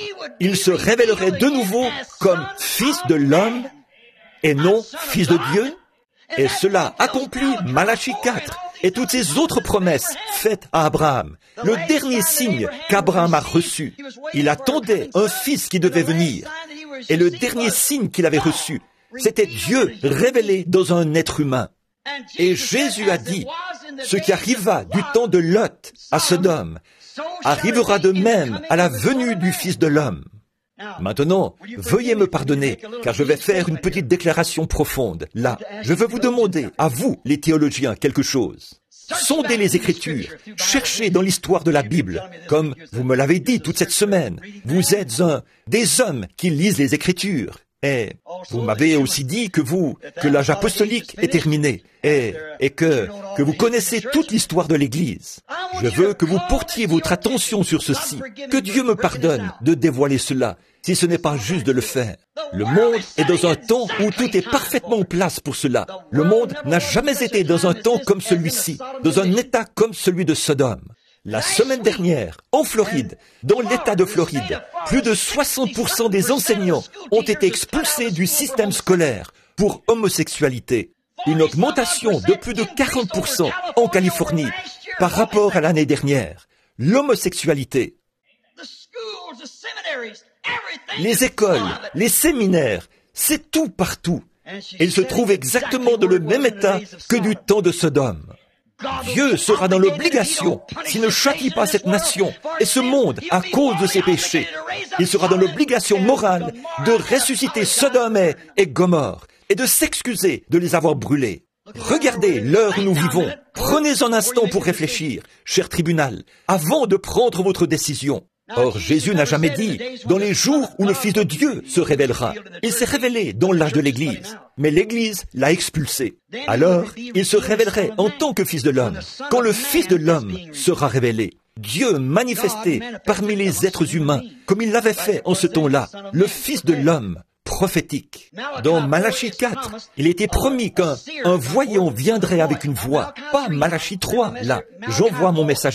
il se révélerait de nouveau comme Fils de l'homme et non Fils de Dieu? Et cela accomplit Malachie quatre et toutes ces autres promesses faites à Abraham. Le dernier signe qu'Abraham a reçu, il attendait un fils qui devait venir. Et le dernier signe qu'il avait reçu, c'était Dieu révélé dans un être humain. Et Jésus a dit, ce qui arriva du temps de Lot à Sodome, arrivera de même à la venue du Fils de l'homme. Maintenant, veuillez me pardonner, car je vais faire une petite déclaration profonde. Là, je veux vous demander, à vous, les théologiens, quelque chose. Sondez les Écritures, cherchez dans l'histoire de la Bible, comme vous me l'avez dit toute cette semaine. Vous êtes un des hommes qui lisent les Écritures. Et vous m'avez aussi dit que vous, que l'âge apostolique est terminé, et, et que, que vous connaissez toute l'histoire de l'Église. Je veux que vous portiez votre attention sur ceci. Que Dieu me pardonne de dévoiler cela, si ce n'est pas juste de le faire. Le monde est dans un temps où tout est parfaitement en place pour cela. Le monde n'a jamais été dans un temps comme celui-ci, dans un état comme celui de Sodome. La semaine dernière, en Floride, dans l'État de Floride, plus de soixante pour cent des enseignants ont été expulsés du système scolaire pour homosexualité. Une augmentation de plus de quarante pour cent en Californie par rapport à l'année dernière. L'homosexualité. Les écoles, les séminaires, c'est tout partout. Et ils se trouvent exactement dans le même état que du temps de Sodome. Dieu sera dans l'obligation, s'il ne châtie pas cette nation et ce monde à cause de ses péchés, il sera dans l'obligation morale de ressusciter Sodome et Gomorrhe et de s'excuser de les avoir brûlés. Regardez l'heure où nous vivons. Prenez un instant pour réfléchir, cher tribunal, avant de prendre votre décision. Or, Jésus n'a jamais dit, dans les jours où le Fils de Dieu se révélera. Il s'est révélé dans l'âge de l'Église, mais l'Église l'a expulsé. Alors, il se révélerait en tant que Fils de l'homme, quand le Fils de l'homme sera révélé. Dieu manifesté parmi les êtres humains, comme il l'avait fait en ce temps-là, le Fils de l'homme, prophétique. Dans Malachie quatre, il était promis qu'un un voyant viendrait avec une voix. Pas Malachie trois, là, j'envoie mon messager.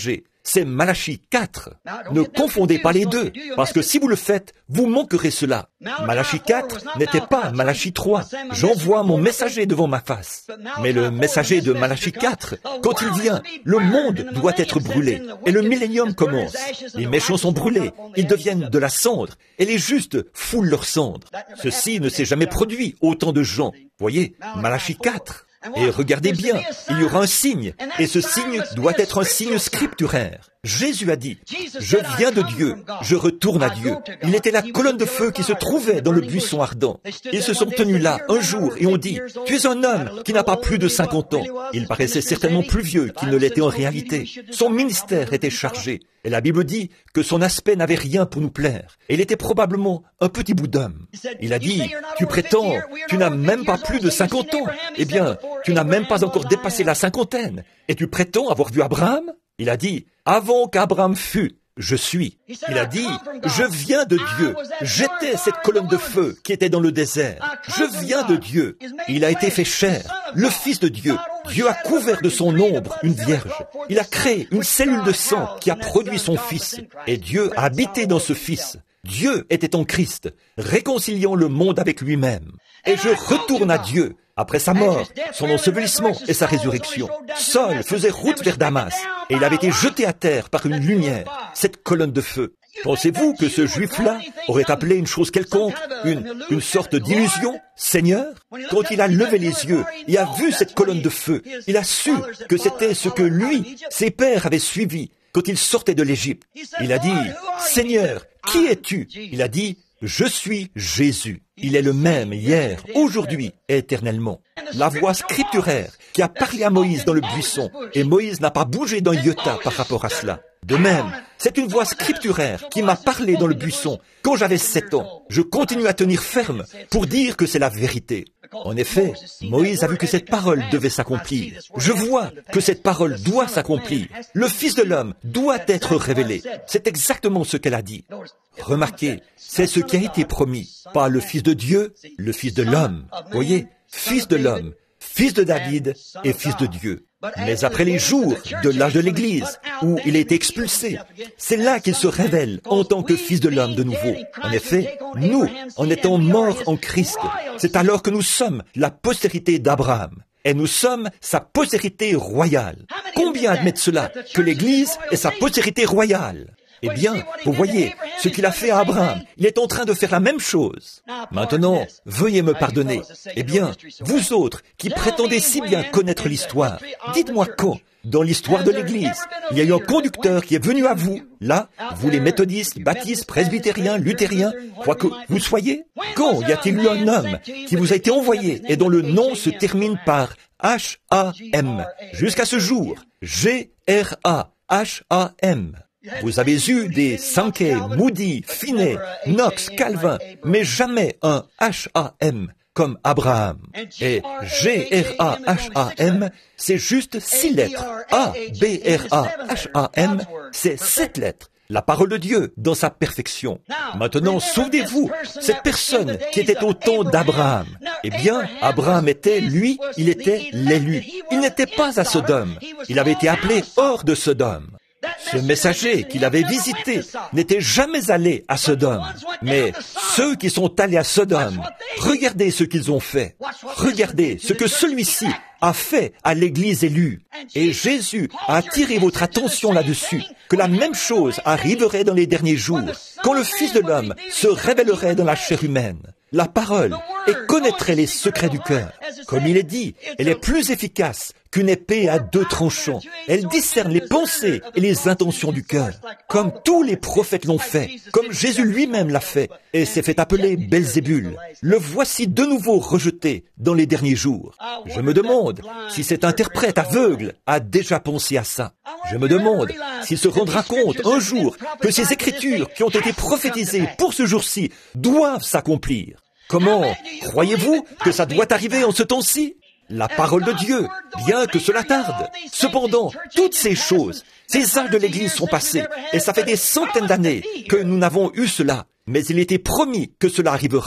c'est Malachie quatre. Ne confondez pas les deux, parce que si vous le faites, vous manquerez cela. Malachie quatre n'était pas Malachie trois. J'envoie mon messager devant ma face. Mais le messager de Malachie quatre, quand il vient, le monde doit être brûlé. Et le millénium commence. Les méchants sont brûlés, ils deviennent de la cendre, et les justes foulent leur cendre. Ceci ne s'est jamais produit, autant de gens. Voyez, Malachie quatre. Et regardez bien, il y aura un signe, et ce signe doit être un signe scripturaire. Jésus a dit, « Je viens de Dieu, je retourne à Dieu. » Il était la colonne de feu qui se trouvait dans le buisson ardent. Ils se sont tenus là un jour et ont dit, « Tu es un homme qui n'a pas plus de cinquante ans. » Il paraissait certainement plus vieux qu'il ne l'était en réalité. Son ministère était chargé. Et la Bible dit que son aspect n'avait rien pour nous plaire. Et il était probablement un petit bout d'homme. Il a dit, « Tu prétends, tu n'as même pas plus de cinquante ans. Eh bien, tu n'as même pas encore dépassé la cinquantaine. Et tu prétends avoir vu Abraham ?» Il a dit, « Avant qu'Abraham fût, je suis. » Il a dit, « Je viens de Dieu. J'étais cette colonne de feu qui était dans le désert. Je viens de Dieu. » Il a été fait chair, le Fils de Dieu. Dieu a couvert de son ombre une vierge. Il a créé une cellule de sang qui a produit son Fils. Et Dieu a habité dans ce Fils. Dieu était en Christ, réconciliant le monde avec lui-même. Et je retourne à Dieu. Après sa mort, son ensevelissement et sa résurrection, Saul faisait route vers Damas, et il avait été jeté à terre par une lumière, cette colonne de feu. Pensez-vous que ce juif-là aurait appelé une chose quelconque, une, une sorte d'illusion, Seigneur? Quand il a levé les yeux et a vu cette colonne de feu, il a su que c'était ce que lui, ses pères avaient suivi quand il sortait de l'Égypte. Il a dit, Seigneur, qui es-tu? Il a dit, je suis Jésus. Il est le même hier, aujourd'hui et éternellement. La voix scripturaire qui a parlé à Moïse dans le buisson, et Moïse n'a pas bougé d'un iota par rapport à cela. De même, c'est une voix scripturaire qui m'a parlé dans le buisson quand j'avais sept ans. Je continue à tenir ferme pour dire que c'est la vérité. En effet, Moïse a vu que cette parole devait s'accomplir. Je vois que cette parole doit s'accomplir. Le Fils de l'homme doit être révélé. C'est exactement ce qu'elle a dit. Remarquez, c'est ce qui a été promis. Pas le Fils de Dieu, le Fils de l'homme. Voyez, Fils de l'homme, Fils de David et Fils de Dieu. Mais après les jours de l'âge de l'Église, où il a été expulsé, c'est là qu'il se révèle en tant que Fils de l'homme de nouveau. En effet, nous, en étant morts en Christ, c'est alors que nous sommes la postérité d'Abraham. Et nous sommes sa postérité royale. Combien admettent cela, que l'Église est sa postérité royale? Eh bien, vous voyez, ce qu'il a fait à Abraham, il est en train de faire la même chose. Maintenant, veuillez me pardonner. Eh bien, vous autres, qui prétendez si bien connaître l'histoire, dites-moi quand, dans l'histoire de l'Église, il y a eu un conducteur qui est venu à vous, là, vous les méthodistes, baptistes, presbytériens, luthériens, quoi que vous soyez. Quand y a-t-il eu un homme qui vous a été envoyé et dont le nom se termine par H A M, jusqu'à ce jour, G R A H A M. Vous avez eu des Sankey, Moody, Finney, Knox, Calvin, mais jamais un H A M comme Abraham. Et G R A H A M, c'est juste six lettres. A B R A H A M, c'est sept lettres. La parole de Dieu dans sa perfection. Maintenant, souvenez-vous, cette personne qui était au temps d'Abraham. Eh bien, Abraham était, lui, il était l'élu. Il n'était pas à Sodome. Il avait été appelé hors de Sodome. Ce messager qu'il avait visité n'était jamais allé à Sodome. Mais ceux qui sont allés à Sodome, regardez ce qu'ils ont fait. Regardez ce que celui-ci a fait à l'Église élue. Et Jésus a attiré votre attention là-dessus, que la même chose arriverait dans les derniers jours, quand le Fils de l'homme se révélerait dans la chair humaine. La parole et connaîtrait les secrets du cœur. Comme il est dit, elle est plus efficace qu'une épée à deux tranchants. Elle discerne les pensées et les intentions du cœur, comme tous les prophètes l'ont fait, comme Jésus lui-même l'a fait, et s'est fait appeler Belzébul. Le voici de nouveau rejeté dans les derniers jours. Je me demande si cet interprète aveugle a déjà pensé à ça. Je me demande s'il se rendra compte un jour que ces écritures qui ont été prophétisées pour ce jour-ci doivent s'accomplir. Comment croyez-vous que ça doit arriver en ce temps-ci? La parole de Dieu, bien que cela tarde. Cependant, toutes ces choses, ces âges de l'Église sont passés, et ça fait des centaines d'années que nous n'avons eu cela, mais il était promis que cela arrivera.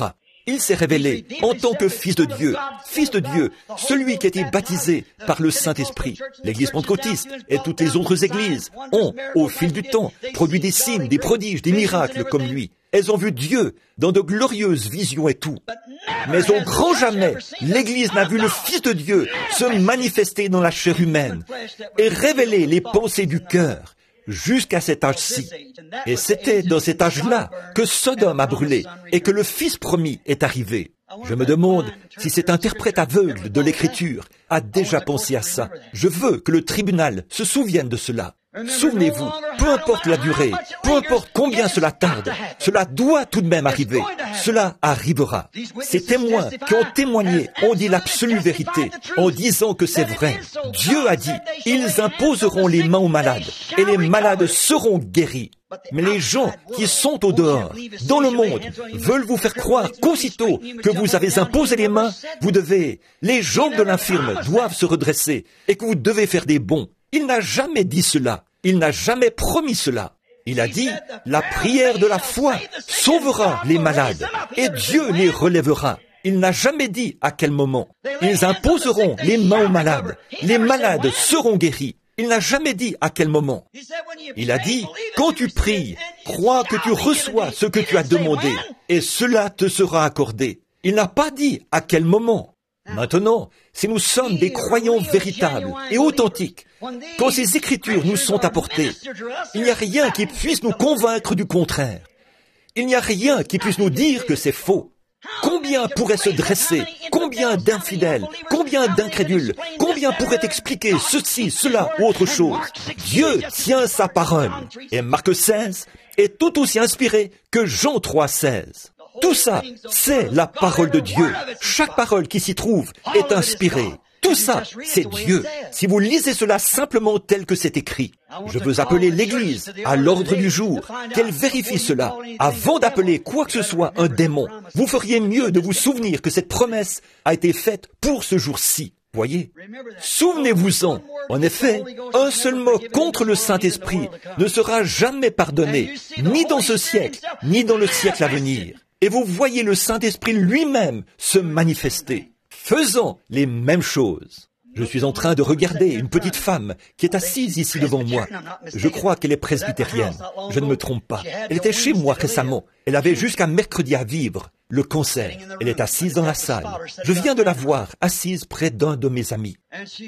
il s'est révélé en tant que Fils de Dieu, Fils de Dieu, celui qui a été baptisé par le Saint-Esprit. L'Église pentecôtiste et toutes les autres églises ont, au fil du temps, produit des signes, des prodiges, des miracles comme lui. Elles ont vu Dieu dans de glorieuses visions et tout. Mais au grand jamais, l'Église n'a vu le Fils de Dieu se manifester dans la chair humaine et révéler les pensées du cœur jusqu'à cet âge-ci. Et c'était dans cet âge-là que Sodome a brûlé et que le Fils promis est arrivé. Je me demande si cet interprète aveugle de l'Écriture a déjà pensé à ça. Je veux que le tribunal se souvienne de cela. Souvenez-vous, peu importe la durée, peu importe combien cela tarde, cela doit tout de même arriver. Cela arrivera. Ces témoins qui ont témoigné ont dit l'absolue vérité en disant que c'est vrai. Dieu a dit, ils imposeront les mains aux malades et les malades seront guéris. Mais les gens qui sont au dehors, dans le monde, veulent vous faire croire qu'aussitôt que vous avez imposé les mains, vous devez, les jambes de l'infirme doivent se redresser et que vous devez faire des bons. Il n'a jamais dit cela. Il n'a jamais promis cela. Il a dit, la prière de la foi sauvera les malades et Dieu les relèvera. Il n'a jamais dit à quel moment. Ils imposeront les mains aux malades. Les malades seront guéris. Il n'a jamais dit à quel moment. Il a dit, quand tu pries, crois que tu reçois ce que tu as demandé et cela te sera accordé. Il n'a pas dit à quel moment. Maintenant, si nous sommes des croyants véritables et authentiques, quand ces Écritures nous sont apportées, il n'y a rien qui puisse nous convaincre du contraire. Il n'y a rien qui puisse nous dire que c'est faux. Combien pourraient se dresser? Combien d'infidèles? Combien d'incrédules? Combien pourraient expliquer ceci, cela ou autre chose? Dieu tient sa parole. Et Marc seize est tout aussi inspiré que Jean trois seize. Tout ça, c'est la parole de Dieu. Chaque parole qui s'y trouve est inspirée. Tout ça, c'est Dieu. Si vous lisez cela simplement tel que c'est écrit, je veux appeler l'Église à l'ordre du jour, qu'elle vérifie cela. Avant d'appeler quoi que ce soit un démon, vous feriez mieux de vous souvenir que cette promesse a été faite pour ce jour-ci. Voyez, souvenez-vous-en. En effet, un seul mot contre le Saint-Esprit ne sera jamais pardonné, ni dans ce siècle, ni dans le siècle à venir. Et vous voyez le Saint-Esprit lui-même se manifester, faisant les mêmes choses. Je suis en train de regarder une petite femme qui est assise ici devant moi. Je crois qu'elle est presbytérienne. Je ne me trompe pas. Elle était chez moi récemment. Elle avait jusqu'à mercredi à vivre le cancer. Elle est assise dans la salle. Je viens de la voir assise près d'un de mes amis.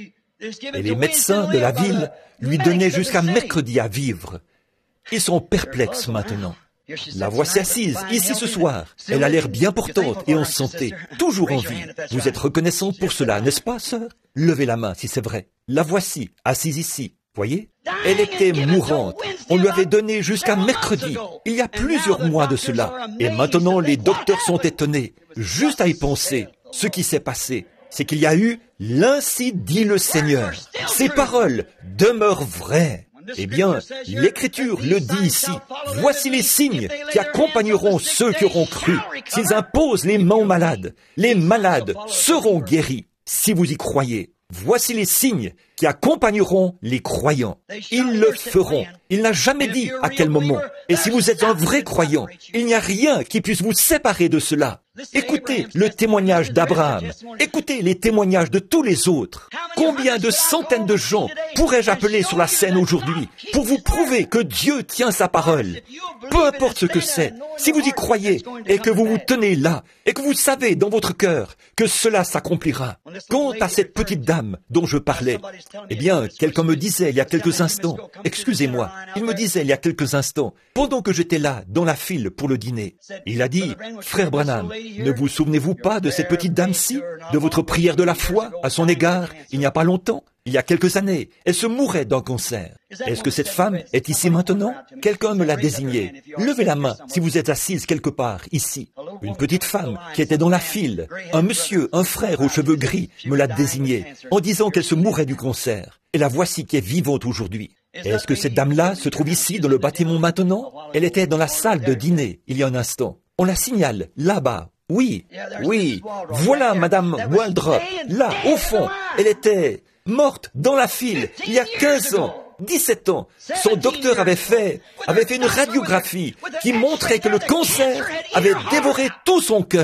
Et les médecins de la ville lui donnaient jusqu'à mercredi à vivre. Ils sont perplexes maintenant. La voici assise, ici ce soir. Elle a l'air bien portante et en santé, toujours en vie. Vous êtes reconnaissante pour cela, n'est-ce pas, sœur? Levez la main si c'est vrai. La voici, assise ici. Voyez? Elle était mourante. On lui avait donné jusqu'à mercredi, il y a plusieurs mois de cela. Et maintenant, les docteurs sont étonnés. Juste à y penser, ce qui s'est passé, c'est qu'il y a eu « l'Ainsi dit le Seigneur ». Ces paroles demeurent vraies. Eh bien, l'Écriture le dit ici. Voici les signes qui accompagneront ceux qui auront cru. S'ils imposent les mains aux malades, les malades seront guéris, si vous y croyez. Voici les signes qui accompagneront les croyants. Ils le feront. Il n'a jamais dit à quel moment. Et si vous êtes un vrai croyant, il n'y a rien qui puisse vous séparer de cela. Écoutez le témoignage d'Abraham. Écoutez les témoignages de tous les autres. Combien de centaines de gens pourrais-je appeler sur la scène aujourd'hui pour vous prouver que Dieu tient sa parole? Peu importe ce que c'est, si vous y croyez et que vous vous tenez là et que vous savez dans votre cœur que cela s'accomplira. Quant à cette petite dame dont je parlais, eh bien, quelqu'un me disait il y a quelques instants, excusez-moi, il me disait il y a quelques instants, pendant que j'étais là, dans la file pour le dîner, il a dit, frère Branham, ne vous souvenez-vous pas de cette petite dame-ci, de votre prière de la foi à son égard, il n'y a pas longtemps, il y a quelques années, elle se mourait d'un cancer. Est-ce que cette femme est ici maintenant? Quelqu'un me l'a désignée. Levez la main si vous êtes assise quelque part, ici. Une petite femme qui était dans la file, un monsieur, un frère aux cheveux gris me l'a désignée, en disant qu'elle se mourait du cancer. Et la voici qui est vivante aujourd'hui. Est-ce que cette dame-là se trouve ici dans le bâtiment maintenant? Elle était dans la salle de dîner, il y a un instant. On la signale, là-bas. Oui, oui, voilà Madame Waldrop, là, au fond. Elle était morte dans la file, il y a quinze ans, dix-sept ans. Son docteur avait fait, avait fait une radiographie qui montrait que le cancer avait dévoré tout son cœur.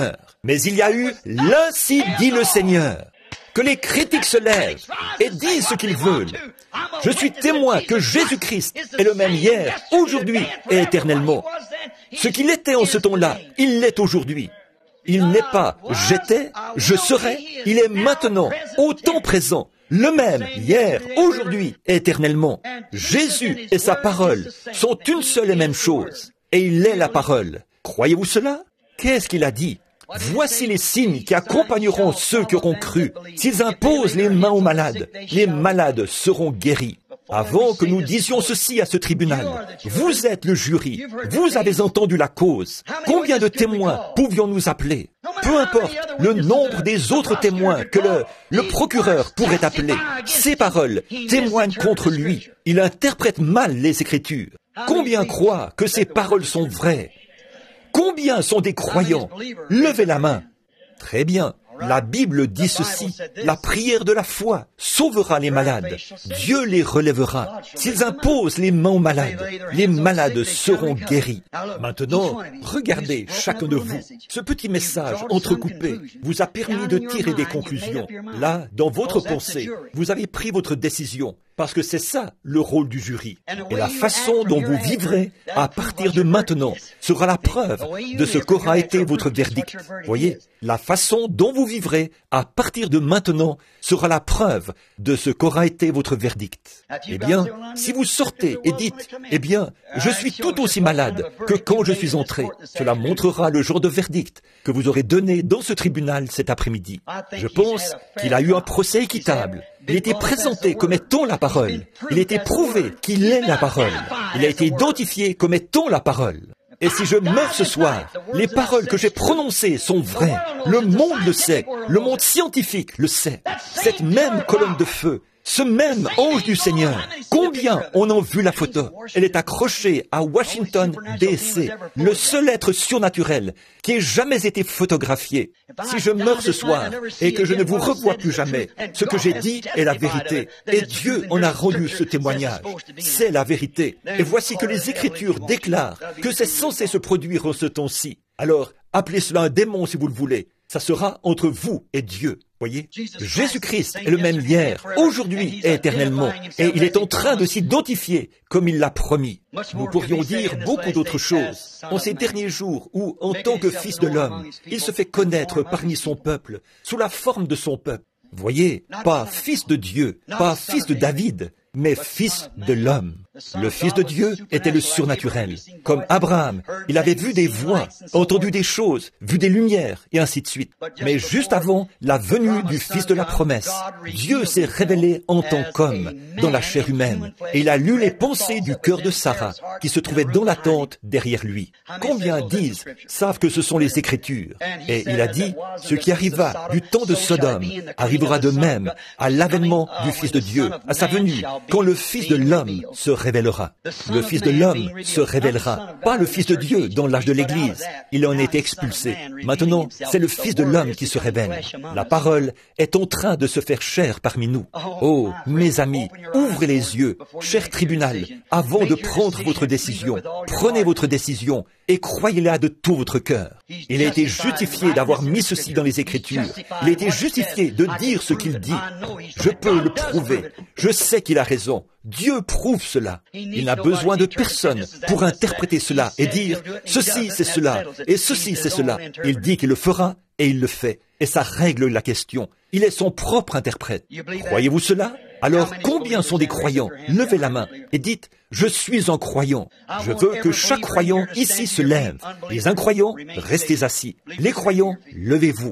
Mais il y a eu l'ainsi dit le Seigneur. Que les critiques se lèvent et disent ce qu'ils veulent. Je suis témoin que Jésus-Christ est le même hier, aujourd'hui et éternellement. Ce qu'il était en ce temps-là, il l'est aujourd'hui. Il n'est pas « j'étais »,« je serai », il est maintenant, au temps présent, le même hier, aujourd'hui et éternellement. Jésus et sa parole sont une seule et même chose. Et il est la parole. Croyez-vous cela? Qu'est-ce qu'il a dit? Voici les signes qui accompagneront ceux qui auront cru. S'ils imposent les mains aux malades, les malades seront guéris. Avant que nous disions ceci à ce tribunal, vous êtes le jury, vous avez entendu la cause. Combien de témoins pouvions-nous appeler? Peu importe le nombre des autres témoins que le, le procureur pourrait appeler, ces paroles témoignent contre lui. Il interprète mal les Écritures. Combien croient que ces paroles sont vraies? Combien sont des croyants? Levez la main. Très bien. La Bible dit ceci, la prière de la foi sauvera les malades. Dieu les relèvera. S'ils imposent les mains aux malades, les malades seront guéris. Maintenant, regardez chacun de vous. Ce petit message entrecoupé vous a permis de tirer des conclusions. Là, dans votre pensée, vous avez pris votre décision. Parce que c'est ça le rôle du jury. Et la façon dont vous vivrez à partir de maintenant sera la preuve de ce qu'aura été votre verdict. Voyez, la façon dont vous vivrez à partir de maintenant sera la preuve de ce qu'aura été votre verdict. Eh bien, si vous sortez et dites, eh bien, je suis tout aussi malade que quand je suis entré, cela montrera le genre de verdict que vous aurez donné dans ce tribunal cet après-midi. Je pense qu'il a eu un procès équitable. Il était présenté comme étant la parole. Il était prouvé qu'il est la parole. Il a été identifié comme étant la parole. Et si je meurs ce soir, les paroles que j'ai prononcées sont vraies. Le monde le sait. Le monde scientifique le sait. Cette même colonne de feu, ce même ange du Seigneur, combien en ont vu la photo? Elle est accrochée à Washington, D C, le seul être surnaturel qui ait jamais été photographié. Si je meurs ce soir et que je ne vous revois plus jamais, ce que j'ai dit est la vérité. Et Dieu en a rendu ce témoignage. C'est la vérité. Et voici que les Écritures déclarent que c'est censé se produire en ce temps-ci. Alors, appelez cela un démon si vous le voulez. Ça sera entre vous et Dieu. Voyez, Jésus-Christ est le même hier, aujourd'hui et éternellement, et il est en train de s'identifier comme il l'a promis. Nous pourrions dire beaucoup d'autres choses. En ces derniers jours où, en tant que fils de l'homme, il se fait connaître parmi son peuple, sous la forme de son peuple. Voyez, pas fils de Dieu, pas fils de David, mais fils de l'homme. Le Fils de Dieu était le surnaturel. Comme Abraham, il avait vu des voix, entendu des choses, vu des lumières, et ainsi de suite. Mais juste avant la venue du Fils de la promesse, Dieu s'est révélé en tant qu'homme, dans la chair humaine, et il a lu les pensées du cœur de Sarah, qui se trouvait dans la tente derrière lui. Combien disent, savent que ce sont les Écritures? Et il a dit, ce qui arriva du temps de Sodome arrivera de même à l'avènement du Fils de Dieu, à sa venue, quand le Fils de l'homme se révélera. Le Fils de l'homme se révélera, pas le Fils de Dieu dans l'âge de l'Église. Il en est expulsé. Maintenant, c'est le Fils de l'homme qui se révèle. La parole est en train de se faire chair parmi nous. Oh, mes amis, ouvrez les yeux, cher tribunal, avant de prendre votre décision. Prenez votre décision et croyez-la de tout votre cœur. Il a été justifié d'avoir mis ceci dans les Écritures. Il a été justifié de dire ce qu'il dit. Je peux le prouver. Je sais qu'il a raison. Dieu prouve cela. Il n'a besoin de personne pour interpréter cela et dire « ceci c'est cela et ceci c'est cela ». Il dit qu'il le fera et il le fait. Et ça règle la question. Il est son propre interprète. Croyez-vous cela? Alors combien sont des croyants? Levez la main et dites « je suis un croyant ». Je veux que chaque croyant ici se lève. Les incroyants, restez assis. Les croyants, levez-vous.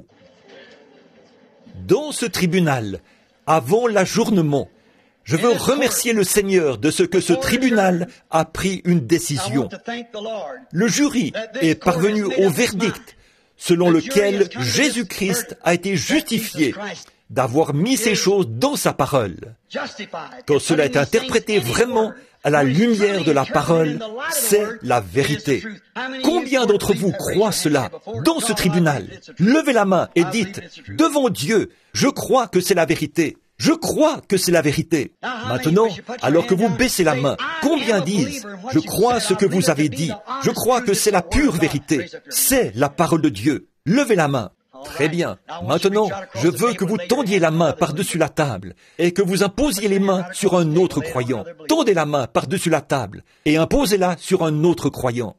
Dans ce tribunal, avant l'ajournement, je veux remercier le Seigneur de ce que ce tribunal a pris une décision. Le jury est parvenu au verdict selon lequel Jésus-Christ a été justifié d'avoir mis ces choses dans sa parole. Quand cela est interprété vraiment à la lumière de la parole, c'est la vérité. Combien d'entre vous croient cela dans ce tribunal? Levez la main et dites, devant Dieu, je crois que c'est la vérité. Je crois que c'est la vérité. Maintenant, alors que vous baissez la main, combien disent « Je crois ce que vous avez dit. Je crois que c'est la pure vérité. C'est la parole de Dieu. » Levez la main. Très bien. Maintenant, je veux que vous tendiez la main par-dessus la table et que vous imposiez les mains sur un autre croyant. Tendez la main par-dessus la table et imposez-la sur un autre croyant.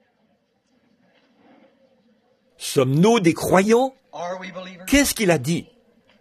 Sommes-nous des croyants? Qu'est-ce qu'il a dit?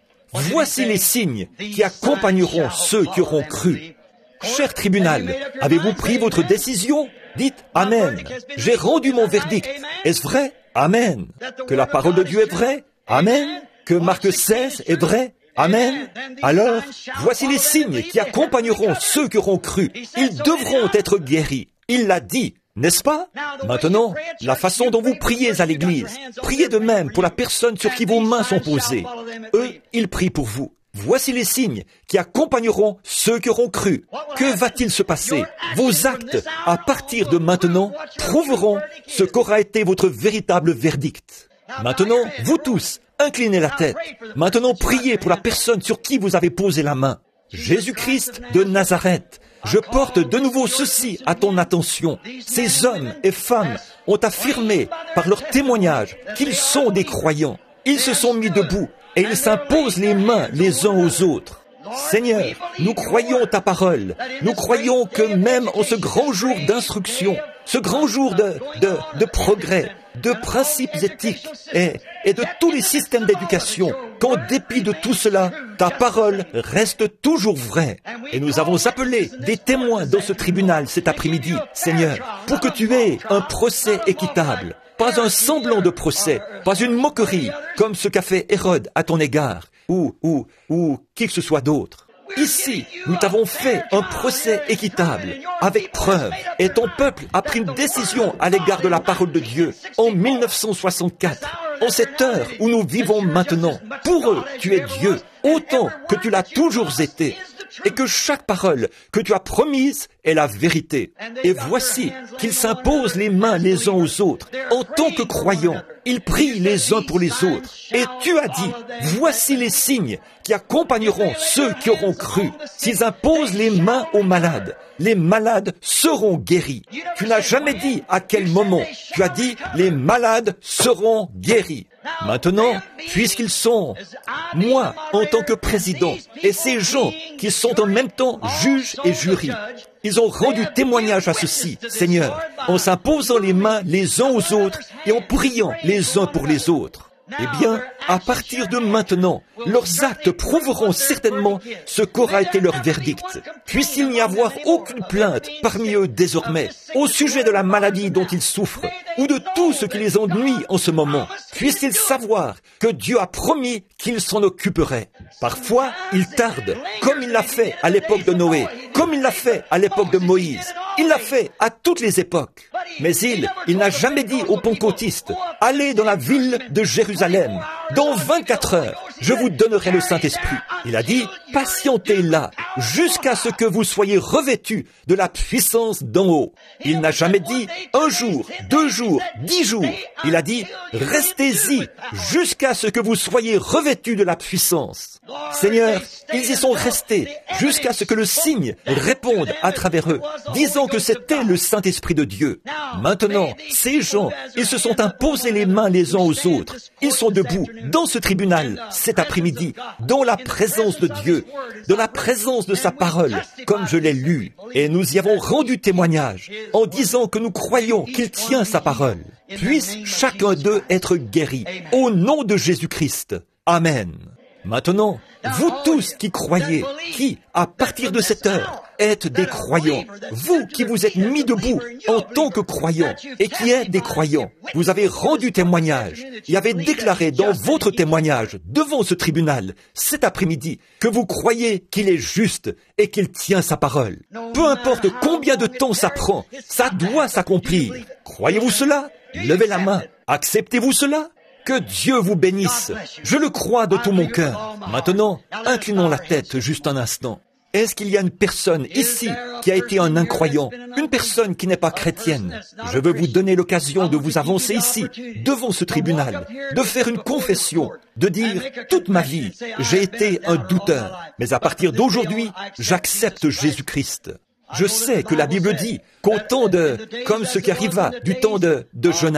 Voici les signes qui accompagneront ceux qui auront cru. Cher tribunal, avez-vous pris votre décision? Dites Amen. J'ai rendu mon verdict. Est-ce vrai? Amen. Que la parole de Dieu est vraie? Amen. Que Marc seize est vrai? Amen. Alors, voici les signes qui accompagneront ceux qui auront cru. Ils devront être guéris. Il l'a dit, n'est-ce pas? Maintenant, la façon dont vous priez à l'église, priez de même pour la personne sur qui vos mains sont posées. Eux, ils prient pour vous. Voici les signes qui accompagneront ceux qui auront cru. Que va-t-il se passer? Vos actes, à partir de maintenant, prouveront ce qu'aura été votre véritable verdict. Maintenant, vous tous, inclinez la tête. Maintenant, priez pour la personne sur qui vous avez posé la main. Jésus-Christ de Nazareth, je porte de nouveau ceci à ton attention. Ces hommes et femmes ont affirmé par leur témoignage qu'ils sont des croyants. Ils se sont mis debout et ils s'imposent les mains les uns aux autres. Seigneur, nous croyons ta parole. Nous croyons que même en ce grand jour d'instruction, ce grand jour de, de, de progrès, de principes éthiques et, et de tous les systèmes d'éducation, qu'en dépit de tout cela, ta parole reste toujours vraie. Et nous avons appelé des témoins dans ce tribunal cet après-midi, Seigneur, pour que tu aies un procès équitable. Pas un semblant de procès, pas une moquerie, comme ce qu'a fait Hérode à ton égard, ou, ou, ou qui que ce soit d'autre. Ici, nous t'avons fait un procès équitable, avec preuve, et ton peuple a pris une décision à l'égard de la parole de Dieu en mille neuf cent soixante-quatre, en cette heure où nous vivons maintenant. Pour eux, tu es Dieu, autant que tu l'as toujours été, et que chaque parole que tu as promise est la vérité. Et voici qu'ils s'imposent les mains les uns aux autres. En tant que croyants, ils prient les uns pour les autres. Et tu as dit, voici les signes qui accompagneront ceux qui auront cru. S'ils imposent les mains aux malades, les malades seront guéris. Tu n'as jamais dit à quel moment. Tu as dit, les malades seront guéris. Maintenant, puisqu'ils sont, moi, en tant que président, et ces gens qui sont en même temps juges et jurys, ils ont rendu témoignage à ceci, Seigneur, en s'imposant les mains les uns aux autres et en priant les uns pour les autres. Eh bien, à partir de maintenant, leurs actes prouveront certainement ce qu'aura été leur verdict. Puisse-t-il n'y avoir aucune plainte parmi eux désormais au sujet de la maladie dont ils souffrent ou de tout ce qui les ennuie en ce moment. Puisse-t-il savoir que Dieu a promis qu'il s'en occuperait. Parfois, il tarde, comme il l'a fait à l'époque de Noé, comme il l'a fait à l'époque de Moïse. Il l'a fait à toutes les époques. Mais il, il n'a jamais dit aux pentecôtistes, « Allez dans la ville de Jérusalem. Dans vingt-quatre heures, je vous donnerai le Saint-Esprit. » Il a dit, « Patientez là, jusqu'à ce que vous soyez revêtus de la puissance d'en haut. » Il n'a jamais dit, « Un jour, deux jours, dix jours. » Il a dit, « Restez-y, jusqu'à ce que vous soyez revêtus de la puissance. » Seigneur, ils y sont restés, jusqu'à ce que le signe réponde à travers eux, disant que c'était le Saint-Esprit de Dieu. Maintenant, ces gens, ils se sont imposés les mains les uns aux autres. Ils sont debout dans ce tribunal cet après-midi, dans la présence de Dieu, dans la présence de sa parole, comme je l'ai lu. Et nous y avons rendu témoignage en disant que nous croyons qu'il tient sa parole. Puisse chacun d'eux être guéri au nom de Jésus-Christ. Amen. Maintenant, vous tous qui croyez, qui, à partir de cette heure, êtes des croyants, vous qui vous êtes mis debout en tant que croyants et qui êtes des croyants, vous avez rendu témoignage et avez déclaré dans votre témoignage devant ce tribunal cet après-midi que vous croyez qu'il est juste et qu'il tient sa parole. Peu importe combien de temps ça prend, ça doit s'accomplir. Croyez-vous cela? Levez la main. Acceptez-vous cela? Que Dieu vous bénisse. Je le crois de tout mon cœur. Maintenant, inclinons la tête juste un instant. Est-ce qu'il y a une personne ici qui a été un incroyant, une personne qui n'est pas chrétienne? Je veux vous donner l'occasion de vous avancer ici, devant ce tribunal, de faire une confession, de dire « Toute ma vie, j'ai été un douteur, mais à partir d'aujourd'hui, j'accepte Jésus-Christ. » Je sais que la Bible dit qu'au temps de, comme ce qui arriva du temps de, de Jonas,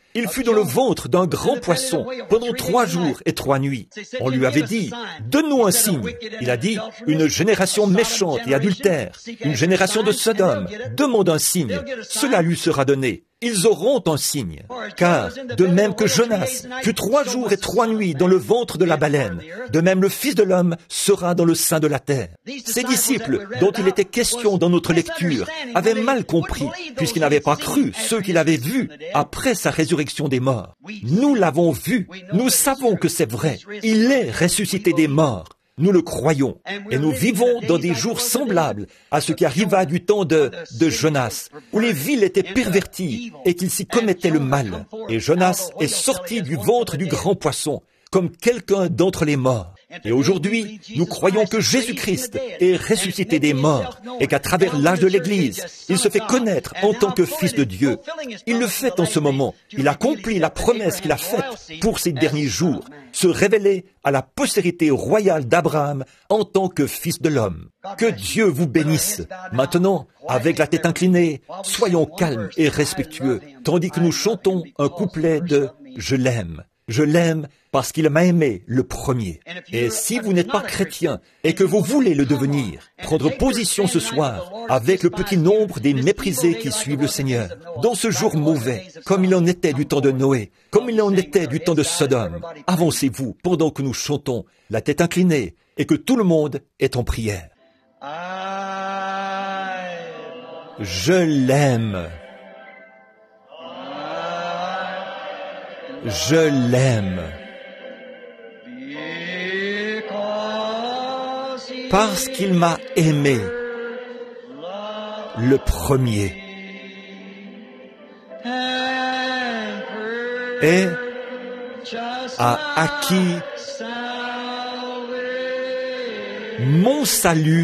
Il fut dans le ventre d'un grand poisson pendant trois jours et trois nuits. On lui avait dit, donne-nous un signe. Il a dit, une génération méchante et adultère, une génération de Sodome, demande un signe. Cela lui sera donné. Ils auront un signe. Car, de même que Jonas fut trois jours et trois nuits dans le ventre de la baleine, de même le Fils de l'homme sera dans le sein de la terre. Ces disciples, dont il était question dans notre lecture, avaient mal compris, puisqu'ils n'avaient pas cru ceux qu'il avait vus après sa résurrection des morts. Nous l'avons vu, nous savons que c'est vrai. Il est ressuscité des morts. Nous le croyons, et nous vivons dans des jours semblables à ce qui arriva du temps de, de Jonas, où les villes étaient perverties et qu'il s'y commettait le mal. Et Jonas est sorti du ventre du grand poisson, comme quelqu'un d'entre les morts. Et aujourd'hui, nous croyons que Jésus-Christ est ressuscité des morts et qu'à travers l'âge de l'Église, il se fait connaître en tant que Fils de Dieu. Il le fait en ce moment. Il accomplit la promesse qu'il a faite pour ces derniers jours, se révéler à la postérité royale d'Abraham en tant que Fils de l'homme. Que Dieu vous bénisse. Maintenant, avec la tête inclinée, soyons calmes et respectueux, tandis que nous chantons un couplet de « Je l'aime ». Je l'aime parce qu'il m'a aimé le premier. Et si vous n'êtes pas chrétien et que vous voulez le devenir, prendre position ce soir avec le petit nombre des méprisés qui suivent le Seigneur, dans ce jour mauvais, comme il en était du temps de Noé, comme il en était du temps de Sodome, avancez-vous pendant que nous chantons, la tête inclinée, et que tout le monde est en prière. Je l'aime. Je l'aime. Parce qu'il m'a aimé le premier. Et a acquis mon salut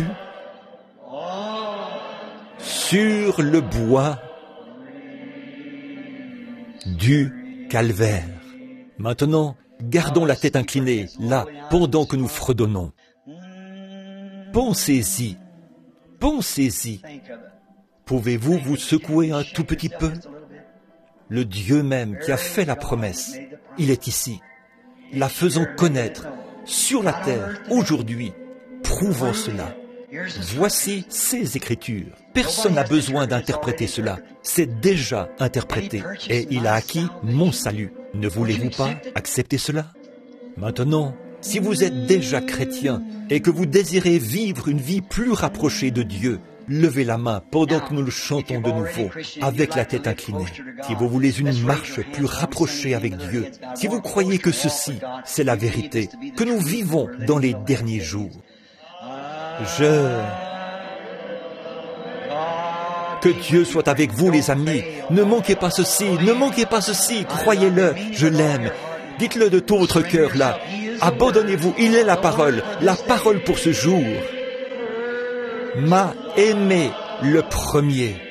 sur le bois du Calvaire. Maintenant, gardons la tête inclinée, là, pendant que nous fredonnons. Pensez-y, pensez-y. Pouvez-vous vous secouer un tout petit peu? Le Dieu même qui a fait la promesse, il est ici, la faisant connaître sur la terre aujourd'hui, prouvant cela. Voici ces Écritures. Personne n'a besoin d'interpréter cela. C'est déjà interprété. Et il a acquis mon salut. Ne voulez-vous pas accepter cela? Maintenant, si vous êtes déjà chrétien et que vous désirez vivre une vie plus rapprochée de Dieu, levez la main pendant que nous le chantons de nouveau, avec la tête inclinée. Si vous voulez une marche plus rapprochée avec Dieu, si vous croyez que ceci, c'est la vérité, que nous vivons dans les derniers jours, Je... Que Dieu soit avec vous, les amis. Ne manquez pas ceci, ne manquez pas ceci, croyez-le, je l'aime. Dites-le de tout votre cœur, là. Abandonnez-vous, il est la parole, la parole pour ce jour. M'a aimé le premier.